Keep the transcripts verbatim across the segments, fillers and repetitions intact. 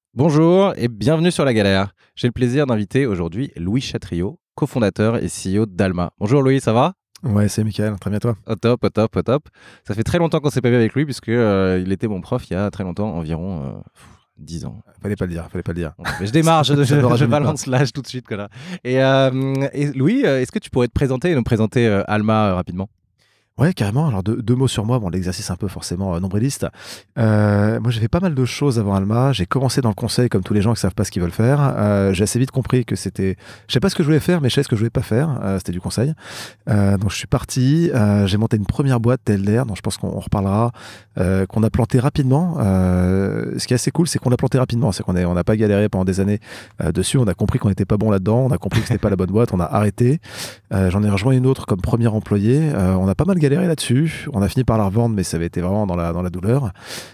Bonjour et bienvenue sur La Galère. J'ai le plaisir d'inviter aujourd'hui Louis Chatriot, cofondateur et C E O d'Alma. Bonjour Louis, ça va? Ouais, c'est Mickaël, très bien toi. Au top, au top, au top. Ça fait très longtemps qu'on s'est pas vu avec lui puisque euh, il était mon prof il y a très longtemps, environ euh, pff, dix ans. Fallait pas le dire, fallait pas le dire. Bon, mais je démarre, je, Ça je- ne je rajeunit pas. balance l'âge tout de suite. Quoi, là. Et, euh, et Louis, euh, est-ce que tu pourrais te présenter et nous présenter euh, Alma euh, rapidement? Ouais, carrément. Alors, deux, deux mots sur moi. Bon, l'exercice un peu forcément euh, nombriliste. Euh, moi, j'ai fait pas mal de choses avant Alma. J'ai commencé dans le conseil comme tous les gens qui savent pas ce qu'ils veulent faire. Euh, j'ai assez vite compris que c'était. Je sais pas ce que je voulais faire, mais je sais ce que je voulais pas faire. Euh, c'était du conseil. Euh, donc, je suis parti. Euh, j'ai monté une première boîte T L D R, dont je pense qu'on en reparlera, euh, qu'on a planté rapidement. Euh, ce qui est assez cool, c'est qu'on l'a planté rapidement. C'est qu'on a, on n'a pas galéré pendant des années euh, dessus. On a compris qu'on n'était pas bon là-dedans. On a compris que c'était pas la bonne boîte. On a arrêté. Euh, j'en ai rejoint une autre comme premier employé. Euh, on a pas mal galéré là-dessus. On a fini par la revendre, mais ça avait été vraiment dans la, dans la douleur.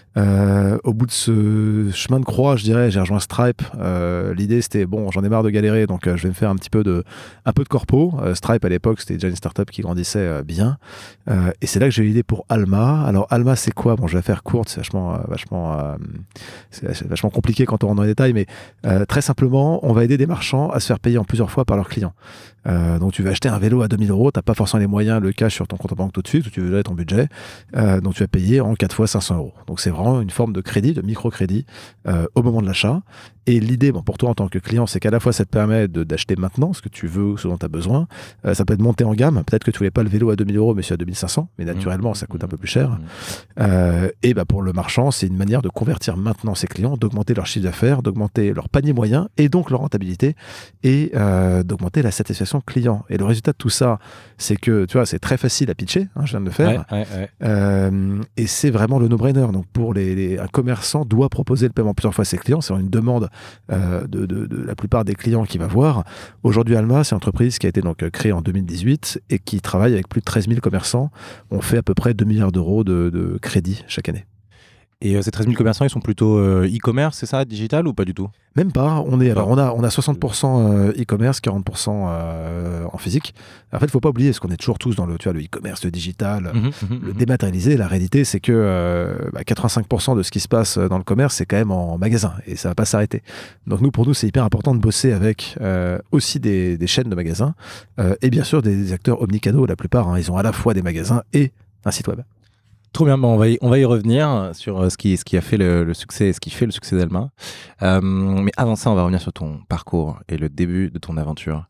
Euh, au bout de ce chemin de croix, je dirais, j'ai rejoint Stripe. Euh, L'idée, c'était, bon, j'en ai marre de galérer, donc euh, je vais me faire un petit peu de, un peu de corpo. Euh, Stripe, à l'époque, c'était déjà une startup qui grandissait euh, bien. Euh, et c'est là que j'ai eu l'idée pour Alma. Alors, Alma, c'est quoi? Bon, je vais la faire courte, c'est vachement, euh, vachement, euh, c'est vachement compliqué quand on rentre dans les détails, mais euh, très simplement, on va aider des marchands à se faire payer en plusieurs fois par leurs clients. Euh, donc tu vas acheter un vélo à deux mille euros, tu n'as pas forcément les moyens, le cash sur ton compte en banque tout de suite, ou tu veux gérer ton budget, euh, donc tu vas payer en quatre fois cinq cents euros. Donc c'est vraiment une forme de crédit, de microcrédit euh, au moment de l'achat. Et l'idée, bon, pour toi en tant que client, c'est qu'à la fois ça te permet de- d'acheter maintenant ce que tu veux, ce dont tu as besoin. Euh, ça peut être monter en gamme. Peut-être que tu voulais pas le vélo à deux mille euros, mais c'est à deux mille cinq cents. Mais naturellement, ça coûte un peu plus cher. Euh, et bah, pour le marchand, c'est une manière de convertir maintenant ses clients, d'augmenter leur chiffre d'affaires, d'augmenter leur panier moyen et donc leur rentabilité et euh, d'augmenter la satisfaction client. Et le résultat de tout ça, c'est que tu vois, c'est très facile à pitcher, hein, je viens de le faire. Ouais, ouais, ouais. Euh, et c'est vraiment le no-brainer. Donc pour les, les- un commerçant doit proposer le paiement plusieurs fois à ses clients. C'est une demande euh, de, de- de la plupart des clients qu'il va voir. Aujourd'hui, Alma, c'est une entreprise qui a été donc euh, créée en deux mille dix-huit et qui travaille avec plus de treize mille commerçants. On fait à peu près deux milliards d'euros de, de crédit chaque année. Et euh, ces treize mille commerçants, ils sont plutôt euh, e-commerce, c'est ça, digital ou pas du tout? Même pas. On est, alors D'accord. on a, on a soixante pour cent euh, e-commerce, quarante pour cent euh, en physique. En fait, il faut pas oublier, parce qu'on est toujours tous dans le, tu vois, le e-commerce, le digital, Mhm, mhm, le mhm. dématérialisé. La réalité, c'est que euh, bah, quatre-vingt-cinq pour cent de ce qui se passe dans le commerce, c'est quand même en magasin et ça va pas s'arrêter. Donc nous, pour nous, c'est hyper important de bosser avec euh, aussi des, des chaînes de magasins euh, et bien sûr des, des acteurs omnicanaux. La plupart, hein, ils ont à la fois des magasins et un site web. Trop bien, bon, on, va y, on va y revenir sur euh, ce qui, ce qui a fait le, le succès, ce qui fait le succès d'Alma. Euh, mais avant ça, on va revenir sur ton parcours et le début de ton aventure.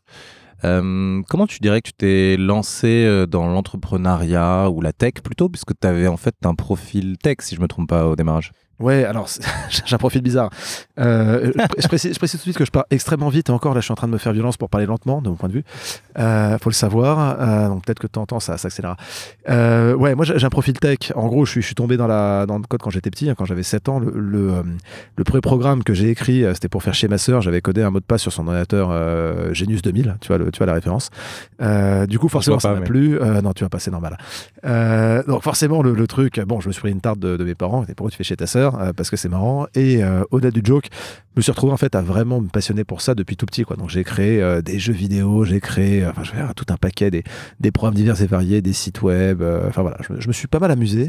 Euh, comment tu dirais que tu t'es lancé euh, dans l'entrepreneuriat ou la tech plutôt, puisque tu avais en fait un profil tech, si je me trompe pas, au démarrage? Ouais, alors c'est- j'ai un profil bizarre. Euh, je, je précise, je précise tout de suite que je parle extrêmement vite et encore là je suis en train de me faire violence pour parler lentement de mon point de vue. Euh, faut le savoir, euh, donc peut-être que de temps en temps ça s'accélérera. Euh, ouais, moi j'ai j'ai un profil tech. En gros, je suis, je suis tombé dans, la, dans le code quand j'étais petit, hein, quand j'avais sept ans. Le, le, euh, le premier programme que j'ai écrit, euh, c'était pour faire chier ma sœur. J'avais codé un mot de passe sur son ordinateur euh, Genius deux mille, tu vois, le, tu vois la référence. Euh, du coup, forcément, vois ça pas, m'a mais- plu. Euh, non, tu vas passer normal. Euh, donc forcément, le, le truc, bon, je me suis pris une tarte de, de mes parents. Et pourquoi tu fais chier ta sœur? Euh, parce que c'est marrant. Et euh, au-delà du joke, je me suis retrouvé en fait à vraiment me passionner pour ça depuis tout petit, quoi. Donc j'ai créé euh, des jeux vidéo, j'ai créé, euh, enfin je vais dire, tout un paquet, des, des programmes divers et variés, des sites web. euh, Enfin voilà, je, me- je me suis pas mal amusé.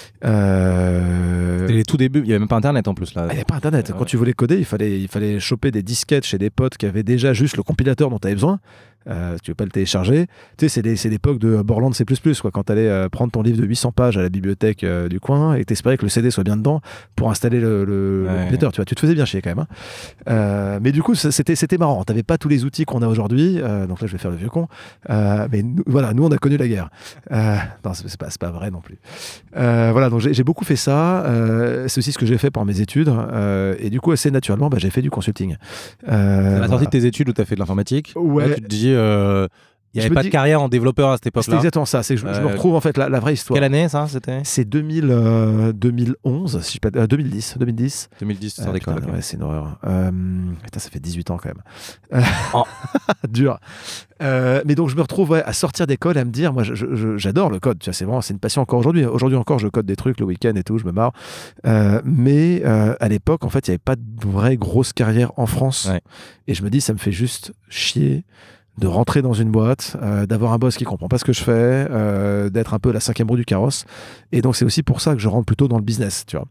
Euh, C'était les tout débuts, il n'y avait même pas Internet en plus là. ah, il n'y a pas Internet. Ouais. Quand tu voulais coder, il fallait, il fallait choper des disquettes chez des potes qui avaient déjà juste le compilateur dont tu avais besoin. Euh, si tu veux pas le télécharger. Tu sais, c'est des- c'est l'époque de Borland C plus plus, quoi, quand tu allais euh, prendre ton livre de huit cents pages à la bibliothèque euh, du coin et t'espérais que le C D soit bien dedans pour installer le, le- le Ouais. compilateur. Tu vois, tu te faisais bien chier quand même, hein. Euh, mais du coup, ça- c'était c'était marrant. T'avais pas tous les outils qu'on a aujourd'hui. Euh, donc là, je vais faire le vieux con. Euh, mais nous, voilà, nous, on a connu la guerre. Euh, non, c'est c'est pas, c'est pas vrai non plus. Euh, voilà, donc j'ai j'ai beaucoup fait ça. Euh, c'est aussi ce que j'ai fait pour mes études. Euh, et du coup, assez naturellement, bah, j'ai fait du consulting. Euh, C'est à la sortie voilà. de tes études où tu as fait de l'informatique. Ouais. Là, tu te dis, euh, il n'y Je avait me pas dis- de carrière en développeur à cette C'était époque-là. exactement ça. C'est que je, je me Euh, retrouve en fait la, la vraie histoire. Quelle année ça c'était? C'est deux mille, euh, deux mille onze, si je peux, euh, deux mille dix, deux mille dix. deux mille dix, tu Euh, sors d'école. putain, ok. ouais, c'est une horreur. Euh, putain, ça fait dix-huit ans quand même. Euh, Oh. Dur. Euh, mais donc je me retrouve ouais, à sortir d'école et à me dire, moi je- je- j'adore le code, tu vois, c'est vraiment, c'est une passion encore aujourd'hui. Aujourd'hui encore, je code des trucs le week-end et tout, je me marre. Euh, mais euh, à l'époque, en fait, il n'y avait pas de vraie grosse carrière en France. Ouais. Et je me dis, ça me fait juste chier de rentrer dans une boîte, euh, d'avoir un boss qui comprend pas ce que je fais, euh, d'être un peu la cinquième roue du carrosse. Et donc, c'est aussi pour ça que je rentre plutôt dans le business, tu vois.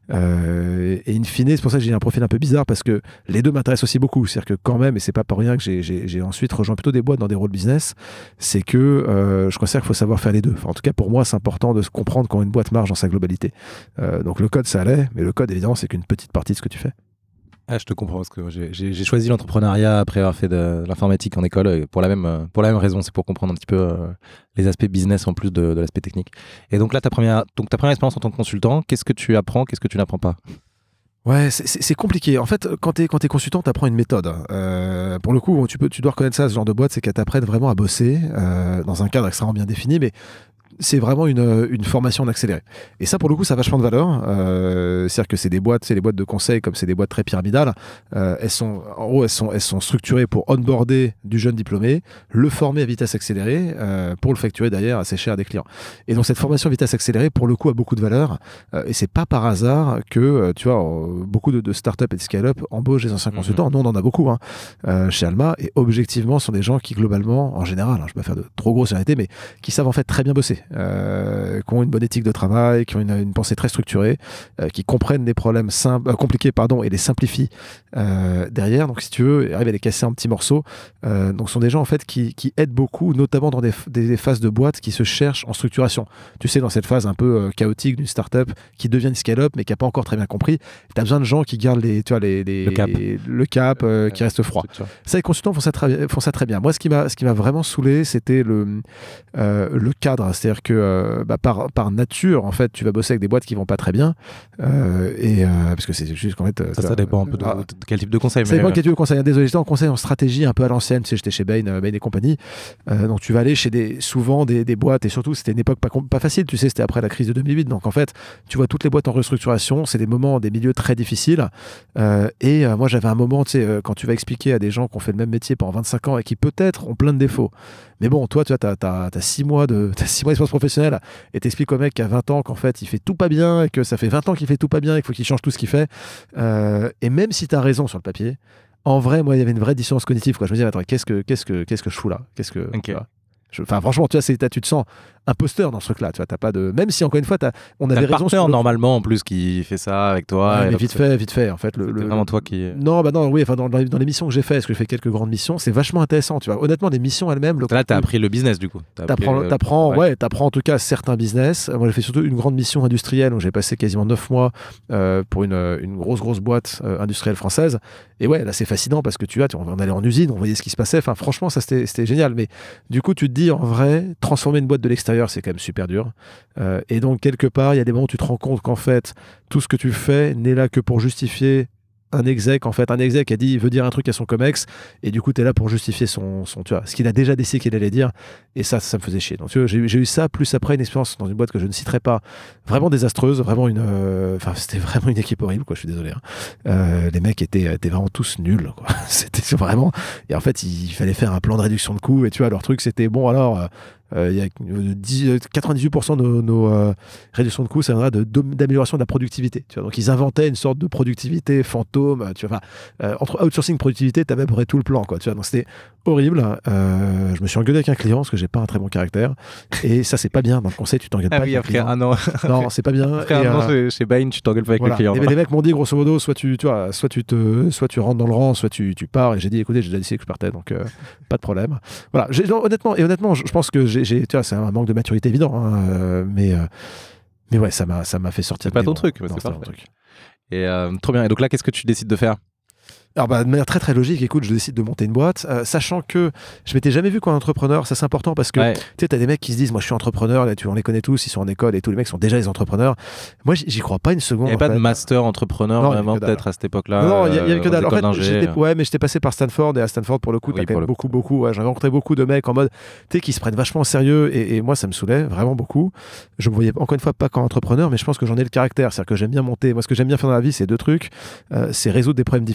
Euh, et in fine, c'est pour ça que j'ai un profil un peu bizarre, parce que les deux m'intéressent aussi beaucoup. C'est-à-dire que quand même, et c'est pas pour rien que j'ai, j'ai, j'ai ensuite rejoint plutôt des boîtes dans des rôles business, c'est que euh, je considère qu'il faut savoir faire les deux. Enfin, en tout cas, pour moi, c'est important de comprendre quand une boîte marche dans sa globalité. Euh, donc, le code, ça allait, mais le code, évidemment, c'est qu'une petite partie de ce que tu fais. Ah, je te comprends parce que j'ai, j'ai, j'ai choisi l'entrepreneuriat après avoir fait de, de l'informatique en école et pour la même, pour la même raison, c'est pour comprendre un petit peu euh, les aspects business en plus de, de l'aspect technique. Et donc là, ta première, donc ta première expérience en tant que consultant, qu'est-ce que tu apprends, qu'est-ce que tu n'apprends pas? Ouais, c'est, c'est, c'est compliqué. En fait, quand tu es quand t'es consultant, tu apprends une méthode. Euh, pour le coup, tu, peux, tu dois reconnaître ça, ce genre de boîte, c'est qu'elle t'apprenne vraiment à bosser euh, dans un cadre extrêmement bien défini, mais c'est vraiment une, une formation en accéléré. Et ça, pour le coup, ça a vachement de valeur. Euh, c'est-à-dire que c'est des boîtes, c'est les boîtes de conseil, comme c'est des boîtes très pyramidales. Euh, elles sont, en gros, elles sont, elles sont structurées pour onboarder du jeune diplômé, le former à vitesse accélérée, euh, pour le facturer derrière assez cher à des clients. Et donc, cette formation à vitesse accélérée, pour le coup, a beaucoup de valeur. Euh, et c'est pas par hasard que, euh, tu vois, euh, beaucoup de, de startups et de scale-up embauchent des anciens consultants. Nous, on en a beaucoup, hein, euh, chez Alma. Et objectivement, ce sont des gens qui, globalement, en général, hein, je ne vais pas faire de trop grosses généralités, mais qui savent en fait très bien bosser. Euh, qui ont une bonne éthique de travail, qui ont une, une pensée très structurée, euh, qui comprennent des problèmes simples, euh, compliqués pardon, et les simplifient euh, derrière. Donc, si tu veux, ils arrivent à les casser en petits morceaux. Euh, donc, ce sont des gens en fait qui, qui aident beaucoup, notamment dans des, des, des phases de boîte qui se cherchent en structuration. Tu sais, dans cette phase un peu euh, chaotique d'une startup qui devient une scale-up, mais qui n'a pas encore très bien compris, tu as besoin de gens qui gardent les, tu vois, les, les, le cap, les, le cap euh, qui reste froid. Ça, les consultants font ça très, font ça très bien. Moi, ce qui m'a, ce qui m'a vraiment saoulé, c'était le, euh, le cadre. C'est-à-dire que Euh, bah, par, par nature, en fait, tu vas bosser avec des boîtes qui vont pas très bien. Euh, et, euh, parce que c'est juste qu'en fait. Ça, ça dépend un peu de, ah, de quel type de conseil. Ça dépend de quel type de conseil. Désolé, j'étais en conseil en stratégie un peu à l'ancienne. Tu sais, j'étais chez Bain, Bain et compagnie. Euh, donc, tu vas aller chez des, souvent des, des boîtes, et surtout, c'était une époque pas, pas facile. Tu sais, c'était après la crise de deux mille huit. Donc, en fait, tu vois toutes les boîtes en restructuration. C'est des moments, des milieux très difficiles. Euh, et euh, moi, j'avais un moment, tu sais, euh, quand tu vas expliquer à des gens qui ont fait le même métier pendant vingt-cinq ans et qui peut-être ont plein de défauts. Mais bon, toi, tu vois, t'as, t'as, t'as six mois de, t'as six mois d'expérience professionnelle et t'expliques au mec qui a vingt ans qu'en fait, il fait tout pas bien et que ça fait vingt ans qu'il fait tout pas bien et qu'il faut qu'il change tout ce qu'il fait. Euh, et même si t'as raison sur le papier, en vrai, moi, il y avait une vraie dissonance cognitive, quoi. Je me disais, attends, qu'est-ce que, qu'est-ce que, qu'est-ce que je fous là? Qu'est-ce que, okay. je, enfin, franchement, tu vois, c'est, tu te sens imposteur dans ce truc-là. Tu vois, t'as pas de, même si encore une fois, t'as, on a t'as des le raisons. Partenaire, normalement, en plus, qui fait ça avec toi. Ouais, mais vite fait, vite fait. En fait, le, c'est le, vraiment toi qui. Non, bah non, oui. Enfin, dans, dans, les, dans les missions que j'ai fait, parce que j'ai fait quelques grandes missions, c'est vachement intéressant. Tu vois, honnêtement, les missions elles-mêmes. Le Là, t'as appris le business du coup. T'as t'apprends, appris, t'apprends, ouais. ouais, t'apprends en tout cas certains business. Moi, j'ai fait surtout une grande mission industrielle où j'ai passé quasiment neuf mois euh, pour une, une grosse, grosse boîte euh, industrielle française. Et ouais, là, c'est fascinant parce que tu vois, on allait en usine, on voyait ce qui se passait. Enfin, franchement, ça, c'était, c'était génial. Mais du coup, tu te dis, en vrai, transformer une boîte de l'extérieur, c'est quand même super dur. Euh, et donc, quelque part, il y a des moments où tu te rends compte qu'en fait, tout ce que tu fais n'est là que pour justifier un exec, en fait, un exec a dit, il veut dire un truc à son comex, et du coup, tu es là pour justifier son, son, tu vois, ce qu'il a déjà décidé qu'il allait dire, et ça, ça me faisait chier. Donc, tu vois, j'ai, j'ai eu ça, plus après une expérience dans une boîte que je ne citerai pas, vraiment désastreuse, vraiment une, enfin, euh, c'était vraiment une équipe horrible, quoi, je suis désolé. Hein. Euh, les mecs étaient, étaient vraiment tous nuls, quoi. C'était vraiment, et en fait, il fallait faire un plan de réduction de coûts, et tu vois, leur truc, c'était, bon, alors, euh, Euh, il y a dix, quatre-vingt-dix-huit pour cent de nos, nos euh, réductions de coûts, ça viendra de, de, d'amélioration de la productivité. Tu vois. Donc ils inventaient une sorte de productivité fantôme. Tu vois. Enfin, euh, entre outsourcing et productivité, tu as à peu près tout le plan. Quoi, tu vois. Donc c'était horrible. Euh, je me suis engueulé avec un client parce que j'ai pas un très bon caractère. Et ça, c'est pas bien. Dans le conseil, tu t'engueules ah pas oui, avec un client. Un an. Non, c'est pas bien. Après et, un an euh, chez, chez Bain, tu t'engueules pas avec voilà. le client. Et ben, les mecs m'ont dit, grosso modo, soit tu, tu, vois, soit tu, te, soit tu rentres dans le rang, soit tu, tu pars. Et j'ai dit, écoutez, j'ai déjà décidé que je partais. Donc euh, pas de problème. Voilà. J'ai, non, honnêtement, et honnêtement, je, je pense que j'ai, j'ai, tu vois, c'est un manque de maturité évident, hein, euh, mais, euh, mais ouais, ça m'a, ça m'a fait sortir. C'est pas ton bon, truc, mais non, c'est pas mon truc. Et euh, trop bien. Et donc là, qu'est-ce que tu décides de faire? Alors bah, de manière très très logique, écoute, je décide de monter une boîte, euh, sachant que je m'étais jamais vu comme entrepreneur. Ça c'est important parce que ouais. tu sais, t'as des mecs qui se disent, moi je suis entrepreneur, là, tu, on les connaît tous, ils sont en école et tous les mecs sont déjà des entrepreneurs. Moi j'y crois pas une seconde. Il n'y avait pas fait. de master entrepreneur non, vraiment peut-être à cette époque-là. Non, il y, y avait que dalle. En fait, j'étais, ouais, mais j'étais passé par Stanford et à Stanford pour le coup, oui, t'as quand même le beaucoup, coup. beaucoup. Ouais, j'avais rencontré beaucoup de mecs en mode, tu sais, qui se prennent vachement au sérieux et, et moi ça me saoulait vraiment beaucoup. Je me voyais encore une fois pas comme entrepreneur, mais je pense que j'en ai le caractère, c'est-à-dire que j'aime bien monter. Moi, ce que j'aime bien faire dans la vie, c'est deux trucs, euh, c'est résoudre des problèmes difficiles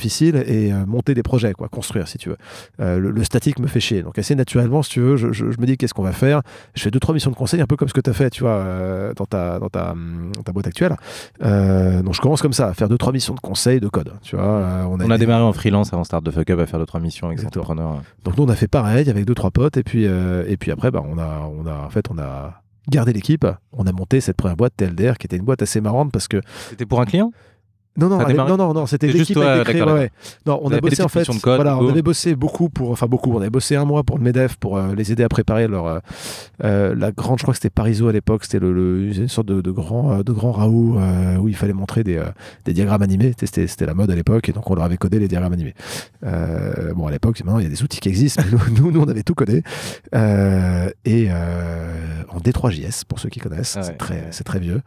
et euh, monter des projets, quoi, construire, si tu veux. Euh, le, le statique me fait chier. Donc, assez naturellement, si tu veux, je, je, je me dis qu'est-ce qu'on va faire. Je fais deux, trois missions de conseil, un peu comme ce que tu as fait, tu vois, euh, dans, ta, dans, ta, dans ta boîte actuelle. Euh, donc, je commence comme ça, à faire deux, trois missions de conseil, de code. Tu vois, euh, on a, on a démarré en freelance avant Start de Fuck Up à faire deux, trois missions avec des entrepreneurs. Donc, nous, on a fait pareil avec deux, trois potes. Et puis, euh, et puis après, bah, on a, on a, en fait, on a gardé l'équipe. On a monté cette première boîte, T L D R, qui était une boîte assez marrante parce que. C'était pour un client ? Non, non, avec, non, non, non, c'était l'équipe avec des créés, ouais, ouais. Non, on a bossé en fait. De code, voilà, on avait bossé beaucoup pour, enfin beaucoup. On avait bossé un mois pour le Medef pour euh, les aider à préparer leur euh, la grande. Je crois que c'était Pariso à l'époque. C'était le, le, une sorte de, de grand, de grand raout euh, où il fallait montrer des, euh, des diagrammes animés. C'était, c'était la mode à l'époque et donc on leur avait codé les diagrammes animés. Euh, bon, à l'époque, maintenant il y a des outils qui existent. Mais nous, nous, on avait tout codé euh, et euh, en D trois J S pour ceux qui connaissent. Ah ouais, c'est très, ouais. c'est très vieux.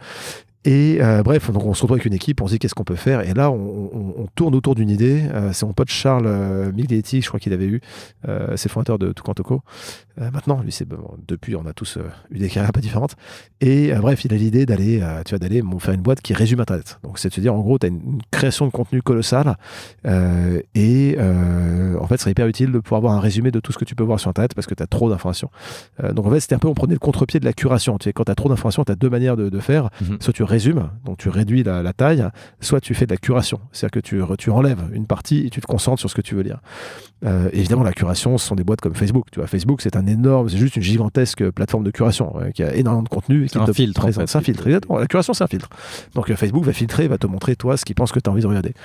Et euh, bref, donc on se retrouve avec une équipe, on se dit qu'est-ce qu'on peut faire. Et là, on, on, on tourne autour d'une idée. Euh, c'est mon pote Charles euh, Miglietti, je crois qu'il avait eu. Euh, c'est le fondateur de Tucantoco. Euh, maintenant, lui, c'est bon, depuis, on a tous euh, eu des carrières un peu différentes. Et euh, bref, il a l'idée d'aller, euh, tu vois, d'aller faire une boîte qui résume Internet. Donc, c'est de se dire, en gros, tu as une, une création de contenu colossale. Euh, et euh, en fait, ce serait hyper utile de pouvoir avoir un résumé de tout ce que tu peux voir sur Internet parce que tu as trop d'informations. Euh, donc, en fait, c'était un peu, on prenait le contre-pied de la curation. Tu sais, quand tu as trop d'informations, tu as deux manières de, de faire. Mm-hmm. Soit tu résume, donc tu réduis la, la taille, soit tu fais de la curation, c'est-à-dire que tu, tu enlèves une partie et tu te concentres sur ce que tu veux lire. Euh, évidemment, la curation, ce sont des boîtes comme Facebook. Tu vois, Facebook, c'est un énorme, c'est juste une gigantesque plateforme de curation ouais, qui a énormément de contenu et qui c'est te un filtre, présente. En fait, c'est un filtre, exactement. La curation, c'est un filtre. Donc euh, Facebook va filtrer, va te montrer toi ce qu'il pense que tu as envie de regarder.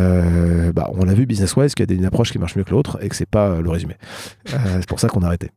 Euh, bah, on l'a vu BusinessWise qu'il y a une approche qui marche mieux que l'autre et que c'est pas euh, le résumé. Euh, c'est pour ça qu'on a arrêté.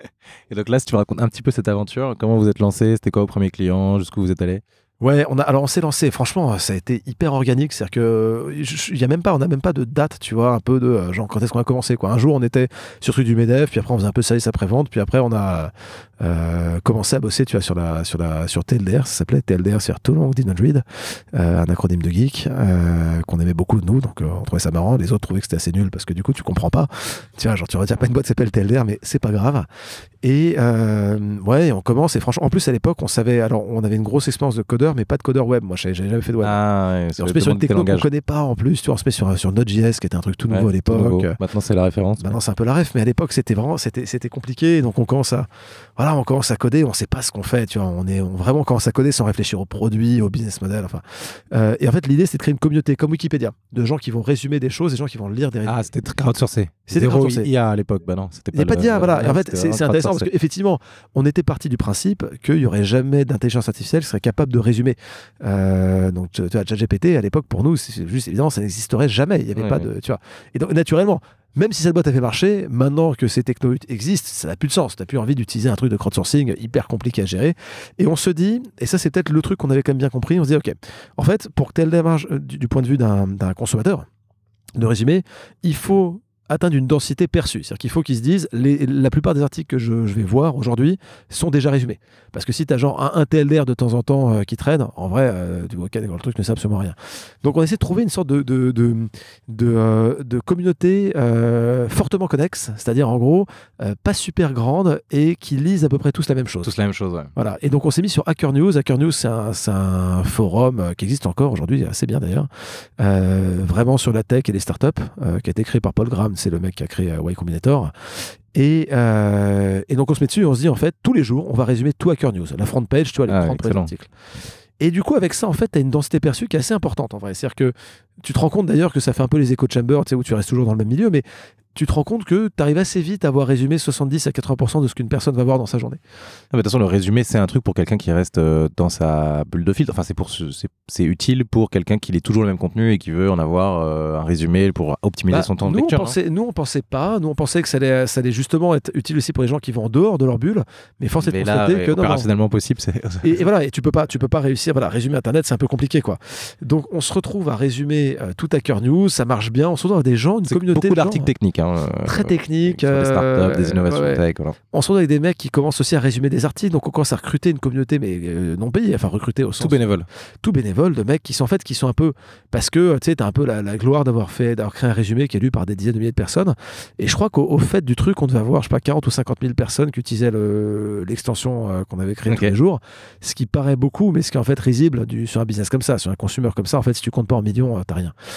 Et donc là, si tu me racontes un petit peu cette aventure, comment vous êtes lancé, c'était quoi au premier client, jusqu'où vous êtes allé? Ouais, on a, alors on s'est lancé, franchement, ça a été hyper organique, c'est-à-dire que il y a même pas, on n'a même pas de date, tu vois, un peu de genre quand est-ce qu'on a commencé, quoi. Un jour, on était sur truc du Medef, puis après on faisait un peu service après-vente, puis après on a euh, commencé à bosser, tu vois, sur la, sur la, sur T L D R, ça s'appelait T L D R, c'est-à-dire Too Long Did Not Read, euh, un acronyme de geek euh, qu'on aimait beaucoup nous, donc euh, on trouvait ça marrant. Les autres trouvaient que c'était assez nul parce que du coup tu comprends pas, tu vois, genre tu retiens pas une boîte qui s'appelle T L D R, mais c'est pas grave. Et euh, ouais, on commence et franchement, en plus à l'époque, on savait, alors on avait une grosse expérience de codeur, mais pas de codeur web. Moi, j'avais jamais fait de web. Ah, ouais, on se met sur une techno qu'on connaît pas en plus. Tu vois, on se met sur, sur Node.js, qui était un truc tout nouveau ouais, à l'époque. Maintenant, c'est la référence. Maintenant, c'est un peu la ref, mais à l'époque, c'était vraiment, c'était, c'était compliqué. Donc, on commence à, voilà, on commence à coder. On sait pas ce qu'on fait. Tu vois, on est, on vraiment commence à coder sans réfléchir au produit, au business model. Enfin, euh, et en fait, l'idée, c'est de créer une communauté comme Wikipédia, de gens qui vont résumer des choses, des gens qui vont lire des. Résumés. Ah, c'était très crowdsourcé. C'était zéro I A à l'époque. Bah non, c'était pas. Il n'y a pas d'I A, voilà. Et en fait, c'est, c'est intéressant parce qu'effectivement, on était parti du principe qu'il y aurait jamais d'intelligence artificielle qui serait capable de résumer. Euh, donc, tu vois, ChatGPT, à l'époque, pour nous, c'est juste évident, ça n'existerait jamais. Il n'y avait ouais, pas de, tu vois. Et donc, naturellement, même si cette boîte a fait marcher, maintenant que ces technos existent, ça n'a plus de sens. Tu n'as plus envie d'utiliser un truc de crowdsourcing hyper compliqué à gérer. Et on se dit, et ça, c'est peut-être le truc qu'on avait quand même bien compris, on se dit, OK, en fait, pour que tel démarche du, du point de vue d'un, d'un consommateur, de résumer, il faut atteindre une densité perçue. C'est-à-dire qu'il faut qu'ils se disent, les, la plupart des articles que je, je vais voir aujourd'hui sont déjà résumés. Parce que si tu as genre un, un T L D R de temps en temps euh, qui traîne, en vrai, euh, tu vois, okay, le truc ne sert absolument rien. Donc on essaie de trouver une sorte de, de, de, de, euh, de communauté euh, fortement connexe, c'est-à-dire en gros, euh, pas super grande et qui lisent à peu près tous la même chose. Tous la même chose, ouais. Voilà. Et donc on s'est mis sur Hacker News. Hacker News, c'est un, c'est un forum qui existe encore aujourd'hui, assez bien d'ailleurs, euh, vraiment sur la tech et les startups, euh, qui a été créé par Paul Graham. C'est le mec qui a créé Y Combinator. Et, euh, et donc on se met dessus et on se dit en fait tous les jours on va résumer tout Hacker News, la front page, tu vois, les ah, trente premiers articles. Et du coup avec ça en fait tu as une densité perçue qui est assez importante en vrai. C'est-à-dire que tu te rends compte d'ailleurs que ça fait un peu les echo chambers, tu sais, où tu restes toujours dans le même milieu, mais tu te rends compte que tu arrives assez vite à avoir résumé soixante-dix à quatre-vingts pour cent de ce qu'une personne va voir dans sa journée. Ah, de toute façon, le résumé, c'est un truc pour quelqu'un qui reste euh, dans sa bulle de filtre. Enfin, c'est, pour, c'est, c'est utile pour quelqu'un qui lit toujours le même contenu et qui veut en avoir euh, un résumé pour optimiser bah, son temps de lecture. On pensait, nous, on pensait pas. Nous, on pensait que ça allait, ça allait justement être utile aussi pour les gens qui vont en dehors de leur bulle. Mais force est de constater là, que opérationnellement non, non. possible. C'est... et, et voilà, et tu peux pas, tu peux pas réussir. Voilà, résumer Internet, c'est un peu compliqué, quoi. Donc, on se retrouve à résumer euh, tout Hacker News. Ça marche bien. On se retrouve avec des gens, une c'est communauté beaucoup de gens, d'articles techniques. Hein, euh, très techniques. Sur des startups, des innovations ouais. tech. Voilà. On se retrouve avec des mecs qui commencent aussi à résumer des articles, donc on commence à recruter une communauté, mais euh, non payée, enfin recruter au sens... Tout bénévole. Tout bénévole, de mecs qui sont en fait, qui sont un peu... Parce que, tu sais, t'as un peu la, la gloire d'avoir fait, d'avoir créé un résumé qui est lu par des dizaines de milliers de personnes, et je crois qu'au au fait du truc, on devait avoir, je sais pas, quarante ou cinquante mille personnes qui utilisaient le, l'extension euh, qu'on avait créée okay. tous les jours, ce qui paraît beaucoup, mais ce qui est en fait risible du, sur un business comme ça, sur un consumer comme ça, en fait, si tu comptes pas en millions, euh, t'as rien.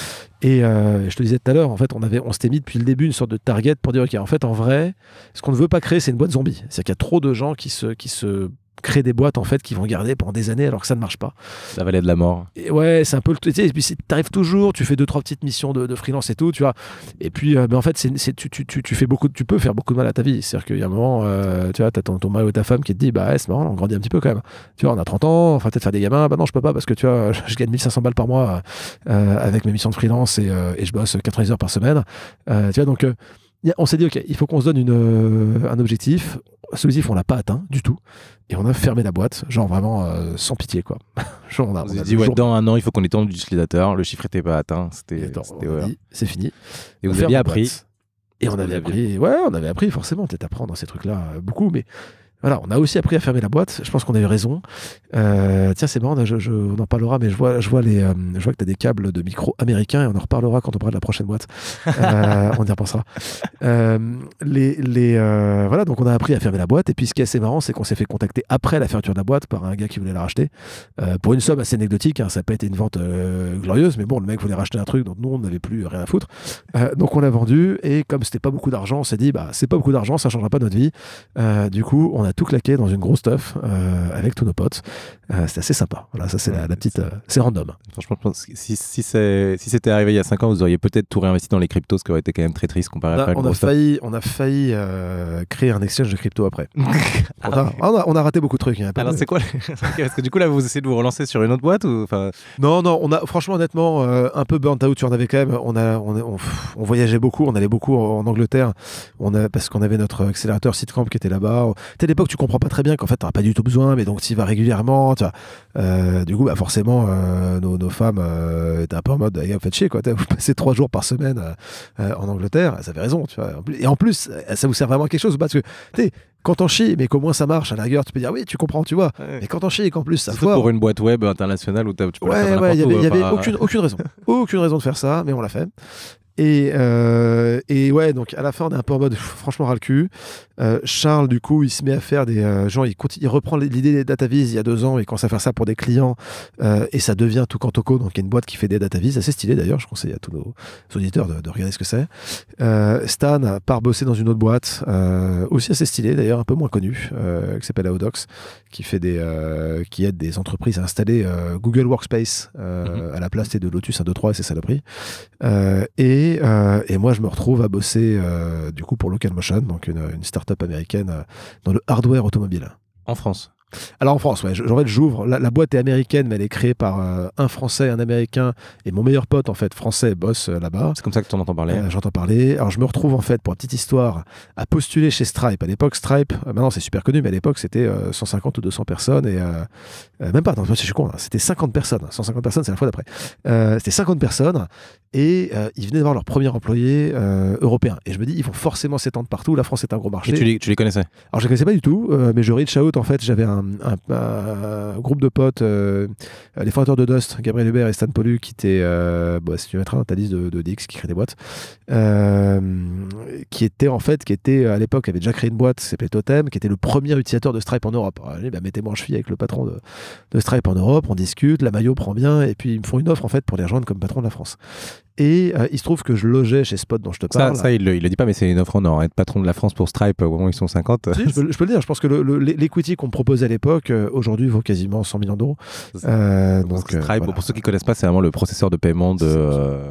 Et euh, je te disais tout à l'heure, en fait, on, avait, on s'était mis depuis le début une sorte de target pour dire, OK, en fait, en vrai, ce qu'on ne veut pas créer, c'est une boîte zombie. C'est-à-dire qu'il y a trop de gens qui se, qui se créent des boîtes, en fait, qui vont garder pendant des années alors que ça ne marche pas. La vallée de la mort. Et ouais, c'est un peu le. Tu sais, et puis t'arrives toujours, tu fais deux, trois petites missions de, de freelance et tout, tu vois. Et puis, euh, mais en fait, c'est, c'est, tu, tu, tu, tu, fais beaucoup, tu peux faire beaucoup de mal à ta vie. C'est-à-dire qu'il y a un moment, euh, tu vois, t'as ton, ton mari ou ta femme qui te dit, bah ouais, c'est marrant, on grandit un petit peu quand même. Tu vois, on a trente ans, on va peut-être faire des gamins. Bah non, je peux pas parce que tu vois, je gagne mille cinq cents balles par mois euh, avec mes missions de freelance et, euh, et je bosse quatre-vingts heures par semaine. Euh, tu vois, donc. Euh, on s'est dit, OK, il faut qu'on se donne une, euh, un objectif. Ce objectif, on l'a pas atteint du tout. Et on a fermé la boîte, genre vraiment euh, sans pitié, quoi. genre, on a, on on a s'est dit, ouais, jour... dans un an, il faut qu'on ait tant d'utilisateurs. Le chiffre n'était pas atteint. C'était, attends, c'était on a dit, c'est fini. Et on vous aviez appris. Et on avait appris, ouais, on avait appris forcément, peut-être apprendre dans ces trucs-là euh, beaucoup, mais voilà, on a aussi appris à fermer la boîte. Je pense qu'on a eu raison. Euh, tiens, c'est marrant, je, je, on en parlera, mais je vois, je vois, les, euh, je vois que tu as des câbles de micro américains et on en reparlera quand on parlera de la prochaine boîte. Euh, on y repensera. Euh, les, les, euh, voilà, donc on a appris à fermer la boîte. Et puis ce qui est assez marrant, c'est qu'on s'est fait contacter après la fermeture de la boîte par un gars qui voulait la racheter euh, pour une somme assez anecdotique. Hein, ça n'a pas été une vente euh, glorieuse, mais bon, le mec voulait racheter un truc dont nous, on n'avait plus rien à foutre. Euh, donc on l'a vendu et comme c'était pas beaucoup d'argent, on s'est dit, bah, c'est pas beaucoup d'argent, ça changera pas notre vie. Euh, du coup, on a tout claqué dans une grosse stuff euh, avec tous nos potes. Euh, c'était assez sympa. Voilà, ça c'est ouais, la, la petite, euh, c'est random. Franchement, je pense que si, si, c'est, si c'était arrivé il y a cinq ans, vous auriez peut-être tout réinvesti dans les cryptos, ce qui aurait été quand même très triste comparé à on, on, a failli, on a failli euh, créer un exchange de crypto après. on, a, on, a, on a raté beaucoup de trucs. Hein, Alors c'est quoi les... Parce que du coup là, vous essayez de vous relancer sur une autre boîte ou enfin... Non, non. On a franchement, honnêtement, euh, un peu burnt out. On avait quand même, on a, on, on, on voyageait beaucoup. On allait beaucoup en, en Angleterre. On a, parce qu'on avait notre accélérateur Seedcamp qui était là-bas. À l'époque, tu comprends pas très bien qu'en fait, t'en as pas du tout besoin, mais donc tu y vas régulièrement. Tu vois. Euh, du coup, bah, forcément, euh, nos, nos femmes euh, étaient un peu en mode, hey, faites chier, quoi. Vous passez trois jours par semaine euh, en Angleterre. Ça avait raison, tu vois. Et en plus, ça vous sert vraiment à quelque chose parce que, tu sais, quand t'en chies, mais qu'au moins ça marche, à la rigueur, tu peux dire oui, tu comprends, tu vois. Ouais. Mais quand t'en chies et qu'en plus ça foire. Pour une boîte web internationale où tu peux ouais, la faire ouais, il y avait, y avait par... aucune, aucune raison, aucune raison de faire ça, mais on l'a fait. Et, euh, et ouais, donc à la fin, on est un peu en mode franchement ras le cul. Euh, Charles, du coup, il se met à faire des. Euh, genre, il, continue, il reprend l'idée des DataVis il y a deux ans, il commence à faire ça pour des clients euh, et ça devient tout Toco. Donc, il y a une boîte qui fait des DataVis, assez stylé d'ailleurs. Je conseille à tous nos auditeurs de, de regarder ce que c'est. Euh, Stan part bosser dans une autre boîte, euh, aussi assez stylé d'ailleurs, un peu moins connue, euh, qui s'appelle Aodox, qui, fait des, euh, qui aide des entreprises à installer euh, Google Workspace euh, mm-hmm. à la place de Lotus un deux trois et ses saloperies. Euh, et Et, euh, et moi, je me retrouve à bosser euh, du coup pour Localmotion, donc une, une start-up américaine euh, dans le hardware automobile. En France. Alors en France, ouais, en fait, j'ouvre. La, la boîte est américaine, mais elle est créée par euh, un Français, un Américain, et mon meilleur pote, en fait, français, bosse euh, là-bas. C'est comme ça que tu en entends parler. Euh, j'entends parler. Alors je me retrouve, en fait, pour la petite histoire, à postuler chez Stripe. À l'époque, Stripe, euh, maintenant c'est super connu, mais à l'époque, c'était euh, cent cinquante ou deux cents personnes, et euh, euh, même pas, non, je suis con, hein, c'était cinquante personnes. cent cinquante personnes, c'est la fois d'après. Euh, c'était cinquante personnes, et euh, ils venaient d'avoir leur premier employé euh, européen. Et je me dis, ils vont forcément s'étendre partout. La France est un gros marché. Et tu les, tu les connaissais? Alors je les connaissais pas du tout, euh, mais je reach out, en fait, j'avais un Un, un, un groupe de potes, euh, les fondateurs de Dust, Gabriel Hubert et Stan Pollu, qui étaient, euh, bah, si tu mettras dans ta liste de, de D X qui crée des boîtes, euh, qui était en fait, qui était à l'époque, avait déjà créé une boîte qui s'appelait Totem, qui était le premier utilisateur de Stripe en Europe. Alors, allez, bah, mettez-moi en cheville avec le patron de, de Stripe en Europe, on discute, la maillot prend bien, et puis ils me font une offre en fait pour les rejoindre comme patron de la France. Et euh, il se trouve que je logeais chez Spot dont je te parle. Ça, ça il, le, il le dit pas, mais c'est une offre en or. Être patron de la France pour Stripe au moment où ils sont cinquante. Si, je, peux, je peux le dire. Je pense que le, le, l'equity qu'on me proposait à l'époque, euh, aujourd'hui, vaut quasiment cent millions d'euros. Euh, donc, Stripe, euh, voilà. Pour ceux qui ne connaissent pas, c'est vraiment le processeur de paiement de, euh,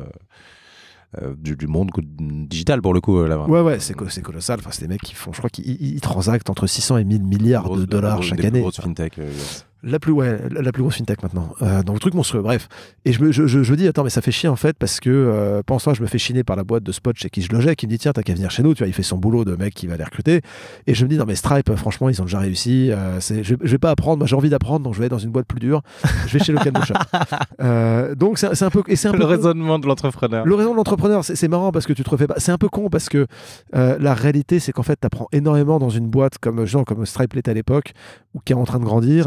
euh, du, du monde digital, pour le coup. Là, ouais, ouais, c'est, c'est colossal. Enfin, c'est des mecs qui font, je crois qu'ils ils transactent entre six cents et mille milliards grosse, de dollars chaque des année. Grosse fintech. Euh, yes. La plus, ouais, la plus grosse fintech maintenant. Euh, donc, le truc monstrueux, bref. Et je me je, je, je dis, attends, mais ça fait chier en fait, parce que euh, pendant ce temps, je me fais chiner par la boîte de Spot chez qui je logeais, qui me dit, tiens, t'as qu'à venir chez nous, tu vois, il fait son boulot de mec qui va les recruter. Et je me dis, non, mais Stripe, franchement, ils ont déjà réussi. Euh, c'est, je, je vais pas apprendre, moi j'ai envie d'apprendre, donc je vais aller dans une boîte plus dure. Je vais chez Localmotion. euh, donc, c'est, c'est un peu. Et c'est un le peu raisonnement de l'entrepreneur. Le raisonnement de l'entrepreneur, c'est, c'est marrant parce que tu te refais pas. C'est un peu con parce que euh, la réalité, c'est qu'en fait, t'apprends énormément dans une boîte comme, genre, comme Stripe l'était à l'époque, ou qui est en train de grandir. Sur la scale.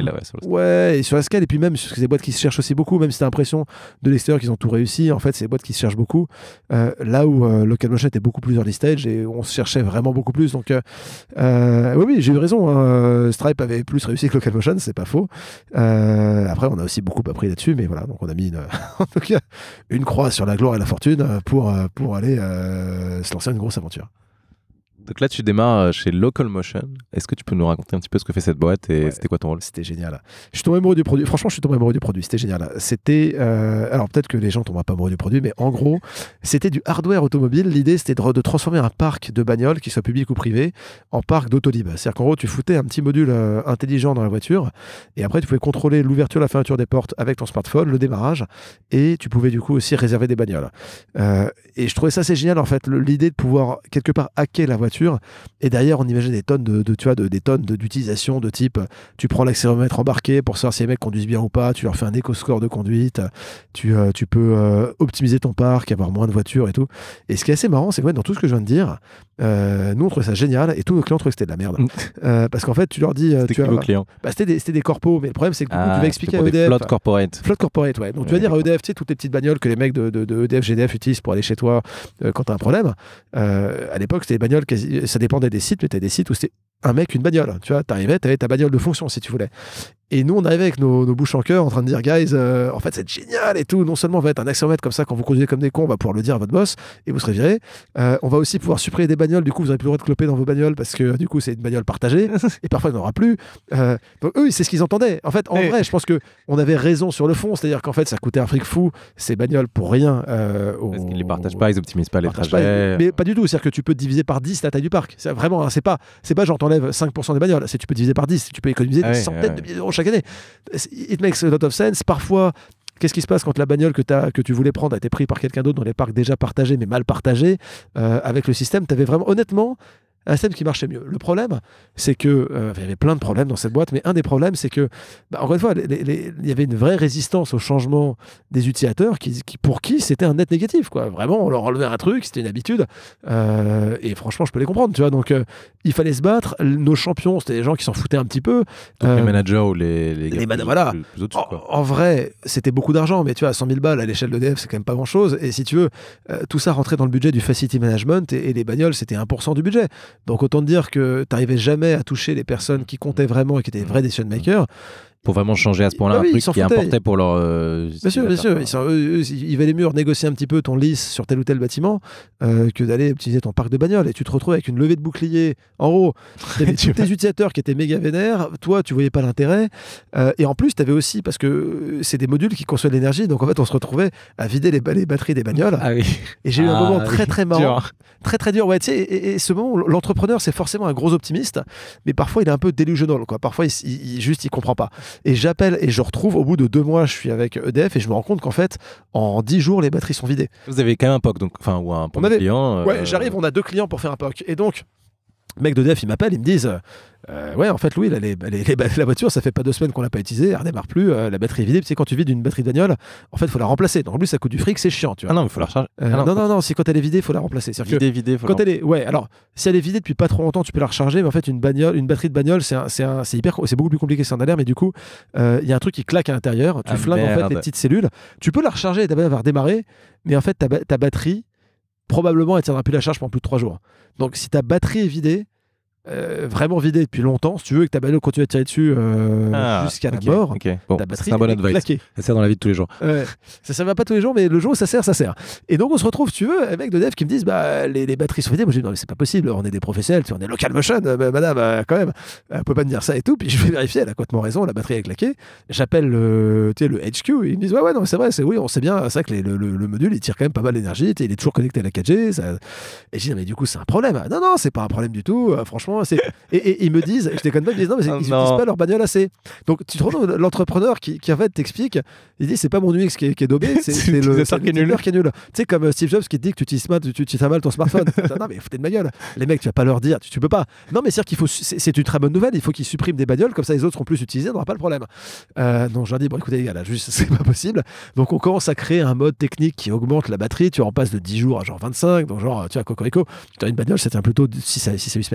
là, ouais, sur le... Ouais, et sur la scale, et puis même sur des boîtes qui se cherchent aussi beaucoup, même si t'as l'impression de l'extérieur qu'ils ont tout réussi, en fait, c'est des boîtes qui se cherchent beaucoup. Euh, là où euh, Local-Motion était beaucoup plus early stage et on se cherchait vraiment beaucoup plus. Donc, euh, euh, oui, oui, j'ai eu raison. Hein. Stripe avait plus réussi que Local-Motion, c'est pas faux. Euh, après, on a aussi beaucoup appris là-dessus, mais voilà, donc on a mis une, en tout cas, une croix sur la gloire et la fortune pour, pour aller euh, se lancer une grosse aventure. Donc là, tu démarres chez Local-Motion. Est-ce que tu peux nous raconter un petit peu ce que fait cette boîte et ouais, c'était quoi ton rôle? C'était génial. Je suis tombé amoureux du produit. Franchement, je suis tombé amoureux du produit. C'était génial. C'était, euh, alors peut-être que les gens tombent pas amoureux du produit, mais en gros, c'était du hardware automobile. L'idée, c'était de, de transformer un parc de bagnoles, qu'il soit public ou privé, en parc d'autolib. C'est-à-dire qu'en gros, tu foutais un petit module euh, intelligent dans la voiture et après, tu pouvais contrôler l'ouverture, la fermeture des portes avec ton smartphone, le démarrage, et tu pouvais du coup aussi réserver des bagnoles. Euh, et je trouvais ça assez génial en fait, le, l'idée de pouvoir quelque part hacker la voiture. Et derrière, on imagine des tonnes de, de tu vois, de, des tonnes de, d'utilisation de type, tu prends l'accéléromètre embarqué pour savoir si les mecs conduisent bien ou pas, tu leur fais un éco-score de conduite, tu, euh, tu peux euh, optimiser ton parc, avoir moins de voitures et tout. Et ce qui est assez marrant, c'est que ouais, dans tout ce que je viens de dire, euh, nous on trouvait ça génial et tous nos clients trouvaient que c'était de la merde. euh, parce qu'en fait, tu leur dis. C'était tu qui vois, vos clients? Bah, c'était des, c'était des corpos, mais le problème c'est que ah, tu vas expliquer à E D F. Flotte corporate. Flotte corporate, ouais. Donc ouais, tu vas dire à E D F, tu sais, toutes les petites bagnoles que les mecs de, de, de E D F, G D F utilisent pour aller chez toi euh, quand tu as un problème. Euh, à l'époque, c'était des bagnoles, quasi, ça dépendait des sites, mais tu as des sites où c'était un mec, une bagnole. Tu vois, t'arrivais, t'avais ta bagnole de fonction si tu voulais. Et nous, on arrivait avec nos, nos bouches en cœur en train de dire, guys, euh, en fait, c'est génial et tout. Non seulement on va être un accéléromètre comme ça, quand vous conduisez comme des cons, on va pouvoir le dire à votre boss et vous serez viré. Euh, on va aussi pouvoir supprimer des bagnoles. Du coup, vous n'aurez plus le droit de cloper dans vos bagnoles parce que du coup, c'est une bagnole partagée et parfois, il n'y en aura plus. Euh, donc, eux, c'est ce qu'ils entendaient. En fait, en et... vrai, je pense qu'on avait raison sur le fond. C'est-à-dire qu'en fait, ça coûtait un fric fou, ces bagnoles, pour rien. Euh, au... Parce qu'ils ne les partagent pas, ils n'optimisent pas les trajets. Pas, mais pas du tout. C'est-à-dire que tu peux diviser par dix la taille du parc. C'est vraiment, hein, c'est pas, c'est pas genre t'enlèves cinq pour cent des bagnoles. C'est tu peux diviser par dix. Tu peux économiser ah des ouais, centaines ouais. de milliers d'euros chaque année. It makes a lot of sense. Parfois, qu'est-ce qui se passe quand la bagnole que, que tu voulais prendre a été prise par quelqu'un d'autre dans les parcs déjà partagés, mais mal partagés, euh, avec le système, tu avais vraiment, honnêtement, un système qui marchait mieux. Le problème, c'est que, euh, il y avait plein de problèmes dans cette boîte, mais un des problèmes, c'est que, bah, encore une fois, il y avait une vraie résistance au changement des utilisateurs qui, qui, pour qui c'était un net négatif, quoi. Vraiment, on leur enlevait un truc, c'était une habitude, euh, et franchement, je peux les comprendre, tu vois. Donc, euh, il fallait se battre. Nos champions, c'était des gens qui s'en foutaient un petit peu. Donc, euh, les managers ou les, les, les man- plus, voilà. plus, plus au-dessus, quoi. En, en vrai, c'était beaucoup d'argent, mais tu vois, cent mille balles à l'échelle de d'E D F, c'est quand même pas grand-chose. Et si tu veux, euh, tout ça rentrait dans le budget du facility management, et, et les bagnoles, c'était un pour cent du budget. Donc autant te dire que tu n'arrivais jamais à toucher les personnes qui comptaient vraiment et qui étaient des vrais decision makers. Pour vraiment changer à ce point-là, ah oui, un truc qui importait pour leur... Euh, bien sûr, bien sûr. Ils, sont, eux, ils valait mieux négocier un petit peu ton lease sur tel ou tel bâtiment euh, que d'aller utiliser ton parc de bagnoles. Et tu te retrouves avec une levée de bouclier en haut. Tu avais tous tes utilisateurs qui étaient méga vénères. Toi, tu voyais pas l'intérêt. Euh, et en plus, tu avais aussi, parce que c'est des modules qui consomment de l'énergie, donc en fait, on se retrouvait à vider les, les batteries des bagnoles. Ah oui. Et j'ai eu ah, un moment oui. très, très marrant. Dur. Très, très dur. Ouais, tu sais, et, et ce moment, l'entrepreneur, c'est forcément un gros optimiste, mais parfois, il est un peu delusional, quoi. Parfois, il, il, il, juste, il comprend pas. Et j'appelle et je retrouve au bout de deux mois, je suis avec E D F et je me rends compte qu'en fait, en dix jours, les batteries sont vidées. Vous avez quand même un P O C, donc, enfin, ou un on avait... client. Ouais, euh... j'arrive, on a deux clients pour faire un P O C. Et donc, le mec d'E D F, il m'appelle, ils me disent euh, ouais, en fait, Louis, là, les, les, les, la voiture, ça fait pas deux semaines qu'on l'a pas utilisée, elle redémarre plus, euh, la batterie est vidée. Tu sais, quand tu vides une batterie de bagnole, en fait, il faut la remplacer. Donc, en plus, ça coûte du fric, c'est chiant. Tu vois. Ah non, mais il faut la recharger. Euh, ah non, non, non, non, si quand elle est vidée, il faut la remplacer. Vidée, vidée, faut quand elle est, ouais, alors, si elle est vidée depuis pas trop longtemps, tu peux la recharger, mais en fait, une bagnole, une batterie de bagnole, c'est, un, c'est, un, c'est hyper, c'est beaucoup plus compliqué que ça en a l'air, mais du coup, il euh, y a un truc qui claque à l'intérieur, tu ah, flingues merde. en fait les petites cellules, tu peux la recharger et ta bagnole va redémarrer, mais en fait, ta, ta batterie, probablement, elle tiendra plus la charge pendant plus de trois jours. Donc, si ta batterie est vidée, Euh, vraiment vidé depuis longtemps, si tu veux que ta bagnole continue à tirer dessus euh, ah, jusqu'à okay, la mort, okay. Bon, ta batterie c'est un bon est advice. claquée. Ça sert dans la vie de tous les jours. Euh, ça ne sert pas tous les jours, mais le jour où ça sert, ça sert. Et donc on se retrouve, si tu veux, un mec de dev qui me disent bah, les, les batteries sont vidées. Moi je dis non, mais c'est pas possible, on est des professionnels, on est Local-Motion, euh, madame, euh, quand même, elle peut pas me dire ça et tout. Puis je vais vérifier, elle a complètement raison, la batterie est claquée. J'appelle le, le H Q, et ils me disent ouais, ouais, non, c'est vrai, c'est oui, on sait bien, c'est vrai que les, le, le, le module il tire quand même pas mal d'énergie, il est toujours connecté à la quatre G. Ça... Et je dis non, mais du coup, c'est un problème. Non, non, c'est pas un problème du tout, euh, franchement, c'est. Et, et, ils me disent, je déconne pas, ils me disent non, mais ils n'utilisent pas leur bagnole assez. Donc tu te retrouves l'entrepreneur qui, qui en fait t'explique, il dit c'est pas mon U X qui est, qui est daubé, c'est, c'est le l'utilisateur qui est nul. Qui est nul. Tu sais, comme Steve Jobs qui te dit que tu utilises mal, tu, tu utilises mal ton smartphone. Non, mais foutez de ma gueule. Les mecs, tu vas pas leur dire, tu, tu peux pas. Non, mais c'est-à-dire qu'il faut, c'est, c'est une très bonne nouvelle, il faut qu'ils suppriment des bagnoles, comme ça les autres seront plus utilisés, on n'aura pas le problème. Euh, donc je leur dis, bon écoutez les gars, là, juste, c'est pas possible. Donc on commence à créer un mode technique qui augmente la batterie, tu en passes de dix jours à genre vingt-cinq, donc genre, tu vois, Cocorico, tu as une bagnole, ça tient plutôt six à huit semaines, tu vois.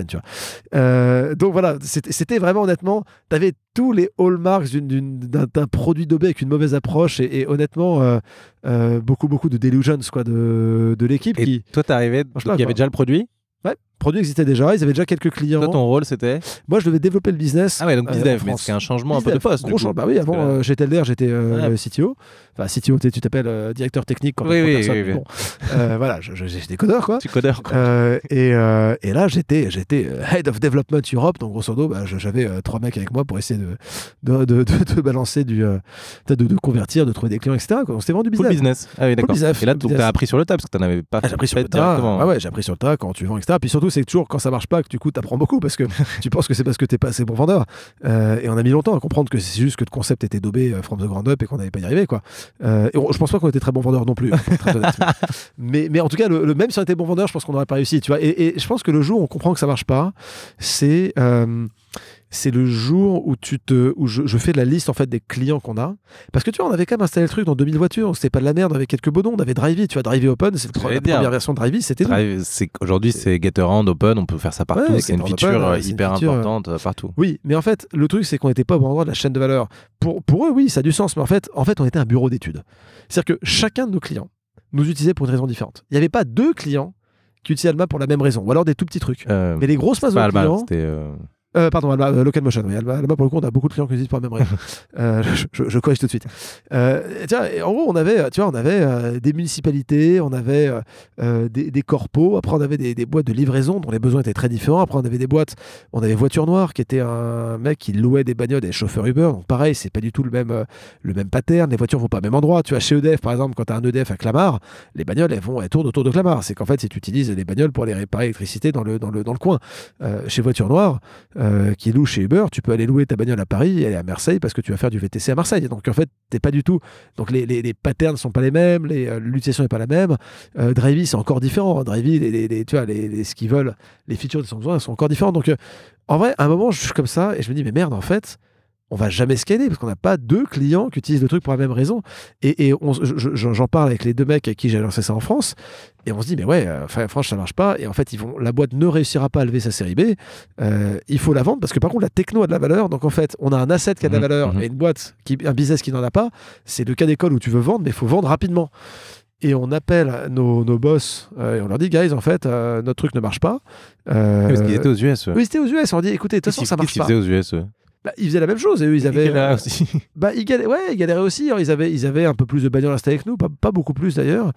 Euh, donc voilà, c'était, c'était vraiment honnêtement, tu avais tous les hallmarks d'une, d'une, d'un, d'un produit d'O B avec une mauvaise approche et, et honnêtement, euh, euh, beaucoup, beaucoup de delusions quoi, de, de l'équipe. Et qui, toi, t'es arrivé, Franchement, donc il y avait quoi. déjà le produit. Ouais, le produit existait déjà, ils avaient déjà quelques clients. Toi, ton rôle, c'était Moi, je devais développer le business. Ah ouais, donc euh, BizDev, en mais France. c'est un changement BizDev, un peu de poste. Gros du coup. changement. Bah oui, avant, Parce que- euh, j'étais L D R, j'étais euh, Ouais. C T O. Enfin, C T O, tu tu t'appelles euh, directeur technique quand Oui, on oui, personne. oui, oui. Bon. Euh, voilà, je- je- j'étais codeur, quoi. Tu codeur, quoi. Euh, et, euh, et là, j'étais, j'étais euh, Head of Development Europe, donc grosso modo, bah, je- j'avais euh, trois mecs avec moi pour essayer de, de, de, de, de balancer du. Euh, de, de convertir, de trouver des clients, et cetera. Quoi. Donc, c'était vraiment du Full business. business. Ah oui, d'accord. business, Et là, full donc, business. t'as appris sur le tas parce que t'en avais pas Ah, j'ai appris sur fait le tas. directement. Ouais, ouais, j'ai appris sur le tas quand tu vends, et cetera. Puis surtout, c'est que toujours quand ça marche pas, que du coup, t'apprends beaucoup parce que tu penses que c'est parce que t'es pas assez bon vendeur. Euh, et on a mis longtemps à comprendre que c'est juste que le concept était daubé euh, from the ground up et qu'on n'allait pas y arriver, quoi. Euh, et on- je pense pas qu'on était très bon vendeur non plus. hein, pour être très honnête. mais, mais en tout cas, le, le- même si on était bon vendeur, je pense qu'on n'aurait pas réussi, tu vois. Et, et je pense que le jour où on comprend que ça marche pas, c'est euh, c'est le jour où tu te où je, je fais la liste en fait des clients qu'on a, parce que tu vois, on avait quand même installé le truc dans deux mille voitures, donc c'était pas de la merde, on avait quelques bodons, on avait Drivey, tu vois, Drivey Open, c'est J'allais la dire. première version de Drivey, c'était nous. Drive, c'est aujourd'hui c'est Getaround Open, on peut faire ça partout, Ouais, c'est une Getaround feature Open, euh, ouais, c'est une hyper feature, importante euh, partout. Oui, mais en fait, le truc, c'est qu'on n'était pas au bon endroit de la chaîne de valeur. Pour, pour eux, oui, ça a du sens, mais en fait, en fait, on était un bureau d'études. C'est-à-dire que chacun de nos clients nous utilisait pour une raison différente. Il n'y avait pas deux clients qui utilisaient Alma pour la même raison, ou alors des tout petits trucs. Euh, Mais les grosses masses pas de Alma, clients... c'était euh, Euh, pardon, Alma, euh, Locomotion. Oui, Alma, Alma, pour le coup, on a beaucoup de clients qui utilisent pour la même raison. euh, je, je, je corrige tout de suite. Euh, tu vois, et en gros, on avait, tu vois, on avait euh, des municipalités, on avait euh, euh, des, des corpos. Après, on avait des, des boîtes de livraison dont les besoins étaient très différents. Après, on avait des boîtes, on avait Voiture Noire, qui était un mec qui louait des bagnoles, des chauffeurs Uber. Donc, pareil, c'est pas du tout le même, euh, le même pattern. Les voitures vont pas au même endroit. Tu vois, chez E D F, par exemple, quand tu as un E D F à Clamart, les bagnoles, elles vont, elles tournent autour de Clamart. C'est qu'en fait, si tu utilises les bagnoles pour aller réparer l'électricité dans le, dans le, dans le coin. Euh, chez Voiture Noire, euh, qui loue chez Uber, tu peux aller louer ta bagnole à Paris et aller à Marseille parce que tu vas faire du V T C à Marseille. Donc en fait, t'es pas du tout. Donc les, les, les patterns sont pas les mêmes, les, euh, l'utilisation n'est pas la même. Euh, Drivey, c'est encore différent. Drivey, les, les, les, tu vois, les, les, ce qu'ils veulent, les features qu'ils ont besoin, elles sont encore différentes. Donc euh, en vrai, à un moment, je suis comme ça et je me dis, mais merde, en fait, on va jamais scaler parce qu'on n'a pas deux clients qui utilisent le truc pour la même raison. Et, et on, je, je, j'en parle avec les deux mecs avec qui j'ai lancé ça en France. Et on se dit, mais ouais, euh, franchement, ça marche pas. Et en fait, ils vont, la boîte ne réussira pas à lever sa série B. Euh, il faut la vendre parce que par contre, la techno a de la valeur. Donc en fait, on a un asset qui a de la Mmh, valeur mmh. et une boîte, qui, un business qui n'en a pas. C'est le cas d'école où tu veux vendre, mais il faut vendre rapidement. Et on appelle nos, nos boss euh, et on leur dit, guys, en fait, euh, notre truc ne marche pas. Euh, parce qu'ils étaient aux U S. eux. Oui, c'était aux U S. On leur dit, écoutez, de toute façon, ça marche Qu'est-ce qu'ils pas. faisaient aux U S eux Bah, ils faisaient la même chose et eux ils avaient Et là aussi. bah ils galéraient, ouais, ils galéraient aussi. Alors, ils avaient ils avaient un peu plus de bagnoles installées que nous, pas, pas beaucoup plus d'ailleurs.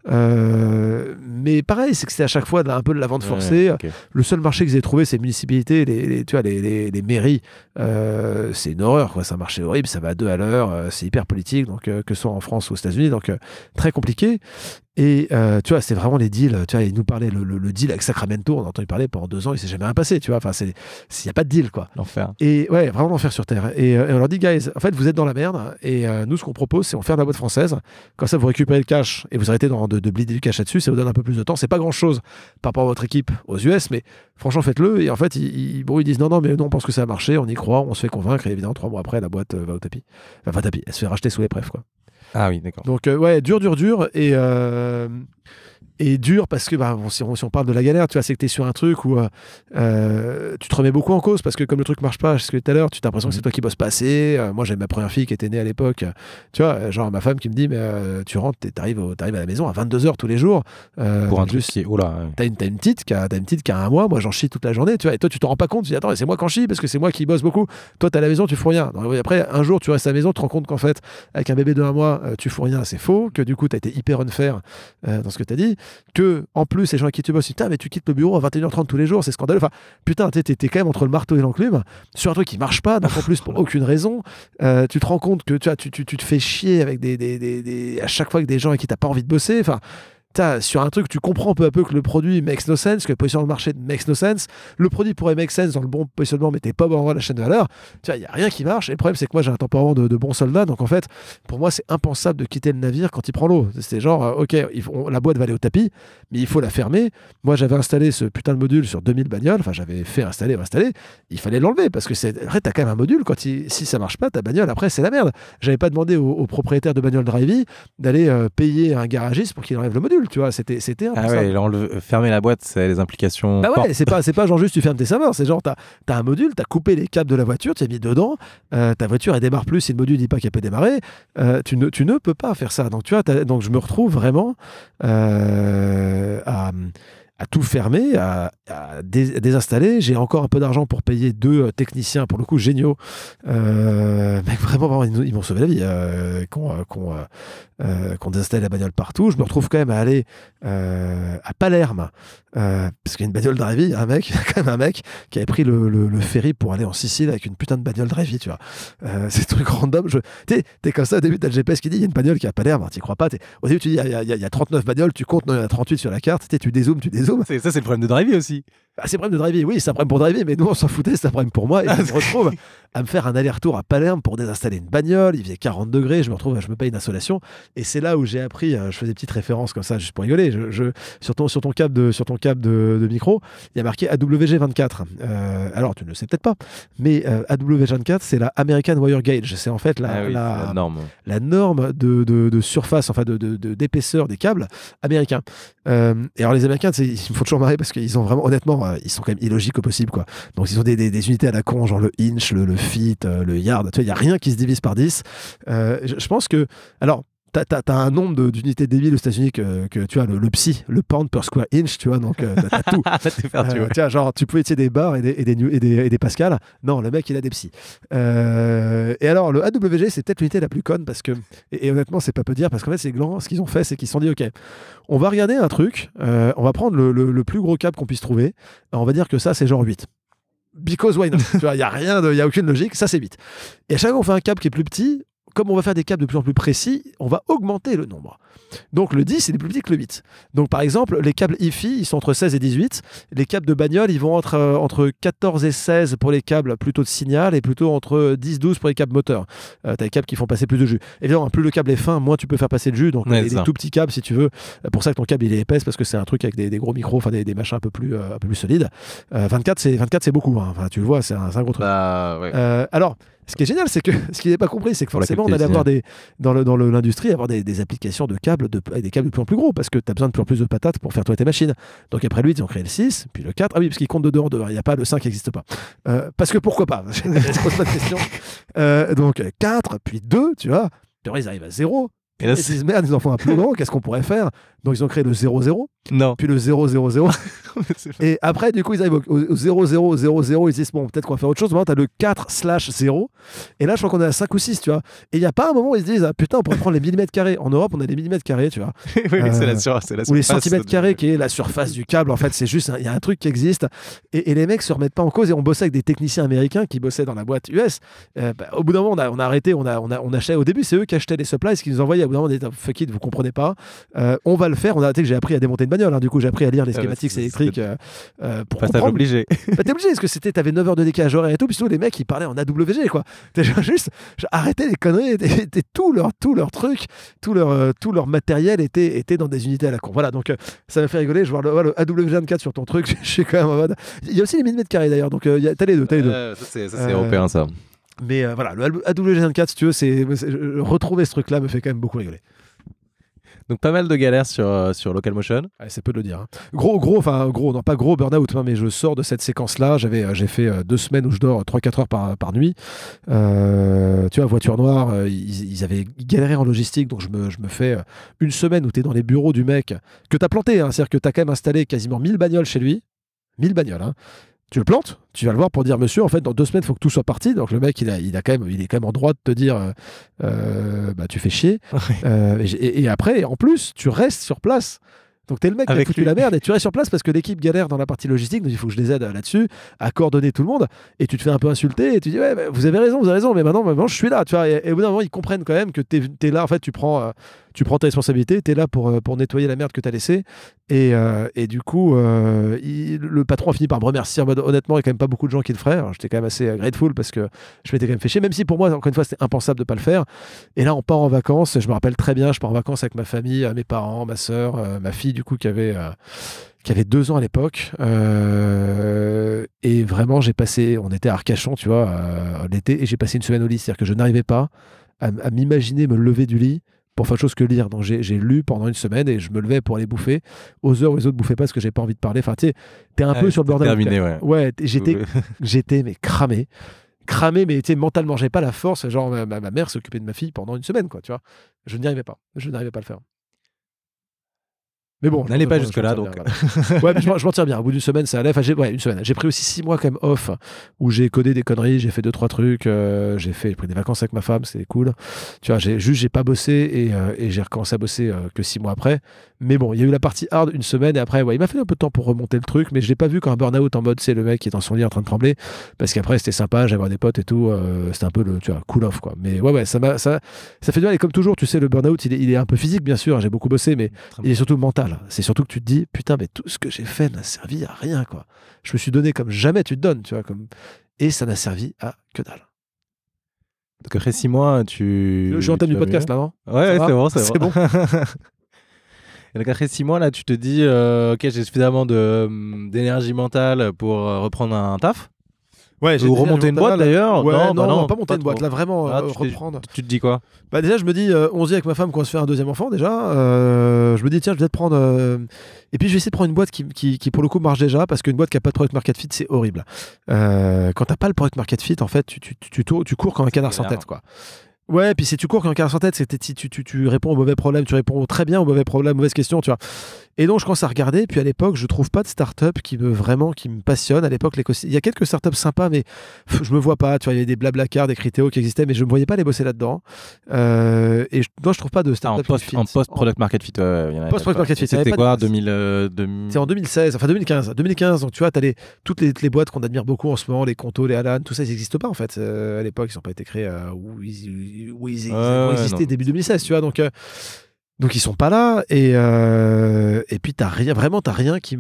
Euh, mais pareil, c'est que c'était à chaque fois de la- un peu de la vente forcée. Ouais, ok. Le seul marché qu'ils aient trouvé, c'est les municipalités, les, les- tu vois, les, les, les mairies. Euh, c'est une horreur, quoi. C'est un marché horrible, ça va à deux à l'heure, euh, c'est hyper politique, donc euh, que ce soit en France ou aux États-Unis, donc euh, très compliqué. Et euh, tu vois, c'était vraiment les deals. Tu vois, il nous parlait le, le, le deal avec Sacramento, on a entendu parler pendant deux ans, il s'est jamais rien passé. Tu vois, enfin, c'est, il y a pas de deal, quoi. L'enfer. Et ouais, vraiment l'enfer sur Terre. Et, euh, et on leur dit, guys, en fait, vous êtes dans la merde. Et euh, nous, ce qu'on propose, c'est on fait de la boîte française. Comme ça, vous récupérez le cash et vous arrêtez dans- de, de bleeder du cash là-dessus. Ça vous donne un peu plus de temps. C'est pas grand-chose par rapport à votre équipe aux U S, mais franchement, faites-le. Et en fait, ils, ils, bon, ils disent, non, non, mais nous, on pense que ça a marché, on y croit, on se fait convaincre. Et évidemment, trois mois après, la boîte euh, va au tapis. Enfin, va au tapis. Elle se fait racheter sous les prefs, quoi. Ah oui, d'accord. Donc, euh, ouais, dur, dur, dur. Et, euh, et dur parce que, bah, bon, si, on, si on parle de la galère, tu vois, c'est que tu es sur un truc où euh, euh, tu te remets beaucoup en cause parce que, comme le truc marche pas, je sais que tout à l'heure, tu as l'impression que c'est toi qui bosses pas assez. Euh, moi, j'avais ma première fille qui était née à l'époque. euh, Tu vois, euh, genre ma femme qui me dit, mais euh, tu rentres, t'es- t'arrives, au- t'arrives à la maison à vingt-deux heures tous les jours. Euh, Pour un en truc plus, qui est. Oula. ouais. T'as une, t'as une petite qui a, t'as une petite qui a un mois, moi j'en chie toute la journée, tu vois, et toi tu t'en rends pas compte, tu dis attends, c'est moi qui en chie parce que c'est moi qui bosse beaucoup. Toi t'es à la maison, tu fous rien. Donc, oui, après, un jour tu restes à la maison, tu te rends compte qu'en fait, avec un bébé de un mois, euh, tu fous rien, c'est faux, que du coup t'as été hyper unfair euh, dans ce que t'as dit, que en plus, les gens avec qui tu bosses, putain, mais tu quittes le bureau à vingt et une heures trente tous les jours, c'est scandaleux. Enfin, putain, t'es, t'es, t'es quand même entre le marteau et l'enclume sur un truc qui marche pas, donc en plus pour aucune raison. Euh, tu te rends compte que tu, vois, tu, tu, tu te fais chier avec des, des, des, des- à chaque fois avec des gens avec qui t'as pas envie de bosser. Enfin, t'as, sur un truc, tu comprends peu à peu que le produit makes no sense, que le positionnement de marché makes no sense. Le produit pourrait make sense dans le bon positionnement, mais t'es pas au bon endroit de la chaîne de valeur. Tu vois, il n'y a rien qui marche. Et le problème, c'est que moi, j'ai un tempérament de, de bon soldat. Donc, en fait, pour moi, c'est impensable de quitter le navire quand il prend l'eau. C'est genre, euh, OK, il faut- on- la boîte va aller au tapis, mais il faut la fermer. Moi, j'avais installé ce putain de module sur deux mille bagnoles. Enfin, j'avais fait installer ou installer. Il fallait l'enlever parce que c'est. Après, t'as quand même un module. Quand il- si ça marche pas, ta bagnole, après, c'est la merde. J'avais pas demandé au, au propriétaire de bagnole Drivey d'aller euh, payer un garagiste pour qu'il enlève le module. module, tu vois. C'était, c'était Ah ouais, l'enleve- fermer la boîte, c'est les implications. Bah ouais, fortes. c'est pas, c'est pas genre juste tu fermes tes serveurs, c'est genre t'as, t'as un module, t'as coupé les câbles de la voiture, tu as mis dedans, euh, ta voiture elle démarre plus si le module dit pas qu'elle peut démarrer, euh, tu, ne, tu ne peux pas faire ça. Donc tu vois, t'as- donc je me retrouve vraiment euh, à, à tout fermer, à, à dés- désinstaller. J'ai encore un peu d'argent pour payer deux euh, techniciens, pour le coup géniaux, euh, mec, vraiment, vraiment, ils, nous- ils m'ont sauvé la vie, euh, qu'on euh, qu'on, euh, euh, qu'on désinstalle la bagnole partout. Je me retrouve quand même à aller euh, à Palerme, euh, parce qu'il y a une bagnole drive, un mec, quand même un mec qui avait pris le, le, le ferry pour aller en Sicile avec une putain de bagnole drive, tu vois. Euh, c'est un truc random. Je... T'es, t'es comme ça, au début, t'as le G P S qui dit il y a une bagnole qui est à Palerme, t'y crois pas. T'es... Au début, tu dis il y, a- il y a- il y a trente-neuf bagnoles, tu comptes, non, il y en a trente-huit sur la carte, t'es, tu dézoomes, tu dézoomes. C'est, ça, c'est le problème de Drivey aussi. Ah, c'est un problème de driver, oui, c'est un problème pour driver, mais nous on s'en foutait, c'est un problème pour moi. Et je me retrouve à me faire un aller-retour à Palerme pour désinstaller une bagnole. Il faisait quarante degrés, je me retrouve, je me paye une installation. Et c'est là où j'ai appris, euh, je fais des petites références comme ça, juste pour rigoler. Je, je- sur, ton, sur ton câble, de, sur ton câble de, de micro, il y a marqué A W G vingt-quatre. Euh, alors, tu ne le sais peut-être pas, mais euh, A W G vingt-quatre, c'est la American Wire Gauge. C'est en fait la, Ah oui, la, c'est la norme. la norme de, de- de surface, enfin de, de- de- d'épaisseur des câbles américains. Euh, et alors les Américains, c'est- ils me font toujours marrer parce qu'ils ont vraiment, honnêtement, euh, ils sont quand même illogiques au possible, quoi. Donc ils ont des, des- des unités à la con, genre le inch, le, le feet, euh, le yard. Tu vois, il y a rien qui se divise par dix. Euh, je, je pense que, alors. T'as, t'as- t'as un nombre de- d'unités débiles aux États-Unis que, que tu as le, le psy, le pound per square inch, tu vois, donc euh, t'as, t'as tout. Ah, ça t'est perdu, Euh, ouais. tu vois, genre, tu pouvais utiliser des bars et des, et des, nu- et des, et des pascals. Non, le mec, il a des psys. Euh, et alors, le A W G, c'est peut-être l'unité la plus conne parce que, et, et honnêtement, c'est pas peu dire, parce qu'en fait, c'est gland. Ce qu'ils ont fait, c'est qu'ils se sont dit, OK, on va regarder un truc, euh, on va prendre le, le- le plus gros câble qu'on puisse trouver, et on va dire que ça, c'est genre huit. Because why not? Tu vois, il n'y a rien, il n'y a aucune logique, ça, c'est huit. Et à chaque fois qu'on fait un câble qui est plus petit, comme on va faire des câbles de plus en plus précis, on va augmenter le nombre. Donc le dix, il est plus petit que le huit. Donc par exemple, les câbles I F I, ils sont entre seize et dix-huit. Les câbles de bagnole, ils vont entre, euh, entre quatorze et seize pour les câbles plutôt de signal et plutôt entre dix douze pour les câbles moteurs. Euh, tu as des câbles qui font passer plus de jus. Évidemment, plus le câble est fin, moins tu peux faire passer le jus. Donc Ouais, les, c'est les ça. tout petits câbles, si tu veux, euh, pour ça que ton câble il est épaisse parce que c'est un truc avec des, des gros micros, enfin des, des machins un peu plus, euh, un peu plus solides. Euh, vingt-quatre, c'est, vingt-quatre, c'est beaucoup. Hein. Enfin, tu le vois, c'est un, c'est un gros truc. Bah, ouais. Euh, alors, ce qui est génial, c'est que ce qu'il n'est pas compris, c'est que Pour la forcément, on qualité allait du avoir des, dans, le, dans le- l'industrie, avoir des, des applications de câbles, de, avec des câbles de plus en plus gros, parce que tu as besoin de plus en plus de patates pour faire tourner tes machines. Donc après le huit, ils ont créé le six, puis le quatre. Ah oui, parce qu'ils comptent de deux en deux. Il n'y a pas le cinq qui n'existe pas. Euh, parce que pourquoi pas? Je ne pose pas de question. Euh, donc quatre, puis deux, tu vois. Puis après, ils arrivent à zéro. Et là, Ils c'est... disent merde, ils en font un plus grand, qu'est-ce qu'on pourrait faire? Donc ils ont créé le zéro zéro, Non. puis le zéro zéro zéro. C'est pas- Et après, du coup, ils arrivent au, au- au zéro zéro zéro zéro, ils disent, bon, peut-être qu'on va faire autre chose. Maintenant, tu as le quatre slash zéro. Et là, je crois qu'on est à cinq ou six, tu vois. Et il n'y a pas un moment où ils se disent, ah, putain, on pourrait prendre les millimètres carrés. En Europe, on a des millimètres carrés, tu vois. oui, oui, c'est Euh, la sur- c'est la Ou les surface centimètres de- carrés, qui est la surface du câble. En fait, c'est juste, il y a un truc qui existe. Et, et les mecs se remettent pas en cause. Et on bossait avec des techniciens américains qui bossaient dans la boîte U S. Euh, bah, au bout d'un moment, on a, on a arrêté, on, a, on, a, on achetait. Au début, c'est eux qui achetaient les supplies, qui nous envoyaient. Au bout d'un moment, on disait, fuck it, vous comprenez pas. Euh, on va le faire. On a arrêté que j'ai appris à démonter une bagnole. Hein. Du coup, j'ai appris à lire les Ah ouais, schématiques c'est- électriques euh, euh, pour Passage comprendre. obligé. Bah, t'es obligé, parce que c'était, t'avais neuf heures de décalage horaire et tout, puis surtout les mecs ils parlaient en A W G, quoi. T'es genre juste, je- arrêtez les conneries, et, et- et tout leur, tout leur truc, tout leur, euh, tout leur matériel était, était dans des unités à la con. Voilà, donc euh, ça m'a fait rigoler, je vois le, ouais, le A W G vingt-quatre sur ton truc, je suis quand même en mode. Il y a aussi les millimètres carrés d'ailleurs, donc euh, il y a- t'as les deux, t'as les deux. Euh, ça, c'est, ça, c'est Euh, européen, ça. Mais euh, voilà, le A W G vingt-quatre, si tu veux, c'est, c'est- je- retrouver ce truc-là me fait quand même beaucoup rigoler. Donc, pas mal de galères sur, euh, sur Locomotion. Ouais, c'est peu de le dire. Hein. Gros, gros, enfin gros, non pas gros burn-out, hein, mais je sors de cette séquence-là. J'avais, euh, j'ai fait euh, deux semaines où je dors trois quatre heures par, par nuit. Euh, tu vois, voiture noire, euh, ils, ils avaient galéré en logistique, donc je me, je me fais euh, une semaine où tu es dans les bureaux du mec que tu as planté. Hein, c'est-à-dire que tu as quand même installé quasiment mille bagnoles chez lui. mille bagnoles, hein. Tu le plantes, tu vas le voir pour dire monsieur, en fait, dans deux semaines, il faut que tout soit parti. Donc le mec, il, a, il, a quand même, il est quand même en droit de te dire euh, euh, bah, tu fais chier. Euh, et, et- et après, en plus, tu restes sur place. Donc t'es le mec qui a Avec foutu lui. la merde et tu restes sur place parce que l'équipe galère dans la partie logistique, donc il faut que je les aide là-dessus, à coordonner tout le monde. Et tu te fais un peu insulter et tu dis ouais, bah, vous avez raison, vous avez raison, mais maintenant, maintenant je suis là. Tu vois, et, et au bout d'un moment, ils comprennent quand même que t'es, t'es là. En fait, tu prends, euh, tu prends ta responsabilité, t'es là pour, euh, pour nettoyer la merde que t'as laissée. Et, euh, et du coup, euh, il- le patron a fini par me remercier en mode honnêtement, il y a quand même pas beaucoup de gens qui le feraient. Alors, j'étais quand même assez euh, grateful parce que je m'étais quand même fait chier, même si pour moi, encore une fois, c'était impensable de pas le faire. Et là, on part en vacances. Je me rappelle très bien, je pars en vacances avec ma famille, euh, mes parents, ma sœur, euh, ma fille, du coup, qui avait, euh, qui avait deux ans à l'époque. Euh, et vraiment, j'ai passé, on était à Arcachon, tu vois, euh, l'été, et j'ai passé une semaine au lit. C'est-à-dire que je n'arrivais pas à, à m'imaginer me lever du lit pour faire autre chose que lire. Donc j'ai, j'ai lu pendant une semaine et je me levais pour aller bouffer aux heures où les autres bouffaient pas parce que j'ai pas envie de parler. Enfin, tu sais, t'es un Ah, peu sur le burn-out. terminé, ouais. Ouais, j'étais, j'étais mais cramé. Cramé, mais tu sais, mentalement, j'ai pas la force. Genre, ma, ma mère s'occupait de ma fille pendant une semaine, quoi, tu vois. Je n'y arrivais pas. Je n'arrivais pas à le faire. Mais bon, n'allez pas jusque là, donc. Bien, voilà. Ouais, mais je, je m'en tire bien. Au bout d'une semaine, ça allait. Enfin, j'ai, ouais, une semaine. J'ai pris aussi six mois quand même off, où j'ai codé des conneries, j'ai fait deux trois trucs, euh, j'ai fait, j'ai pris des vacances avec ma femme, c'était cool. Tu vois, j'ai juste, j'ai pas bossé et, euh, et j'ai recommencé à bosser euh, que six mois après. Mais bon, il y a eu la partie hard une semaine et après, ouais, il m'a fallu un peu de temps pour remonter le truc, mais je l'ai pas vu comme un burn-out en mode, c'est le mec qui est dans son lit en train de trembler, parce qu'après c'était sympa, j'avais des potes et tout, euh, c'était un peu le, tu vois, cool off quoi. Mais ouais, ouais, ça m'a, ça, ça fait du mal et comme toujours, tu sais, le burn-out, il est, il est un peu physique bien sûr, j'ai beaucoup bossé, mais il est surtout mental. C'est surtout que tu te dis, putain, mais tout ce que j'ai fait n'a servi à rien quoi. Je me suis donné comme jamais tu te donnes, tu vois, comme et ça n'a servi à que dalle. Donc après six mois, tu. Je entame du podcast là, non? Ouais, ouais c'est bon, c'est, c'est bon. Et donc après six mois, là, tu te dis, euh, ok, j'ai suffisamment de, d'énergie mentale pour euh, reprendre un taf. Ouais, j'ai ou remonter une boîte d'ailleurs. Ouais, non, non, bah non, pas monter pas une boîte, trop. là vraiment Ah, euh, tu reprendre. Tu te dis quoi? Bah déjà, je me dis, euh, on se dit avec ma femme qu'on va se faire un deuxième enfant déjà. Euh, je me dis, tiens, je vais peut-être prendre. Euh... Et puis je vais essayer de prendre une boîte qui, qui, qui pour le coup marche déjà, parce qu'une boîte qui n'a pas de product market fit, c'est horrible. Euh, quand t'as pas le product market fit, en fait, tu, tu, tu, tu, tu cours comme un canard sans tête, quoi. Ouais, puis si tu cours comme un canard sans tête, c'est que tu, tu, tu réponds au mauvais problème, tu réponds très bien au mauvais problème, mauvaise question, tu vois. Et donc je commence à regarder, puis à l'époque, je trouve pas de start-up qui me vraiment qui me passionne. À l'époque, il y a quelques start-up sympas, mais pff, je me vois pas. Tu vois, il y avait des Blablacar, des Criteo qui existaient, mais je me voyais pas les bosser là-dedans. Euh, et je, non, je trouve pas de start-up ah, en, post, en post-product market fit. Ouais, y en a post-product market fit. C'était quoi, deux mille, euh, deux mille... C'est en deux mille seize, enfin deux mille quinze. deux mille quinze, donc tu vois, t'as les, toutes les, les boîtes qu'on admire beaucoup en ce moment, les Conto, les Alan, tout ça, ils n'existent pas en fait. Euh, à l'époque, ils n'ont pas été créés euh, où ils, où ils, ils ouais, ont existé non. début deux mille seize, tu vois. Donc. Euh, Donc ils sont pas là et euh, et puis t'as rien vraiment t'as rien qui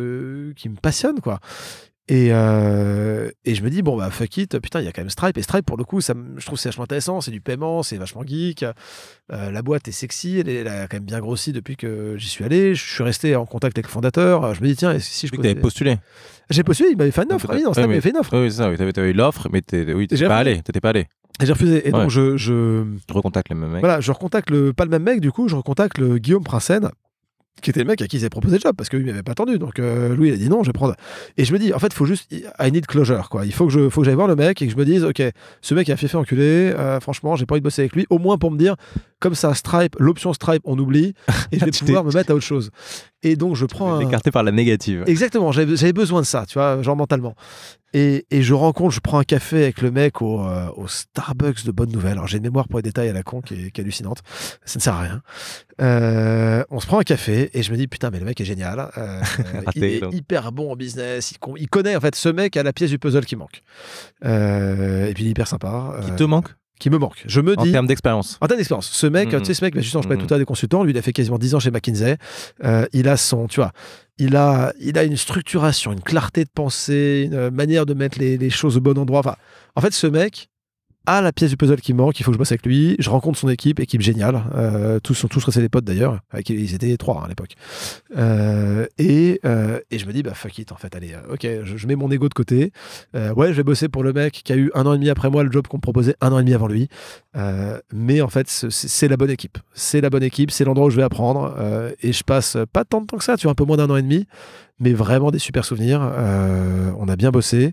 me qui me passionne quoi et euh, et je me dis bon bah fuck it, putain il y a quand même Stripe et Stripe pour le coup ça je trouve c'est vachement intéressant, c'est du paiement, c'est vachement geek, euh, la boîte est sexy, elle, est, elle a quand même bien grossi depuis que j'y suis allé, je suis resté en contact avec le fondateur, je me dis tiens si je tu avais postulé. J'ai postulé, il m'avait fait une offre, oui, non, Stripe m'avait fait une offre. Oui, c'est ça, oui, t'avais, t'avais eu l'offre mais t'es, oui t'étais pas allé, t'étais pas allé. Et j'ai refusé. Et ouais. donc, je, je... je recontacte le même mec. Voilà, je recontacte le... pas le même mec, du coup, je recontacte le Guillaume Prinsen, qui était le mec à qui ils avaient proposé le job, parce que lui, il m'avait pas attendu. Donc, euh, lui, il a dit non, je vais prendre. Et je me dis, en fait, il faut juste. I need closure, quoi. Il faut que, je... faut que j'aille voir le mec et que je me dise, ok, ce mec a fait fait enculer, euh, franchement, j'ai pas envie de bosser avec lui, au moins pour me dire, comme ça, Stripe, l'option Stripe, on oublie, et je vais pouvoir me mettre à autre chose. Et donc, je prends. Un... Écarté par la négative. Exactement, j'avais, j'avais besoin de ça, tu vois, genre mentalement. Et, et je rencontre, je prends un café avec le mec au, euh, au Starbucks de Bonne Nouvelle. Alors j'ai une mémoire pour les détails à la con qui est, qui est hallucinante. Ça ne sert à rien. Euh, on se prend un café et je me dis putain mais le mec est génial. Euh, Raté, il est donc. hyper bon en business. Il, il connaît en fait ce mec a la pièce du puzzle qui manque. Euh, et puis il est hyper sympa. Qui te manque? Qui me manque. Je me dis. En termes d'expérience. En termes d'expérience. Ce mec, mmh. tu sais, ce mec, bah, justement, je parlais mmh. tout à l'heure des consultants. Lui, il a fait quasiment dix ans chez McKinsey. Euh, il a son, tu vois, il a, il a une structuration, une clarté de pensée, une manière de mettre les, les choses au bon endroit. Enfin, en fait, ce mec a la pièce du puzzle qui manque. Il faut que je bosse avec lui. Je rencontre son équipe, équipe géniale. Euh, tous sont tous restés des potes d'ailleurs. Avec, ils étaient trois hein, à l'époque. Euh, et, euh, et je me dis, bah fuck it, en fait, allez, euh, ok, je, je mets mon ego de côté. Euh, ouais, je vais bosser pour le mec qui a eu un an et demi après moi le job qu'on me proposait un an et demi avant lui. Euh, mais en fait, c'est, c'est la bonne équipe. C'est la bonne équipe, c'est l'endroit où je vais apprendre. Euh, et je passe pas tant de temps que ça, tu vois, un peu moins d'un an et demi, mais vraiment des super souvenirs. Euh, on a bien bossé.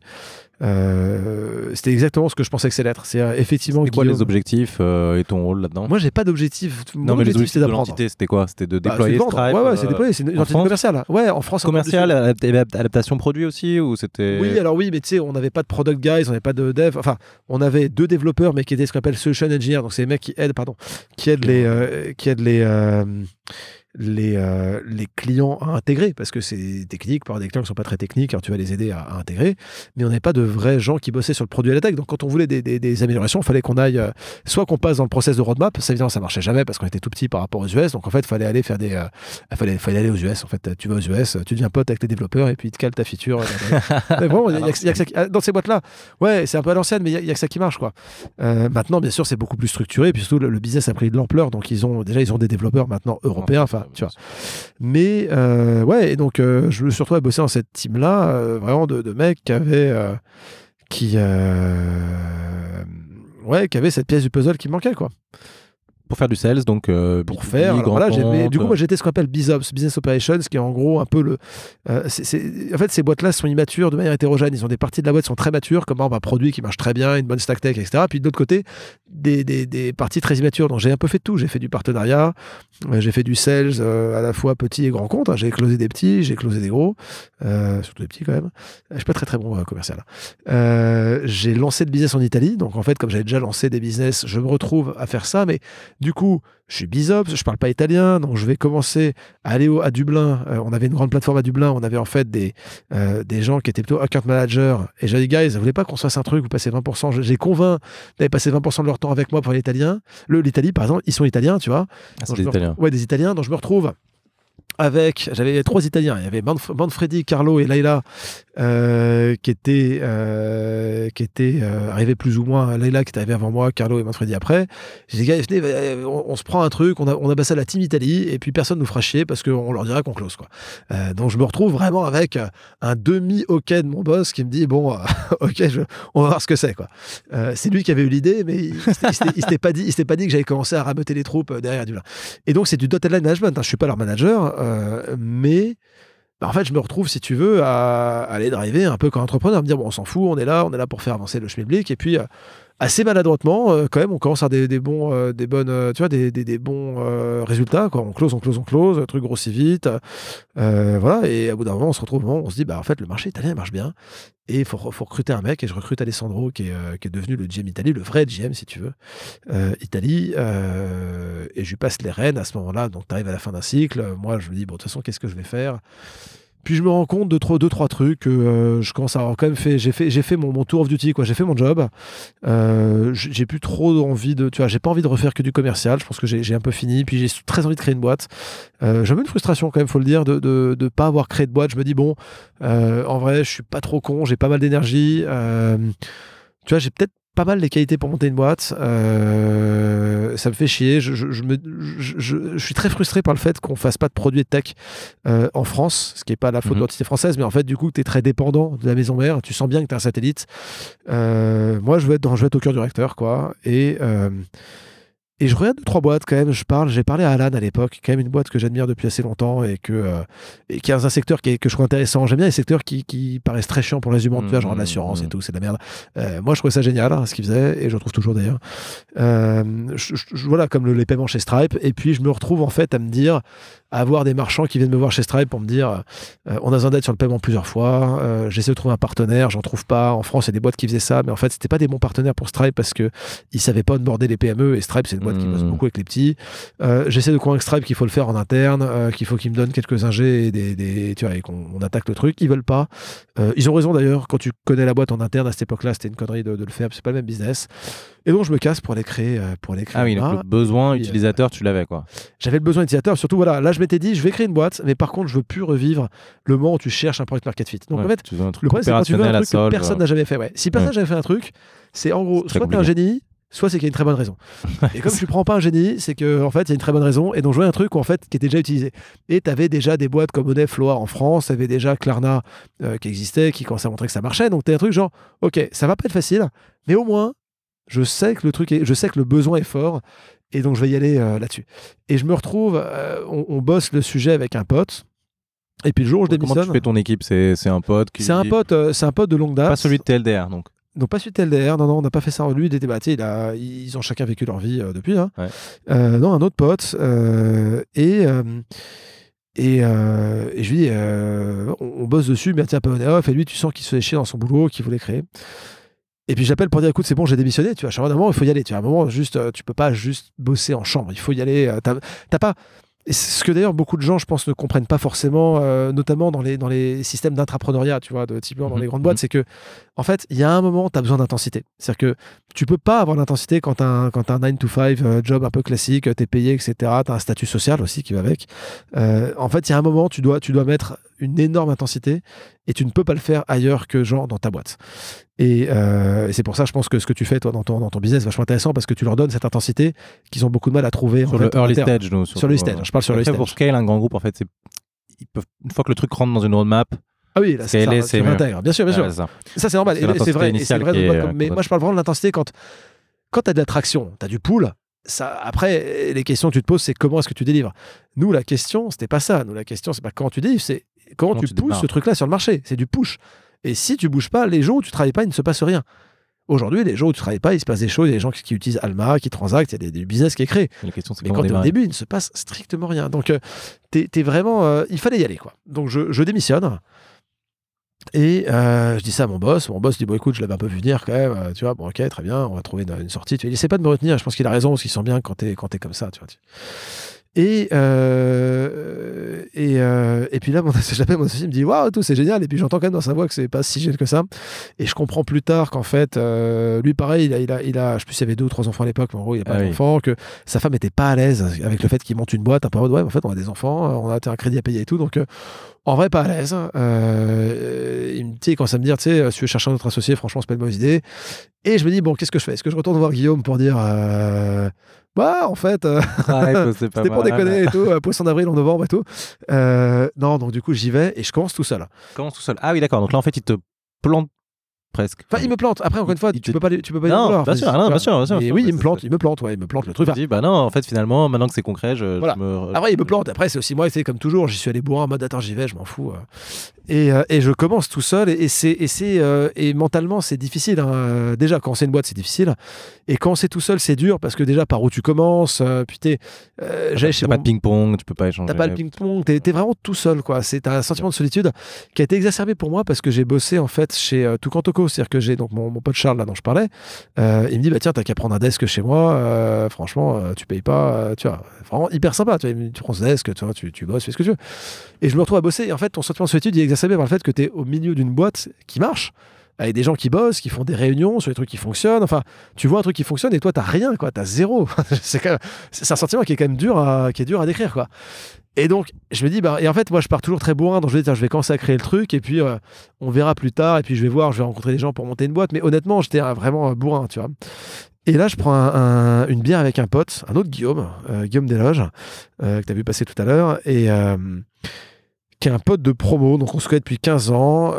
Euh, c'était exactement ce que je pensais que c'est l'être. C'est euh, effectivement. C'était quoi Guillaume... les objectifs euh, et ton rôle là-dedans? Moi, j'ai pas d'objectif. Mon non, mais objectif, les objectifs c'était d'apprendre. De l'entité, c'était quoi? C'était de déployer bah, Stripe. Ouais, ouais, c'est déployer. C'est une entité commerciale. Ouais, en France. Commercial, adaptation produit aussi ou c'était? Oui, alors oui, mais tu sais, on n'avait pas de product guys, on n'avait pas de dev. Enfin, on avait deux développeurs, mais qui étaient ce qu'on appelle solution engineer. Donc c'est les mecs qui aident, pardon, qui aident les, euh, qui aident les. Euh, Les, euh, les clients à intégrer, parce que c'est technique, par des clients qui ne sont pas très techniques, alors tu vas les aider à, à intégrer, mais on n'avait pas de vrais gens qui bossaient sur le produit à la tech, donc quand on voulait des, des, des améliorations, il fallait qu'on aille, euh, soit qu'on passe dans le process de roadmap, ça évidemment ça marchait jamais parce qu'on était tout petit par rapport aux U S, donc en fait il fallait aller faire des, euh, fallait, fallait aller aux U S, en fait tu vas aux U S, tu deviens pote avec les développeurs et puis ils te calent ta feature. Mais vraiment, y a, y a, y a que ça, dans ces boîtes-là, ouais, c'est un peu à l'ancienne, mais il y, y a que ça qui marche, quoi. Euh, maintenant, bien sûr, c'est beaucoup plus structuré, et puis surtout le, le business a pris de l'ampleur, donc ils ont déjà ils ont des développeurs maintenant européens, enfin, tu vois. Mais euh, ouais, et donc euh, je me suis retrouvé à bosser dans cette team-là, euh, vraiment de, de mecs qui avaient, euh, qui, euh, ouais, qui avaient cette pièce du puzzle qui manquait, quoi. pour faire du sales, donc euh, pour B deux B, faire. Alors, grand voilà, j'ai- mais compte. du coup, moi j'étais ce qu'on appelle BizOps, Business Operations, qui est en gros un peu le. euh, c'est- c'est- en fait, ces boîtes-là sont immatures de manière hétérogène. Ils ont des parties de la boîte qui sont très matures, comme un produit qui marche très bien, une bonne stack tech, et cetera. Puis de l'autre côté, des, des, des parties très immatures. Donc j'ai un peu fait de tout. J'ai fait du partenariat, euh, j'ai fait du sales euh, à la fois petit et grand compte. Hein. J'ai closé des petits, j'ai closé des gros, euh, surtout des petits quand même. Je suis pas très très bon euh, commercial. Euh, j'ai lancé le business en Italie. Donc en fait, comme j'avais déjà lancé des business, je me retrouve à faire ça. Mais du coup, je suis BizOps, je parle pas italien, donc je vais commencer à aller au- à Dublin. Euh, on avait une grande plateforme à Dublin, on avait en fait des, euh, des gens qui étaient plutôt account managers. Et j'ai dit, guys, vous voulez pas qu'on se fasse un truc, vous passez vingt pour cent. J'ai convaincu d'aller passer vingt pour cent de leur temps avec moi pour l'italien. Le- L'Italie, par exemple, ils sont italiens, tu vois. Ah, c'est Donc, des je me Italiens. retrouve- Ouais, des Italiens. Donc je me retrouve avec, j'avais trois Italiens, il y avait Manf- Manfredi, Carlo et Laila euh, qui étaient, euh, qui étaient euh, arrivés plus ou moins, Laila qui est arrivée avant moi, Carlo et Manfredi après. J'ai dit, gars, venez, euh, on, on se prend un truc, on a, on a passé à la Team Italie et puis personne nous fera chier parce qu'on leur dira qu'on close, quoi. Euh, donc je me retrouve vraiment avec un demi-ok de mon boss qui me dit, bon, euh, ok, je- on va voir ce que c'est, quoi. Euh, c'est lui qui avait eu l'idée, mais il, il s'était- il s'était- il s'était pas dit, il s'était pas dit que j'allais commencer à rameuter les troupes euh, derrière du là. Et donc c'est du dotted line management, hein. Je suis pas leur manager, euh, mais bah, en fait je me retrouve, si tu veux, à, à aller driver un peu comme entrepreneur, à me dire bon, on s'en fout, on est là, on est là pour faire avancer le schmilblick, et puis euh, assez maladroitement, euh, quand même, on commence à avoir des, des bons, euh, des bonnes, euh, tu vois, des, des, des bons euh, résultats, quoi. On close, on close, on close, le truc grossit vite, euh, voilà, et à bout d'un moment, on se retrouve, on se dit, bah en fait, le marché italien il marche bien, et il faut, faut recruter un mec, et je recrute Alessandro, qui est, euh, qui est devenu le G M Italie, le vrai G M, si tu veux, euh, Italie, euh, et je lui passe les rênes à ce moment-là, donc tu arrives à la fin d'un cycle, moi je me dis, bon, de toute façon, qu'est-ce que je vais faire? Puis je me rends compte de trois, deux, trois trucs. Que, euh, je commence à avoir quand même fait. J'ai fait, j'ai fait mon, mon tour of duty, quoi. J'ai fait mon job. Euh, j'ai j'ai plus trop envie de. Tu vois, j'ai pas envie de refaire que du commercial. Je pense que j'ai j'ai un peu fini. Puis j'ai très envie de créer une boîte. Euh, j'ai un peu une frustration quand même, faut le dire, de de, de pas avoir créé de boîte. Je me dis bon, euh, en vrai, je suis pas trop con. J'ai pas mal d'énergie. Euh, tu vois, j'ai peut-être pas mal les qualités pour monter une boîte. Euh, ça me fait chier. Je, je, je me, je, je- je suis très frustré par le fait qu'on fasse pas de produits de tech euh, en France, ce qui n'est pas la faute Mhm. de l'entité française, mais en fait, du coup, tu es très dépendant de la maison mère. Tu sens bien que tu es un satellite. Euh, moi, je veux, être dans, je veux être au cœur du recteur, quoi. Et. euh, et je regarde deux, trois boîtes quand même, je parle, j'ai parlé à Alan à l'époque, quand même une boîte que j'admire depuis assez longtemps et, que, euh, et qui est dans un secteur qui est, que je trouve intéressant. J'aime bien les secteurs qui, qui paraissent très chiants pour les humains, tu vois, genre Mmh, l'assurance mmh. et tout, c'est de la merde. Euh, moi, je trouvais ça génial, hein, ce qu'ils faisaient, et je le trouve toujours d'ailleurs. Euh, je- je- voilà, comme le- les paiements chez Stripe, et puis je me retrouve en fait à me dire, à avoir des marchands qui viennent me voir chez Stripe pour me dire, euh, on a besoin d'aide sur le paiement plusieurs fois, euh, j'essaie de trouver un partenaire, j'en trouve pas. En France, il y a des boîtes qui faisaient ça, mais en fait, c'était pas des bons partenaires pour Stripe parce que ils savaient pas onboarder les P M E, et Stripe, c'est une boîte qui bosse Mmh. beaucoup avec les petits. Euh, j'essaie de convaincre Stripe qu'il faut le faire en interne, euh, qu'il faut qu'ils me donnent quelques ingés et, des, des- tu vois, et qu'on on attaque le truc. Ils veulent pas. Euh, ils ont raison d'ailleurs, quand tu connais la boîte en interne à cette époque-là, c'était une connerie de, de le faire, c'est pas le même business. Et donc je me casse pour aller créer, euh, pour aller créer Ah oui, donc là. le besoin Puis, euh, utilisateur, tu l'avais quoi. J'avais le besoin d'utilisateur, surtout voilà, là je m'étais dit, je vais créer une boîte, mais par contre je veux plus revivre le moment où tu cherches un product market fit. Donc Ouais, en fait, tu veux un truc le problème c'est quand tu veux un opérationnel à truc que solve. personne n'a jamais fait. Ouais. Si personne Ouais. n'a jamais fait un truc, c'est en gros, C'est très soit t'es un compliqué. génie, soit c'est qu'il y a une très bonne raison. Et comme tu prends pas un génie, c'est que en fait il y a une très bonne raison. Et donc je voulais un truc en fait qui était déjà utilisé. Et tu avais déjà des boîtes comme Onef, Loa en France, tu avais déjà Klarna euh, qui existait, qui commençait à montrer que ça marchait. Donc tu as un truc genre, ok, ça va pas être facile, mais au moins je sais que le truc, est, je sais que le besoin est fort. Et donc je vais y aller euh, là-dessus. Et je me retrouve, euh, on, on bosse le sujet avec un pote. Et puis le jour où je Comment démissionne, tu fais ton équipe? C'est c'est un pote qui. c'est un pote, euh, c'est un pote de longue date. Pas celui de T L D R donc. Donc pas celui de T L D R, non, non, on n'a pas fait ça. Lui, il était, bah, tu sais, il a, ils ont chacun vécu leur vie euh, depuis. Hein. Ouais. Euh, non, un autre pote. euh, et, euh, et, euh, et je lui dis, euh, on, on bosse dessus, mais tiens, un peu on est off. Et lui, tu sens qu'il se fait chier dans son boulot, qu'il voulait créer. Et puis j'appelle pour dire, écoute, c'est bon, j'ai démissionné. Tu vois, à un moment, il faut y aller. Tu vois, à un moment, juste, euh, tu peux pas juste bosser en chambre. Il faut y aller. euh, T'as t'as pas. Et c'est ce que d'ailleurs beaucoup de gens, je pense, ne comprennent pas forcément, euh, notamment dans les, dans les systèmes d'intrapreneuriat, tu vois, de, typiquement dans Mhm, les grandes boîtes, mhm. c'est que, en fait, il y a un moment, tu as besoin d'intensité. C'est-à-dire que tu peux pas avoir d'intensité quand tu as un, quand t'as un nine to five euh, job un peu classique, tu es payé, et cetera. Tu as un statut social aussi qui va avec. Euh, en fait, il y a un moment, tu dois, tu dois mettre une énorme intensité et tu ne peux pas le faire ailleurs que genre dans ta boîte. Et, euh, et c'est pour ça, je pense que ce que tu fais, toi, dans ton, dans ton business, est vachement intéressant parce que tu leur donnes cette intensité qu'ils ont beaucoup de mal à trouver. Sur en le fait, en early interne. stage, nous. Sur le stage, je parle sur le Après, stage. pour scale, un grand groupe, en fait, c'est. Ils peuvent... Une fois que le truc rentre dans une roadmap, Ah oui, là, c'est Scaler, ça, c'est tu mieux. l'intègres. Bien sûr, bien sûr. euh, ça. Ça, c'est normal. C'est Et l'intensité c'est vrai. Et c'est initiale vrai qui de est, boîte euh, comme- mais qu'on moi, je parle vraiment de l'intensité quand, quand tu as de la traction, tu as du pull. ça, après, les questions que tu te poses, c'est comment est-ce que tu délivres. Nous, la question, c'était pas ça. Nous, la question, c'est pas comment tu délivres, c'est comment, comment tu, tu pousses démarres. Ce truc-là sur le marché. C'est du push. Et si tu bouges pas, les jours où tu travailles pas, il ne se passe rien. Aujourd'hui, les jours où tu travailles pas, il se passe des choses. Il y a des gens qui, qui utilisent Alma, qui transactent, il y a des, des business qui est créé. La question, c'est mais quand tu es au début, il ne se passe strictement rien. Donc, euh, t'es, t'es vraiment, euh, il fallait y aller, quoi. Donc, je, je démissionne. Et euh, je dis ça à mon boss. Mon boss dit bon, écoute, je l'avais un peu vu venir quand même. Euh, tu vois, bon, ok, très bien, on va trouver une, une sortie. Tu vois, il essaie pas de me retenir. Je pense qu'il a raison parce qu'il sent bien quand t'es quand t'es comme ça. Tu vois. Et euh, et, euh, et puis là, mon, j'appelle mon associé, il me dit waouh, tout c'est génial. Et puis j'entends quand même dans sa voix que c'est pas si génial que ça. Et je comprends plus tard qu'en fait, euh, lui pareil, il a, il a, il a, je sais plus s'il y avait deux ou trois enfants à l'époque, mais en gros, il n'y a pas ah d'enfants, oui. Que sa femme était pas à l'aise avec le fait qu'il monte une boîte. Un peu ouais, en fait, on a des enfants, on a un crédit à payer et tout, donc. Euh, En vrai, pas à l'aise. Euh, il me dit, quand ça me dit, tu sais, si tu veux chercher un autre associé, franchement, c'est pas une mauvaise idée. Et je me dis, bon, qu'est-ce que je fais? Est-ce que je retourne voir Guillaume pour dire, euh, bah, en fait, euh, ouais, c'était pour déconner et tout, euh, poisson d'avril en novembre et tout. Euh, non, donc du coup, j'y vais et je commence tout seul. Commence tout seul. Ah oui, d'accord. Donc là, en fait, il te plante presque. Enfin, il me plante. Après, encore une fois, tu te... peux pas, tu peux pas. Non, dire bien sûr, non, bien sûr, bien sûr. Et oui, il me plante, il me plante, ouais, il me plante le truc. Je dis, bah non, en fait, finalement, maintenant que c'est concret, je, voilà. je me. Après, il me plante. Après, c'est aussi moi, c'est comme toujours, j'y suis allé bourrin en mode, attends, j'y vais, je m'en fous. Et, euh, et je commence tout seul. Et, et c'est, et c'est, euh, et mentalement, c'est difficile. Hein. Déjà, quand c'est une boîte, c'est difficile. Et quand c'est tout seul, c'est dur parce que déjà, par où tu commences, euh, puis t'es. Euh, t'as chez pas mon... de ping-pong, tu peux pas échanger. T'as pas le ping-pong, t'es, t'es vraiment tout seul, quoi. C'est un sentiment de solitude qui a été exacerbé pour moi parce que j'ai bossé en fait chez euh, Toucan Toco, c'est-à-dire que j'ai donc mon, mon pote Charles là dont je parlais. Euh, il me dit bah tiens, t'as qu'à prendre un desk chez moi. Euh, franchement, euh, tu payes pas, euh, tu vois, vraiment hyper sympa. Tu, vois, tu prends ce desk, tu vois, tu, tu bosses, fais ce que tu veux. Et je me retrouve à bosser. Et en fait, ton sentiment de solitude il est exacerbé par le fait que t'es au milieu d'une boîte qui marche. Avec des gens qui bossent, qui font des réunions sur des trucs qui fonctionnent. Enfin, tu vois un truc qui fonctionne et toi, t'as rien, quoi. T'as zéro. c'est, quand même, c'est un sentiment qui est quand même dur à, qui est dur à décrire, quoi. Et donc, je me dis, bah, et en fait, moi, je pars toujours très bourrin. Donc, je vais dire, je vais commencer à créer le truc et puis euh, on verra plus tard. Et puis, je vais voir, je vais rencontrer des gens pour monter une boîte. Mais honnêtement, j'étais euh, vraiment bourrin, tu vois. Et là, je prends un, un, une bière avec un pote, un autre Guillaume, euh, Guillaume Desloges, euh, que tu as vu passer tout à l'heure. Et. Euh, qui est un pote de promo, donc on se connaît depuis quinze ans.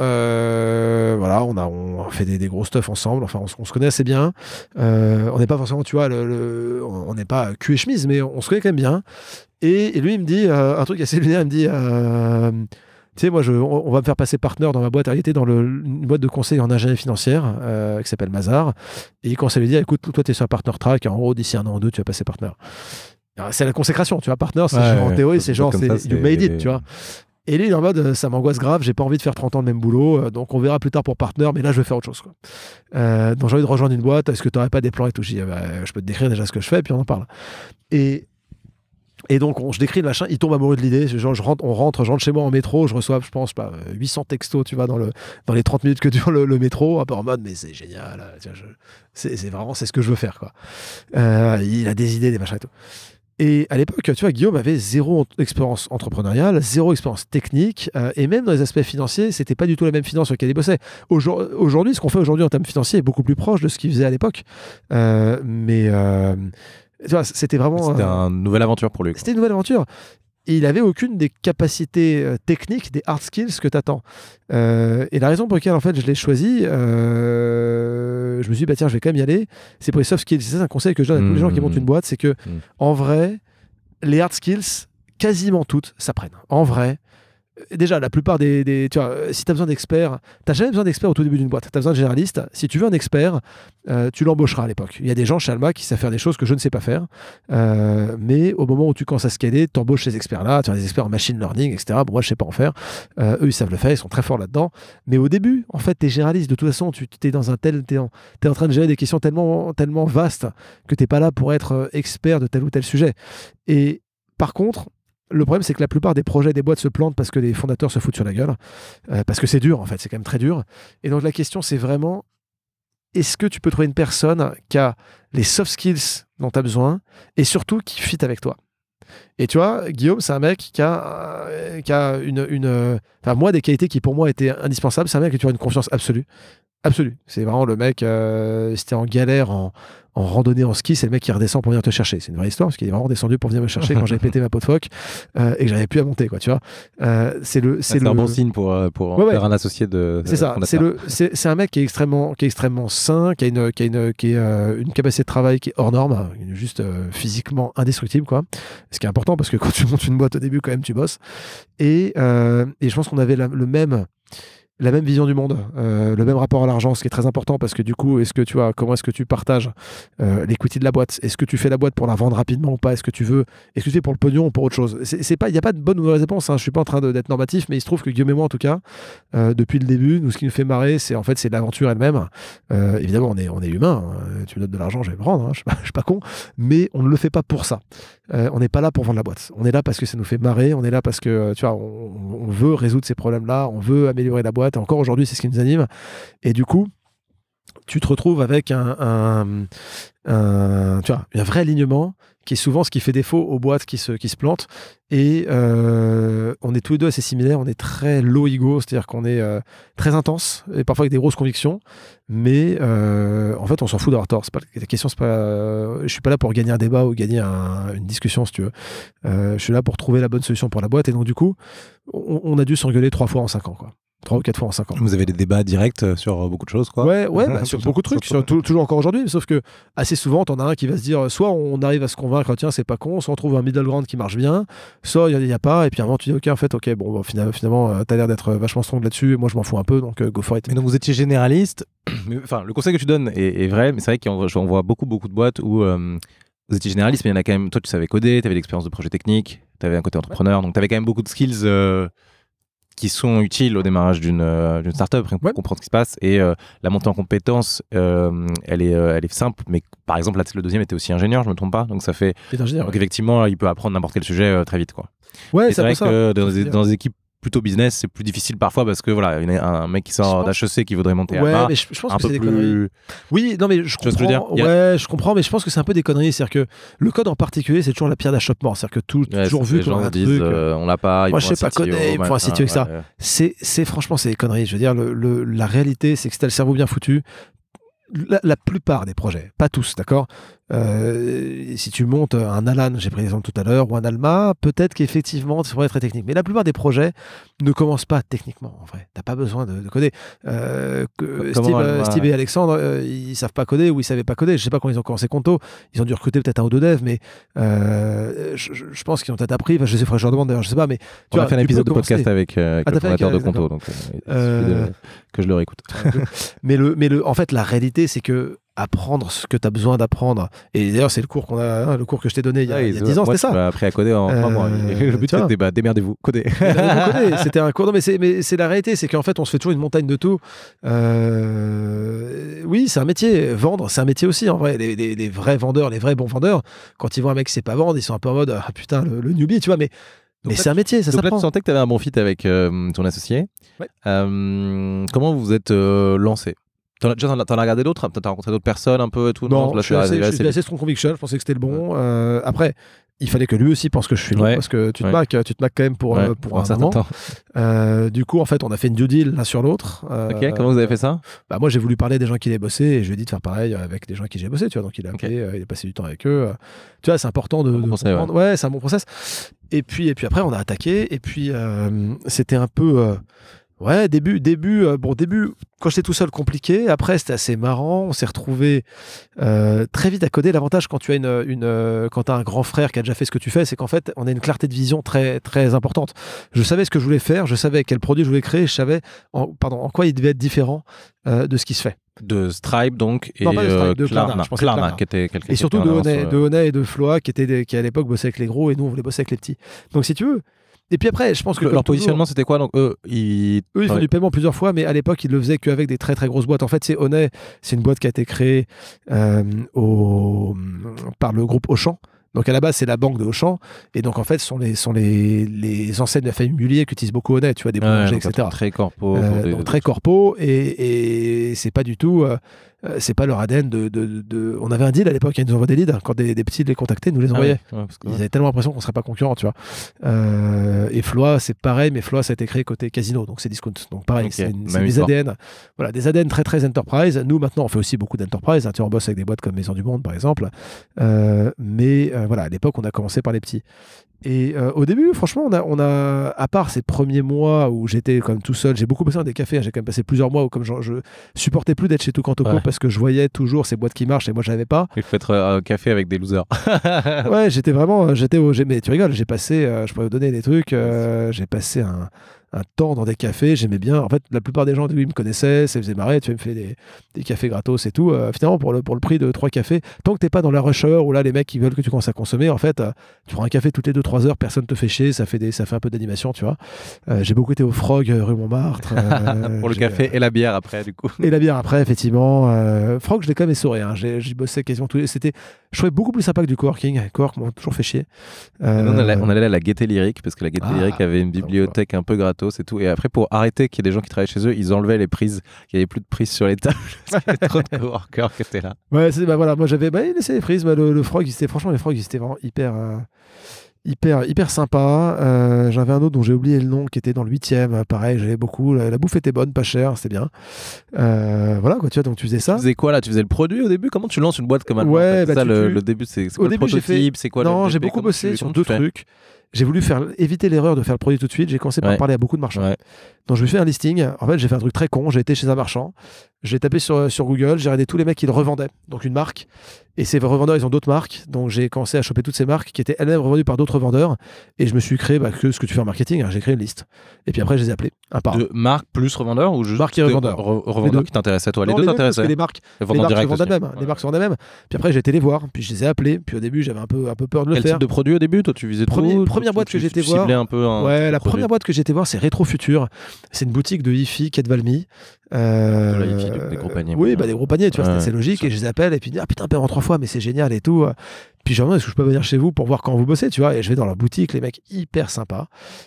Euh, voilà, on a, on fait des, des gros stuff ensemble. Enfin, on, on se connaît assez bien. Euh, on n'est pas forcément, tu vois, le, le, on n'est pas cul et chemise, mais on se connaît quand même bien. Et, et lui, il me dit euh, un truc assez lunaire. Il me dit, euh, tu sais, moi, je, on, on va me faire passer partenaire dans ma boîte. Il était dans le, une boîte de conseil en ingénierie financière euh, qui s'appelle Mazar. Et il commence à lui dire, écoute, toi, tu es sur un partner track. En gros, d'ici un an ou deux, tu vas passer partenaire. Alors, c'est la consécration, tu vois. Partner, c'est ouais, genre, en théorie, c'est genre, c'est, c'est you made it, tu vois. Et lui, il est en mode, ça m'angoisse grave, j'ai pas envie de faire trente ans de même boulot, euh, donc on verra plus tard pour partner, mais là, je vais faire autre chose, quoi. Euh, donc j'ai envie de rejoindre une boîte, est-ce que tu n'aurais pas des plans et tout? Je dis, bah, je peux te décrire déjà ce que je fais, puis on en parle. Et, et donc, on, je décris le machin, il tombe amoureux de l'idée, genre, je rentre, on rentre, je rentre chez moi en métro, je reçois, je pense, pas, huit cents textos, tu vois, dans, le, dans les trente minutes que dure le, le métro, un peu en mode, mais c'est génial, tiens, je, c'est, c'est vraiment, c'est ce que je veux faire, quoi. Euh, il a des idées, des machins et tout. Et à l'époque, tu vois, Guillaume avait zéro expérience entrepreneuriale, zéro expérience technique, euh, et même dans les aspects financiers, c'était pas du tout la même finance sur laquelle il bossait. Aujourd- aujourd'hui, ce qu'on fait aujourd'hui en termes financiers est beaucoup plus proche de ce qu'il faisait à l'époque. Euh, mais euh, tu vois, c'était vraiment... C'était euh, une nouvelle aventure pour lui, quoi. C'était une nouvelle aventure. Et il n'avait aucune des capacités euh, techniques, des hard skills que tu attends. Euh, et la raison pour laquelle en fait, je l'ai choisi, euh, je me suis dit, bah, tiens, je vais quand même y aller, c'est pour les soft skills. C'est un conseil que je donne à tous les gens qui montent une boîte, c'est que mmh. en vrai, les hard skills, quasiment toutes, s'apprennent. En vrai, déjà, la plupart des... des tu vois, si tu as besoin d'experts, tu n'as jamais besoin d'experts au tout début d'une boîte. Tu as besoin de généralistes. Si tu veux un expert, euh, tu l'embaucheras à l'époque. Il y a des gens chez Alma qui savent faire des choses que je ne sais pas faire. Euh, mais au moment où tu commences à scaler, tu embauches ces experts-là. Tu as des experts en machine learning, et cetera. Bon, moi, je ne sais pas en faire. Euh, eux, ils savent le faire. Ils sont très forts là-dedans. Mais au début, en fait, tu es généraliste. De toute façon, tu es dans un tel... Tu es en, en train de gérer des questions tellement, tellement vastes que tu n'es pas là pour être expert de tel ou tel sujet. Et par contre... Le problème, c'est que la plupart des projets des boîtes se plantent parce que les fondateurs se foutent sur la gueule. Euh, parce que c'est dur, en fait. C'est quand même très dur. Et donc, la question, c'est vraiment, est-ce que tu peux trouver une personne qui a les soft skills dont tu as besoin et surtout qui fit avec toi? Et tu vois, Guillaume, c'est un mec qui a, euh, qui a une, une... Enfin, moi, des qualités qui, pour moi, étaient indispensables. C'est un mec qui a une confiance absolue. Absolu. C'est vraiment le mec, euh, si t'es en galère en, en randonnée en ski, c'est le mec qui redescend pour venir te chercher. C'est une vraie histoire parce qu'il est vraiment descendu pour venir me chercher quand j'avais pété ma peau de phoque euh, et que j'arrivais plus à monter, quoi, tu vois. Euh, c'est le, c'est c'est le... un bon signe pour, euh, pour Ouais, ouais. faire un associé de. C'est ça. C'est, le, c'est, c'est un mec qui est extrêmement, qui est extrêmement sain, qui a une, qui a une, qui est, euh, une capacité de travail qui est hors norme, juste euh, physiquement indestructible, quoi. Ce qui est important parce que quand tu montes une boîte au début, quand même, tu bosses. Et, euh, et je pense qu'on avait la, le même. la même vision du monde, euh, le même rapport à l'argent, ce qui est très important parce que du coup, est-ce que tu vois, comment est-ce que tu partages euh, l'equity de la boîte? Est-ce que tu fais la boîte pour la vendre rapidement ou pas? Est-ce que tu veux, est-ce que tu fais pour le pognon ou pour autre chose? C'est, c'est pas, il n'y a pas de bonne ou mauvaise réponse. Hein. Je suis pas en train de, d'être normatif, mais il se trouve que Guillaume et moi, en tout cas, euh, depuis le début, nous, ce qui nous fait marrer, c'est en fait, c'est l'aventure elle-même. Euh, évidemment, on est, on est humain. Hein. Tu me donnes de l'argent, je vais le prendre. Hein. Je suis pas, je suis pas con, mais on ne le fait pas pour ça. Euh, on n'est pas là pour vendre la boîte. On est là parce que ça nous fait marrer. On est là parce que, tu vois, on, on veut résoudre ces problèmes-là. On veut améliorer la boîte. Et encore aujourd'hui, c'est ce qui nous anime. Et du coup, tu te retrouves avec un, un, un, tu vois, un vrai alignement qui est souvent ce qui fait défaut aux boîtes qui se, qui se plantent. Et euh, on est tous les deux assez similaires. On est très low ego, c'est-à-dire qu'on est euh, très intense et parfois avec des grosses convictions. Mais euh, en fait, on s'en fout d'avoir tort. C'est pas, la question, c'est pas, euh, je suis pas là pour gagner un débat ou gagner un, une discussion, si tu veux. Euh, je suis là pour trouver la bonne solution pour la boîte. Et donc, du coup, on, on a dû s'engueuler trois fois en cinq ans, quoi. Trois ou quatre fois en cinq ans. Vous avez des débats directs sur beaucoup de choses, quoi. Ouais, ouais, bah, sur beaucoup de trucs, sur, tout, toujours encore aujourd'hui. Sauf que assez souvent, t'en as un qui va se dire, soit on arrive à se convaincre, tiens, c'est pas con, soit on trouve un middle ground qui marche bien, soit il n'y a, a pas, et puis à un moment tu dis, ok, en fait, ok, bon, bon finalement, finalement euh, t'as l'air d'être vachement strong là-dessus, et moi je m'en fous un peu, donc euh, go for it. Mais donc vous étiez généraliste, mais, enfin, le conseil que tu donnes est, est vrai, mais c'est vrai qu'on voit beaucoup, beaucoup de boîtes où euh, vous étiez généraliste, mais il y en a quand même, toi tu savais coder, tu avais l'expérience de projet technique, tu avais un côté entrepreneur, ouais. Donc tu avais quand même beaucoup de skills. Euh, qui sont utiles au démarrage d'une, euh, d'une startup pour ouais. comprendre ce qui se passe. Et euh, la montée en compétences, euh, elle, est, euh, elle est simple. Mais par exemple, là, le deuxième était aussi ingénieur, je ne me trompe pas. Donc ça fait. Ingénieur, donc ouais. effectivement, il peut apprendre n'importe quel sujet euh, très vite, quoi. Ouais, et c'est vrai ça. que dans des, dans des équipes plutôt business, c'est plus difficile parfois parce que voilà, il y a un mec qui sort d'H E C qui voudrait monter ouais, à bas, mais je, je pense un que peu c'est des plus... conneries. Oui, non, mais je comprends. Je dire ouais, a... je comprends, mais je pense que c'est un peu des conneries. C'est-à-dire que le code en particulier, c'est toujours la pierre d'achoppement. C'est-à-dire que tout, ouais, toujours vu comme un truc. Euh, on l'a pas. Moi, je sais pas coder. Il faut un C T O avec ça. Ouais. C'est, c'est franchement, c'est des conneries. Je veux dire, le, le, la réalité, c'est que si t'as le cerveau bien foutu. La, la plupart des projets, pas tous, d'accord. Euh, si tu montes un Alan, j'ai pris l'exemple tout à l'heure, ou un Alma, peut-être qu'effectivement, ça pourrait être très technique. Mais la plupart des projets ne commencent pas techniquement, en vrai. T'as pas besoin de, de coder. Euh, que Steve, euh, Steve et Alexandre, euh, ils savent pas coder ou ils savaient pas coder. Je sais pas quand ils ont commencé Conto. Ils ont dû recruter peut-être un ou deux devs, mais euh, je, je pense qu'ils ont peut-être appris. Enfin, je sais, je leur demande d'ailleurs, je sais pas. Mais tu on vois, a fait un épisode de podcast avec, euh, avec ah, le fondateur de Conto, donc euh, de, que je le réécoute. mais le, mais le, en fait, la réalité, c'est que apprendre ce que tu as besoin d'apprendre. Et d'ailleurs, c'est le cours qu'on a, hein, le cours que je t'ai donné il y a, ouais, il y a dix ans, moi, c'était ça. Moi, appris à coder en trois euh, mois. Le but, c'était bah, démerdez-vous, codez. coder. C'était un cours. Non, mais c'est, mais c'est la réalité, c'est qu'en fait, on se fait toujours une montagne de tout. Euh... Oui, c'est un métier. Vendre, c'est un métier aussi, en vrai. Les, les, les vrais vendeurs, les vrais bons vendeurs, quand ils voient un mec qui sait pas vendre, ils sont un peu en mode, ah putain, le, le newbie, tu vois, mais. Donc mais là, c'est un métier, ça donc s'apprend. Là, tu sentais que tu avais un bon fit avec euh, ton associé. Ouais. Euh, comment vous vous êtes euh, lancé? T'en as, déjà, t'en as, t'en as regardé d'autres? T'as rencontré d'autres personnes un peu et tout? Non, non je suis assez, assez, assez strong conviction. Je pensais que c'était le bon. Euh, après, il fallait que lui aussi pense que je suis bon, ouais, parce que tu te, ouais. maques, tu te maques quand même pour, ouais, euh, pour, pour un, un certain temps. Euh, du coup, en fait, on a fait une due deal l'un sur l'autre. Euh, ok, comment vous avez fait ça? Bah, moi, j'ai voulu parler des gens qui les bossaient et je lui ai dit de faire pareil avec des gens qui j'ai bossé. Tu vois, donc il a appelé, okay. euh, il a passé du temps avec eux. Tu vois, c'est important de, un bon de conseil, comprendre. Ouais, ouais c'est un bon process. Et puis, et puis après, on a attaqué. Et puis, euh, c'était un peu. Euh, Ouais, début, début, euh, bon, début, quand j'étais tout seul, compliqué. Après, c'était assez marrant. On s'est retrouvés euh, très vite à coder. L'avantage quand tu as une, une euh, quand t'as un grand frère qui a déjà fait ce que tu fais, c'est qu'en fait, on a une clarté de vision très, très importante. Je savais ce que je voulais faire, je savais quel produit je voulais créer, je savais, en, pardon, en quoi il devait être différent euh, de ce qui se fait. De Stripe donc et non, pas de Stripe, de Klarna, Klarna, je pensais Klarna, Klarna. Qui était quelqu'un et surtout de Honey, euh... de Honey et de Floa qui étaient des, qui à l'époque bossaient avec les gros et nous on voulait bosser avec les petits. Donc si tu veux. Et puis après, je pense que... Le, leur positionnement, toujours, c'était quoi? Donc, eux, ils... Eux, ils font ouais. du paiement plusieurs fois, mais à l'époque, ils le faisaient qu'avec des très, très grosses boîtes. En fait, c'est Honey, c'est une boîte qui a été créée euh, au... par le groupe Auchan. Donc, à la base, c'est la banque de Auchan. Et donc, en fait, ce sont les, sont les, les enseignes de la famille Mullier qui utilisent beaucoup Honey, tu vois, des boulangers, ouais, et cetera. Très corpo. Euh, des, donc, très corpo. Et, et c'est pas du tout... Euh, euh, c'est pas leur A D N de, de, de, de... On avait un deal à l'époque, ils nous envoient des leads, quand des, des petits les contactaient, ils nous les envoyaient. Ah ouais, ouais, parce que, ils ouais. avaient tellement l'impression qu'on serait pas concurrents, tu vois. Euh, et Floa, c'est pareil, mais Floa, ça a été créé côté casino, donc c'est discount. Donc pareil, okay. c'est, une, c'est des A D N. Voilà, des A D N très très enterprise. Nous, maintenant, on fait aussi beaucoup d'enterprise. Hein, tu vois, on bosse avec des boîtes comme Maison du Monde, par exemple. Euh, mais euh, voilà, à l'époque, on a commencé par les petits. Et euh, au début, franchement, on a, on a, à part ces premiers mois où j'étais comme tout seul, j'ai beaucoup bossé dans des cafés, hein, j'ai quand même passé plusieurs mois où comme je, je supportais plus d'être chez Toucan-Toco ouais. parce que je voyais toujours ces boîtes qui marchent et moi je n'avais pas. Il faut être un café avec des losers. Ouais, j'étais vraiment, j'étais au, mais tu rigoles, j'ai passé, euh, je pourrais vous donner des trucs, euh, j'ai passé un, un temps dans des cafés, j'aimais bien. En fait, la plupart des gens, ils me connaissaient, ça faisait marrer, tu vois, ils me faisaient des, des cafés gratos et tout. Euh, finalement, pour le, pour le prix de trois cafés, tant que t'es pas dans la rush hour où là, les mecs, ils veulent que tu commences à consommer, en fait, euh, tu prends un café toutes les deux trois heures, personne te fait chier, ça fait, des, ça fait un peu d'animation, tu vois. Euh, j'ai beaucoup été au Frog, euh, rue Montmartre. Euh, pour le café et la bière après, du coup. Et la bière après, effectivement. Euh, Frog, je l'ai quand même essoré. Hein. J'ai, j'y bossais quasiment tous les... C'était, je trouvais beaucoup plus sympa que du coworking. Cowork m'ont toujours fait chier. Euh... Nous, on, allait, on allait à la Gaieté Lyrique, parce que la Gaieté ah, Lyrique avait une bibliothèque un peu gratos et tout. Et après, pour arrêter qu'il y ait des gens qui travaillaient chez eux, ils enlevaient les prises. Il n'y avait plus de prises sur les tables. Parce qu'il y avait trop de coworkers qui étaient là. Ouais, c'est, bah voilà, moi j'avais bah, laissé les prises. Bah, le, le Frog, c'était, franchement, les Frogs, ils étaient vraiment hyper. Euh... Hyper, hyper sympa. Euh, j'avais un autre dont j'ai oublié le nom qui était dans le huitième. Pareil, j'avais beaucoup. La, la bouffe était bonne, pas chère, c'était bien. Euh, voilà, quoi, tu vois, donc tu faisais ça. Tu faisais quoi là? Tu faisais le produit au début? Comment tu lances une boîte comme Alma? Ouais, bah, ça, tu, le, tu... le début, c'est, c'est quoi au le début, prototype j'ai fait... C'est quoi Non, le j'ai beaucoup bossé sur deux trucs. J'ai voulu faire, éviter l'erreur de faire le produit tout de suite. J'ai commencé par ouais. parler à beaucoup de marchands. Ouais. Donc, je me suis fait un listing. En fait, j'ai fait un truc très con. J'ai été chez un marchand. J'ai tapé sur, sur Google. J'ai regardé tous les mecs qui le revendaient. Donc, une marque. Et ces revendeurs, ils ont d'autres marques. Donc, j'ai commencé à choper toutes ces marques qui étaient elles-mêmes revendues par d'autres revendeurs. Et je me suis créé bah, que ce que tu fais en marketing. Hein. J'ai créé une liste. Et puis après, je les ai appelés un par un. De marques plus revendeurs ou juste marques et revendeurs. Re- revendeurs qui t'intéressaient à toi? Les non, deux les t'intéressaient? Les marques, les marques se vendent elles-mêmes. Les marques se vendent elles-mêmes. Puis après, j'ai été les voir. Puis je les ai appelés. Puis au début, j'avais un peu, un peu peur de le Quel faire. Quel type de produit au début? Toi, tu visais Premier, tout, Première boîte que j'ai été voir. Un peu un ouais, la produit. première boîte que j'ai été voir, c'est Rétro Futur. C'est une boutique de hi-fi, Quai de Valmy. Euh, de la hi-fi, des gros paniers. Oui, bah, des gros paniers, tu vois, ouais, c'est assez logique. Et je les appelle et puis ah putain, paie en trois fois, mais c'est génial et tout. Puis je me demande est-ce que je peux venir chez vous pour voir quand vous bossez, tu vois. Et je vais dans leur boutique, les mecs hyper sympas.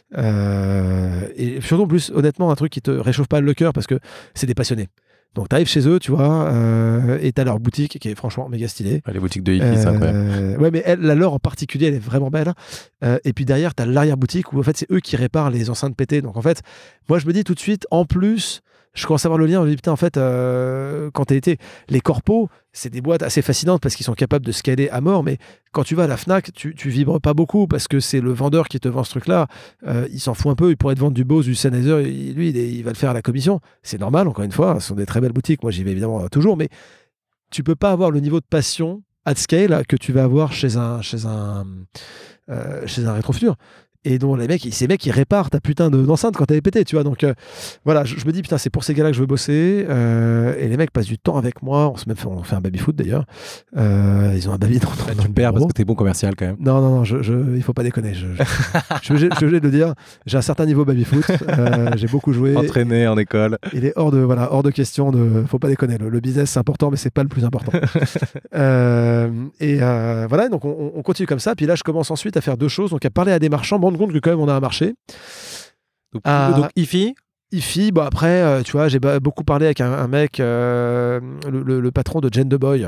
Euh, et surtout en plus, honnêtement, un truc qui te réchauffe pas le cœur parce que c'est des passionnés. Donc tu arrives chez eux, tu vois, euh, et t'as leur boutique qui est franchement méga stylée. Ouais, les boutiques de hi-fi, euh, c'est incroyable. Ouais, mais elle, la leur en particulier, elle est vraiment belle. Euh, et puis derrière, t'as l'arrière-boutique où en fait, c'est eux qui réparent les enceintes pétées. Donc en fait, moi je me dis tout de suite, en plus, je commence à voir le lien. Je me dis putain, en fait, euh, quand t'as été, les corpos, c'est des boîtes assez fascinantes parce qu'ils sont capables de scaler à mort. Mais quand tu vas à la Fnac, tu, tu vibres pas beaucoup parce que c'est le vendeur qui te vend ce truc-là. Euh, il s'en fout un peu. Il pourrait te vendre du Bose, du Sennheiser. Il, lui, il, est, il va le faire à la commission. C'est normal, encore une fois. Ce sont des très belles boutiques. Moi, j'y vais évidemment toujours. Mais tu peux pas avoir le niveau de passion at scale que tu vas avoir chez un, chez un, euh, chez un rétrofutur. Et donc les mecs, ces mecs ils réparent ta putain de, d'enceinte quand elle est pétée, tu vois. Donc euh, voilà, je, je me dis putain, c'est pour ces gars-là que je veux bosser. Euh, et les mecs passent du temps avec moi. On se met, on fait un baby foot d'ailleurs. Euh, ils ont un baby dans, dans, dans tu le perds parce que t'es bon commercial quand même. Non non non, je, je, il faut pas déconner. Je, je, je, je, je suis obligé de le dire. J'ai un certain niveau baby foot. Euh, j'ai beaucoup joué. Entraîné en école. Il est hors de voilà, hors de question de. Faut pas déconner. Le, le business c'est important, mais c'est pas le plus important. euh, et euh, voilà, donc on, on continue comme ça. Puis là, je commence ensuite à faire deux choses. Donc à parler à des marchands. Bon, compte que quand même on a un marché. Donc, euh, donc hi-fi hi-fi, bon après, euh, tu vois, j'ai ba- beaucoup parlé avec un, un mec, euh, le, le, le patron de Gen the Boy.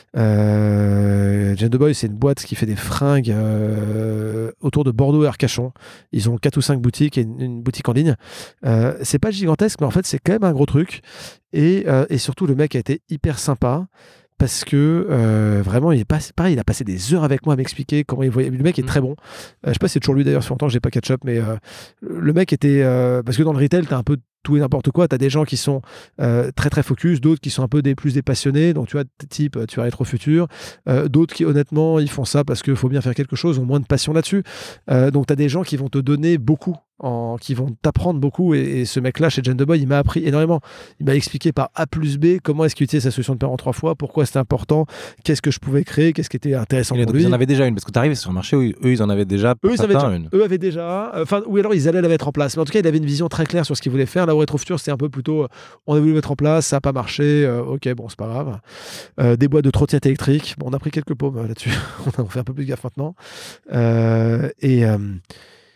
Euh, Gen the Boy, c'est une boîte qui fait des fringues euh, autour de Bordeaux et Arcachon. Ils ont quatre ou cinq boutiques et une, une boutique en ligne. Euh, c'est pas gigantesque, mais en fait, c'est quand même un gros truc. Et, euh, et surtout, le mec a été hyper sympa. Parce que euh, vraiment, il est pas pareil. Il a passé des heures avec moi à m'expliquer comment il voyait. Le mec est très bon. Euh, je sais pas si c'est toujours lui d'ailleurs. Ça fait longtemps que j'ai pas catch up, mais euh, le mec était euh, parce que dans le retail, t'as un peu tout et n'importe quoi. T'as des gens qui sont euh, très très focus, d'autres qui sont un peu des plus des passionnés. Donc tu vois, type tu vas Rétro Futur. Euh, d'autres qui honnêtement, ils font ça parce qu'il faut bien faire quelque chose, ont moins de passion là-dessus. Euh, donc t'as des gens qui vont te donner beaucoup. En, qui vont t'apprendre beaucoup et, et ce mec là chez Gen the Boy il m'a appris énormément, il m'a expliqué par A plus B comment est-ce qu'il utilisait sa solution de paiement en trois fois, pourquoi c'était important, qu'est-ce que je pouvais créer, qu'est-ce qui était intéressant et pour lui. Ils en avaient déjà une parce que tu arrives sur un marché où eux ils en avaient déjà eux ils avaient déjà, une. eux avaient déjà enfin euh, ou alors ils allaient la mettre en place, mais en tout cas il avait une vision très claire sur ce qu'il voulait faire. Là au Rétro Futur c'était un peu plutôt euh, on a voulu le mettre en place, ça n'a pas marché, euh, ok bon c'est pas grave, euh, des boîtes de trottinettes électriques, bon on a pris quelques paumes là-dessus on fait un peu plus gaffe maintenant euh, et euh,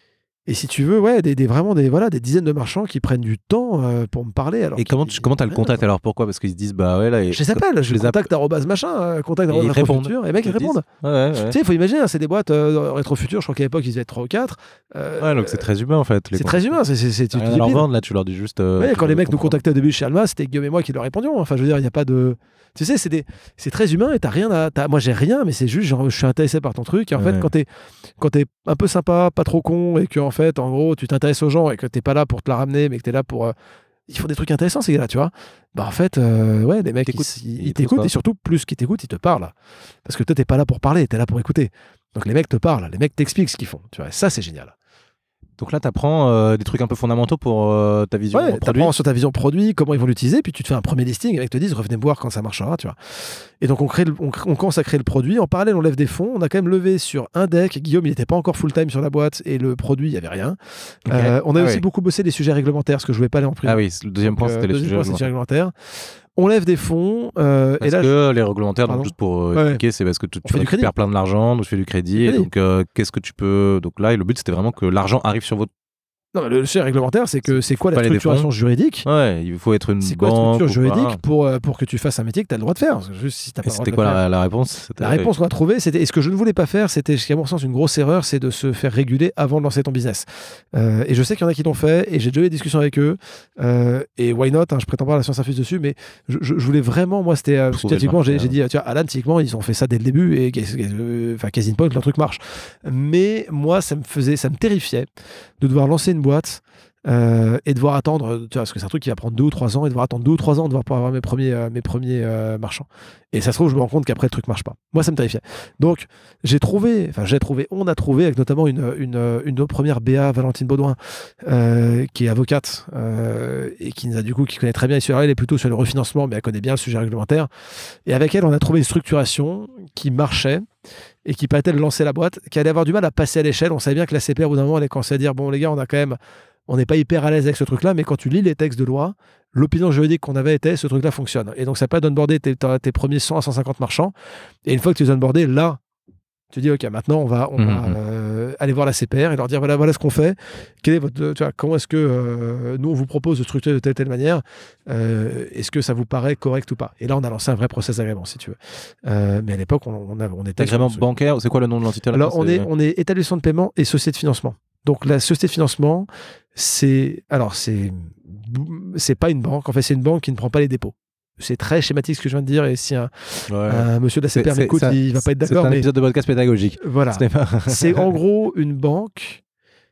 Et si tu veux, ouais, des, des, vraiment des, voilà, des dizaines de marchands qui prennent du temps euh, pour me parler. Alors et comment tu comment as le contact alors? Pourquoi? Parce qu'ils se disent, bah ouais, là. Je les appelle, je les contacte arrobase machin, euh, contact arrobase rétrofutur, et les mecs ils répondent. Ouais, ouais. Tu sais, il faut imaginer, hein, c'est des boîtes euh, rétrofutur, je crois qu'à l'époque ils étaient trois ou quatre. Euh, ouais, donc c'est très humain en fait. C'est très humain, c'est. c'est, c'est tu rien à leur vendre, là, tu leur dis juste. Euh, ouais, quand les mecs nous contactaient au début chez Alma, c'était Guillaume et moi qui leur répondions. Enfin, je veux dire, il n'y a pas de. Tu sais, c'est, des... c'est très humain et t'as rien à. T'as... Moi, j'ai rien, mais c'est juste, genre, je suis intéressé par ton truc. Et en ouais. fait, quand t'es... quand t'es un peu sympa, pas trop con, et que, en fait, en gros, tu t'intéresses aux gens et que t'es pas là pour te la ramener, mais que t'es là pour. Euh... Ils font des trucs intéressants, ces gars-là, tu vois. Bah, en fait, euh, ouais, les mecs, ils, ils, ils t'écoutent et surtout, plus qu'ils t'écoutent, ils te parlent. Parce que toi, t'es pas là pour parler, t'es là pour écouter. Donc, les mecs te parlent, les mecs t'expliquent ce qu'ils font. Tu vois, ça, c'est génial. Donc là, tu apprends euh, des trucs un peu fondamentaux pour euh, ta vision ouais, produit. Tu apprends sur ta vision produit, comment ils vont l'utiliser, puis tu te fais un premier listing, et les mecs te disent revenez me voir quand ça marchera, tu vois. Et donc on, crée le, on, on commence à créer le produit. En parallèle, on lève des fonds. On a quand même levé sur un deck. Guillaume, il n'était pas encore full time sur la boîte et le produit, il n'y avait rien. Okay. Euh, on a ah aussi oui. beaucoup bossé les sujets réglementaires, parce que je ne voulais pas aller en privé. Ah oui, le deuxième point, c'était euh, les sujets point, réglementaires. On lève des fonds. Euh, parce et là, que je... les réglementaires, donc juste pour euh, ouais. expliquer, c'est parce que tu, tu récupères plein de l'argent, donc tu fais du crédit. Et donc, euh, qu'est-ce que tu peux. Donc là, le but, c'était vraiment que l'argent arrive sur votre. Non, le sujet réglementaire, c'est que c'est quoi la structuration juridique? Ouais, il faut être une C'est quoi la structure juridique pour, euh, pour que tu fasses un métier que tu as le droit de faire? Juste si t'as pas c'était quoi la, la réponse? La réponse qu'on a trouvée, c'était, et ce que je ne voulais pas faire, c'était, jusqu'à mon sens, une grosse erreur, c'est de se faire réguler avant de lancer ton business. Euh, et je sais qu'il y en a qui l'ont fait, et j'ai déjà eu des discussions avec eux, euh, et why not, hein, je prétends pas à la science infuse dessus, mais je, je, je voulais vraiment, moi, c'était, euh, typiquement, j'ai, j'ai dit, tu vois, Alan, typiquement, ils ont fait ça dès le début, et enfin, euh, Casino Point, leur truc marche. Mais moi, ça me faisait, ça me terrifiait de devoir lancer une boîte. Euh, et devoir attendre, tu vois, parce que c'est un truc qui va prendre deux ou trois ans, et devoir attendre deux ou trois ans, devoir pouvoir avoir mes premiers, euh, mes premiers euh, marchands. Et ça se trouve, je me rends compte qu'après le truc marche pas. Moi, ça me terrifiait. Donc, j'ai trouvé, enfin, j'ai trouvé, on a trouvé, avec notamment une, une, une de nos premières B A, Valentine Baudouin, euh, qui est avocate, euh, et qui nous a du coup, qui connaît très bien les sujets, elle est plutôt sur le refinancement, mais elle connaît bien le sujet réglementaire. Et avec elle, on a trouvé une structuration qui marchait, et qui permettait de lancer la boîte, qui allait avoir du mal à passer à l'échelle. On savait bien que la C P R, au bout d'un moment, elle commençait à dire, bon, les gars, on a quand même. On n'est pas hyper à l'aise avec ce truc-là, mais quand tu lis les textes de loi, l'opinion juridique qu'on avait était ce truc-là fonctionne. Et donc, ça peut d'onboarder tes, tes premiers cent à cent cinquante marchands. Et une fois que tu les as onboardés, là, tu dis, OK, maintenant, on va, on mmh. va euh, aller voir la C P R et leur dire, voilà, voilà ce qu'on fait. Quel est votre, tu vois, comment est-ce que euh, nous, on vous propose de structurer de telle telle manière euh, est-ce que ça vous paraît correct ou pas? Et là, on a lancé un vrai process d'agrément, si tu veux. Euh, mais à l'époque, on, on, a, on était... Agrément bancaire, c'est quoi le nom de l'entité? Alors, on est, on est établissement de paiement et société de financement. Donc la société de financement, c'est alors c'est c'est pas une banque. En fait, c'est une banque qui ne prend pas les dépôts. C'est très schématique ce que je viens de dire. Et si un, ouais. un monsieur de la C P R m'écoute, il va pas être d'accord. C'est un mais... épisode de podcast pédagogique. Voilà. C'est en gros une banque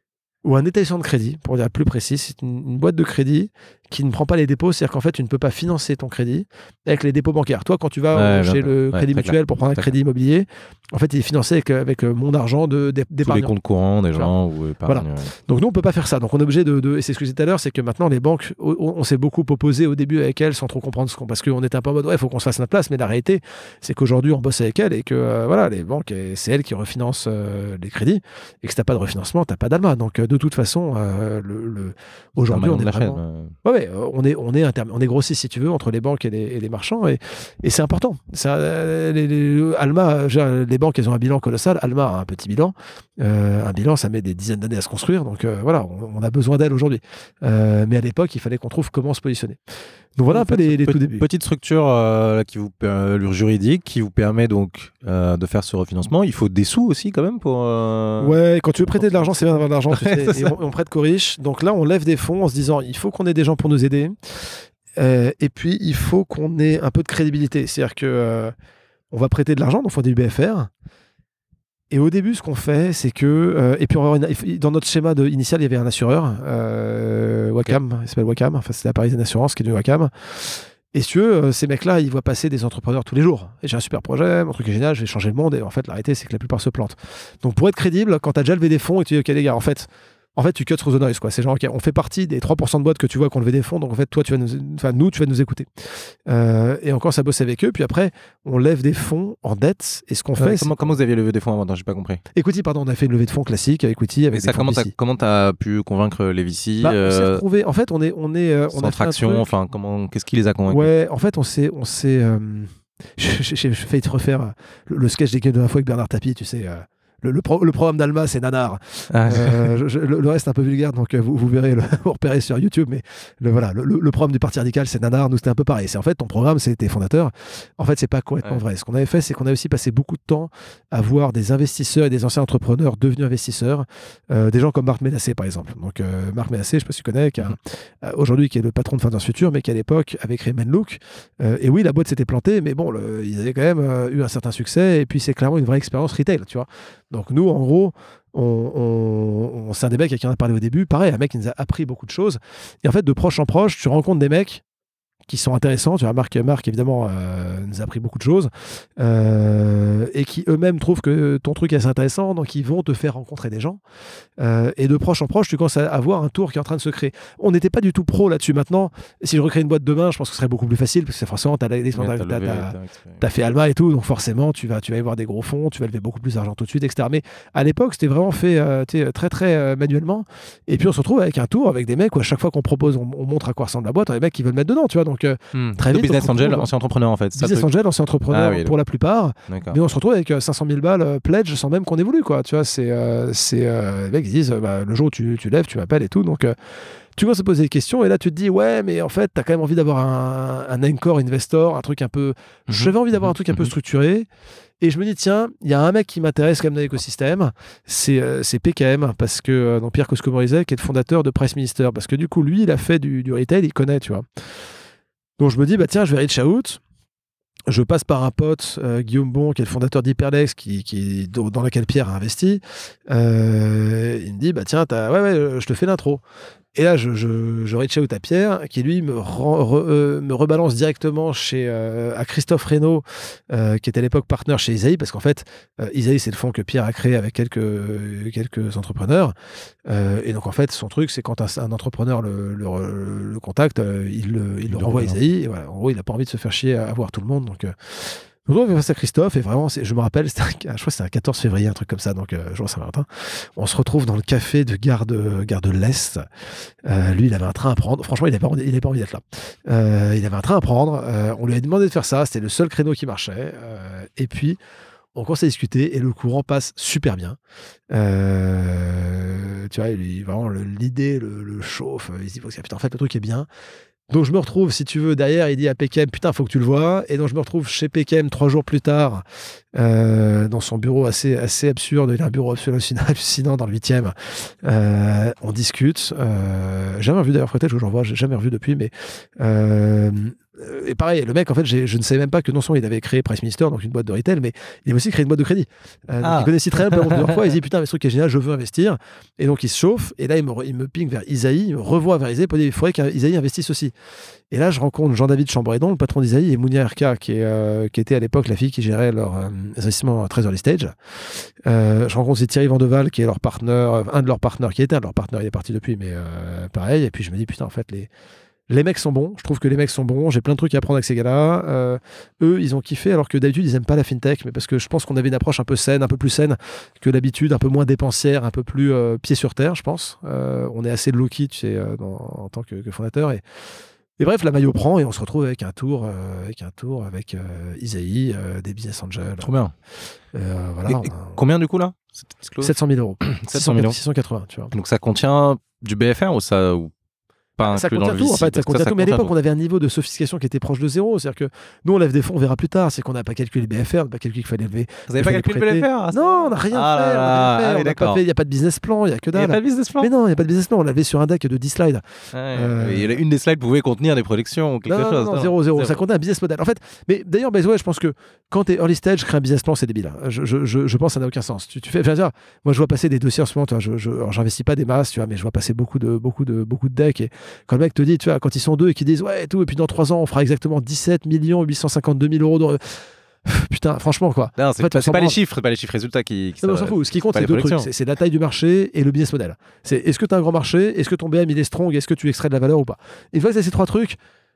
ou un établissement de crédit, pour dire plus précis. C'est une, une boîte de crédit qui ne prend pas les dépôts. C'est-à-dire qu'en fait, tu ne peux pas financer ton crédit avec les dépôts bancaires. Toi, quand tu vas ouais, chez le ouais, Crédit Mutuel clair. pour prendre un très crédit clair. immobilier, en fait, il est financé avec, avec mon argent de, d'épargnants. Tous les comptes courants des gens. Ou voilà. Ouais. Donc nous, on ne peut pas faire ça. Donc on est obligé de... de et c'est ce que je disais tout à l'heure, c'est que maintenant, les banques, on, on s'est beaucoup opposé au début avec elles sans trop comprendre ce qu'on... Parce qu'on était un peu en mode, ouais, il faut qu'on se fasse notre place. Mais la réalité, c'est qu'aujourd'hui, on bosse avec elles et que euh, voilà, les banques, c'est elles qui refinancent euh, les crédits. Et que si tu n'as pas de refinancement, tu n'as pas d'Alma. Donc de toute façon... Euh, Le, le... Aujourd'hui, on est, vraiment... chaîne, euh... ouais, ouais, on est on est interm... on est grossiste si tu veux entre les banques et les, et les marchands et, et c'est important. Ça, les, les... Alma, les banques, elles ont un bilan colossal. Alma a un petit bilan. Euh, un bilan, ça met des dizaines d'années à se construire. Donc euh, voilà, on, on a besoin d'elle aujourd'hui. Euh, mais à l'époque, il fallait qu'on trouve comment se positionner. Donc voilà un peu les, les tout débuts. Petite structure euh, qui vous euh, juridique qui vous permet donc euh, de faire ce refinancement. Il faut des sous aussi quand même pour. Euh... Ouais, quand tu veux prêter de l'argent, c'est bien d'avoir de l'argent. Tu sais, et on, on prête qu'aux riches. Donc là, on lève des fonds en se disant il faut qu'on ait des gens pour nous aider. Euh, et puis il faut qu'on ait un peu de crédibilité. C'est-à-dire que euh, on va prêter de l'argent, donc il faut des U B F R. Et au début, ce qu'on fait, c'est que... Euh, et puis, on va avoir une, dans notre schéma de, initial, il y avait un assureur, euh, Wacam, okay. il s'appelle Wacam, enfin, c'était la Parisienne Assurance qui est devenu Wacam. Et si tu veux, ces mecs-là, ils voient passer des entrepreneurs tous les jours. Et j'ai un super projet, mon truc est génial, je vais changer le monde. Et en fait, la réalité, c'est que la plupart se plantent. Donc, pour être crédible, quand tu as déjà levé des fonds et tu dis, OK, les gars, en fait... En fait, tu cuts through the noise, quoi. C'est genre, okay, on fait partie des trois pour cent de boîtes que tu vois qu'on levait des fonds, donc en fait, toi, tu vas nous, enfin, nous, tu vas nous écouter. Euh, et on commence à bosser avec eux, puis après, on lève des fonds en dette. Et ce qu'on fait. Euh, comment, comment vous aviez levé des fonds avant? Non, j'ai pas compris. Equity, pardon, on a fait une levée de fonds classique avec Equity. Avec et ça, comment t'as, comment t'as pu convaincre les V C? Bah, euh... On s'est retrouvé. En fait, on est. On est euh, on Sans traction, enfin, comment, qu'est-ce qui les a convaincus? Ouais, en fait, on s'est. On s'est euh... J'ai failli te refaire le, le sketch des games de la fois avec Bernard Tapie, tu sais. Euh... le, le, pro, le programme d'Alma, c'est nanar. Ah. Euh, je, je, le, le reste est un peu vulgaire, donc vous, vous verrez, le, vous repérez sur YouTube, mais le, voilà, le, le programme du Parti radical, c'est nanar. Nous, c'était un peu pareil. C'est en fait ton programme, c'est tes fondateurs. En fait, c'est pas complètement ouais. vrai. Ce qu'on avait fait, c'est qu'on a aussi passé beaucoup de temps à voir des investisseurs et des anciens entrepreneurs devenus investisseurs, euh, des gens comme Marc Ménassé, par exemple. Donc, euh, Marc Ménassé, je sais pas si tu connais, qui a, mm-hmm. euh, aujourd'hui qui est le patron de Founders Future, mais qui à l'époque avait créé Menlook. Euh, et oui, la boîte s'était plantée, mais bon, le, ils avaient quand même euh, eu un certain succès. Et puis, c'est clairement une vraie expérience retail, tu vois. Donc, nous, en gros, on, on, on, c'est un des mecs avec qui on a parlé au début. Pareil, un mec qui nous a appris beaucoup de choses. Et en fait, de proche en proche, tu rencontres des mecs qui sont intéressants. Tu vois, Marc, Marc évidemment, euh, nous a appris beaucoup de choses euh, et qui eux-mêmes trouvent que ton truc est assez intéressant, donc ils vont te faire rencontrer des gens. Euh, et de proche en proche, tu commences à avoir un tour qui est en train de se créer. On n'était pas du tout pro là-dessus. Maintenant, si je recrée une boîte demain, je pense que ce serait beaucoup plus facile parce que forcément, tu as fait Alma et tout, donc forcément, tu vas, tu vas y avoir des gros fonds, tu vas lever beaucoup plus d'argent tout de suite, et cetera. Mais à l'époque, c'était vraiment fait euh, très, très euh, manuellement. Et puis, on se retrouve avec un tour, avec des mecs où à chaque fois qu'on propose, on, on montre à quoi ressemble la boîte, on a des mecs qui veulent mettre dedans, tu vois. Donc, euh, mmh. très vite, business angel, ancien entrepreneur en fait. Business angel, ancien entrepreneur ah, oui, pour la plupart. Mais on se retrouve avec cinq cent mille balles euh, pledge sans même qu'on ait voulu, quoi. Tu vois, c'est, euh, c'est euh, les mecs ils disent, bah, le jour où tu, tu lèves, tu m'appelles et tout. Donc, euh, tu commences à poser des questions et là, tu te dis, ouais, mais en fait, tu as quand même envie d'avoir un, un anchor investor, un truc un peu. Mmh. J'avais envie d'avoir mmh. un truc un peu structuré. Et je me dis, tiens, il y a un mec qui m'intéresse quand même dans l'écosystème, c'est, euh, c'est P K M, parce que euh, donc Pierre Cosco-Morizet, qui est le fondateur de Price Minister, parce que du coup, lui, il a fait du, du retail, il connaît, tu vois. Donc je me dis, bah tiens, je vais reach out. Je passe par un pote, euh, Guillaume Bon, qui est le fondateur d'Hyperlex, qui, qui, dans lequel Pierre a investi. Euh, il me dit, bah tiens, t'as... Ouais, ouais, je te fais l'intro. Et là, je, je, je reach out à Pierre, qui lui me, rend, re, euh, me rebalance directement chez, euh, à Christophe Reynaud, euh, qui était à l'époque partenaire chez Isaïe, parce qu'en fait, euh, Isaïe, c'est le fonds que Pierre a créé avec quelques, euh, quelques entrepreneurs. Euh, et donc, en fait, son truc, c'est quand un, un entrepreneur le, le, le contacte, euh, il, le, il, il le renvoie à Isaïe. Et voilà, en gros, il n'a pas envie de se faire chier à, à voir tout le monde. Donc, euh, Donc, on est face à Christophe, et vraiment, c'est, je me rappelle, c'était un, je crois que c'était un quatorze février, un truc comme ça, donc euh, jour Saint-Valentin. On se retrouve dans le café de Gare de, Gare de l'Est. Euh, lui, il avait un train à prendre. Franchement, il n'avait pas, il avait pas envie d'être là. Euh, il avait un train à prendre. Euh, on lui a demandé de faire ça. C'était le seul créneau qui marchait. Euh, et puis, on commence à discuter, et le courant passe super bien. Euh, tu vois, il, vraiment, le, l'idée le, le chauffe. Il se dit, putain, en fait, le truc est bien. Donc je me retrouve, si tu veux, derrière, il dit à P K M, putain, faut que tu le vois. Et donc je me retrouve chez P K M trois jours plus tard, euh, dans son bureau assez, assez absurde. Il a un bureau absolument hallucinant dans le huitième. Euh, on discute. Euh, jamais revu d'ailleurs, peut-être que j'en vois, j'ai jamais revu depuis, mais... Euh, et pareil, le mec, en fait, j'ai, je ne savais même pas que non seulement il avait créé Price Minister, donc une boîte de retail, mais il avait aussi créé une boîte de crédit. Euh, ah. Il connaissait très bien plusieurs fois. Il dit putain, mais ce truc est génial, je veux investir. Et donc il se chauffe. Et là, il me, il me ping vers Isaïe, il me revoit vers Isaïe pour dire il faudrait qu'Isaïe investisse aussi. Et là, je rencontre Jean-David Chambredon, le patron d'Isaïe, et Mounia R K, qui, est, euh, qui était à l'époque la fille qui gérait leur euh, investissement très early stage. Euh, je rencontre aussi Thierry Vandeval, qui est leur partenaire, un de leurs partenaires, qui était un de leurs partenaires, il est parti depuis, mais euh, pareil. Et puis je me dis putain, en fait, les. Les mecs sont bons, je trouve que les mecs sont bons, j'ai plein de trucs à apprendre avec ces gars-là. Euh, eux, ils ont kiffé, alors que d'habitude, ils aiment pas la fintech, mais parce que je pense qu'on avait une approche un peu saine, un peu plus saine que d'habitude, un peu moins dépensière, un peu plus euh, pied sur terre, je pense. Euh, on est assez low-key, tu sais, euh, dans, en tant que, que fondateur. Et, et bref, la maillot prend et on se retrouve avec un tour, euh, avec, un tour avec euh, Isaïe, euh, des business angels. Trop bien. Euh, voilà, et, on, et combien du coup là sept cent mille euros. sept cent mille euros. six cent quatre-vingts, tu vois. Donc ça contient du B F R ou ça ou... Pas ça contient tout, en fait, ça contient tout. Mais à l'époque, on avait un niveau de sophistication qui était proche de zéro. C'est-à-dire que nous, on lève des fonds, on verra plus tard. C'est qu'on n'a pas calculé le B F R, on n'a pas calculé qu'il fallait lever. Vous n'avez pas calculé le B F R? Non, on n'a rien ah fait. Ah, on oui, n'a pas fait. Il n'y a pas de business plan, il n'y a que dalle. Il n'y a pas de business plan? Mais non, il n'y a pas de business plan. On l'a levé sur un deck de dix slides. Ouais, euh... et une des slides pouvait contenir des projections ou quelque non, chose. Non, non, zéro, zéro. Ça comptait un business model. En fait, mais d'ailleurs, bah, ouais, je pense que quand tu es early stage, créer un business plan, c'est débile. Je, je, je, je pense que ça n'a aucun sens. Tu, tu fais, je veux dire, moi, je vois passer des dossiers en ce moment. Tu vois, je, je, alors, j'investis pas des masses, tu vois, mais je vois passer beaucoup de, beaucoup de, beaucoup de decks. Et quand le mec te dit, tu vois, quand ils sont deux et qu'ils disent, ouais, et tout, et puis dans trois ans, on fera exactement dix-sept millions huit cent cinquante-deux mille euros de... Putain, franchement, quoi. Non, c'est, en fait, pas, c'est pas les chiffres, c'est pas les chiffres résultats qui. qui non, ça, on s'en fout. Ce qui compte, c'est, c'est deux trucs. C'est, c'est la taille du marché et le business model. C'est est-ce que tu as un grand marché, est-ce que ton B M il est strong, est-ce que tu extrais de la valeur ou pas. Une fois que tu as ces trois trucs,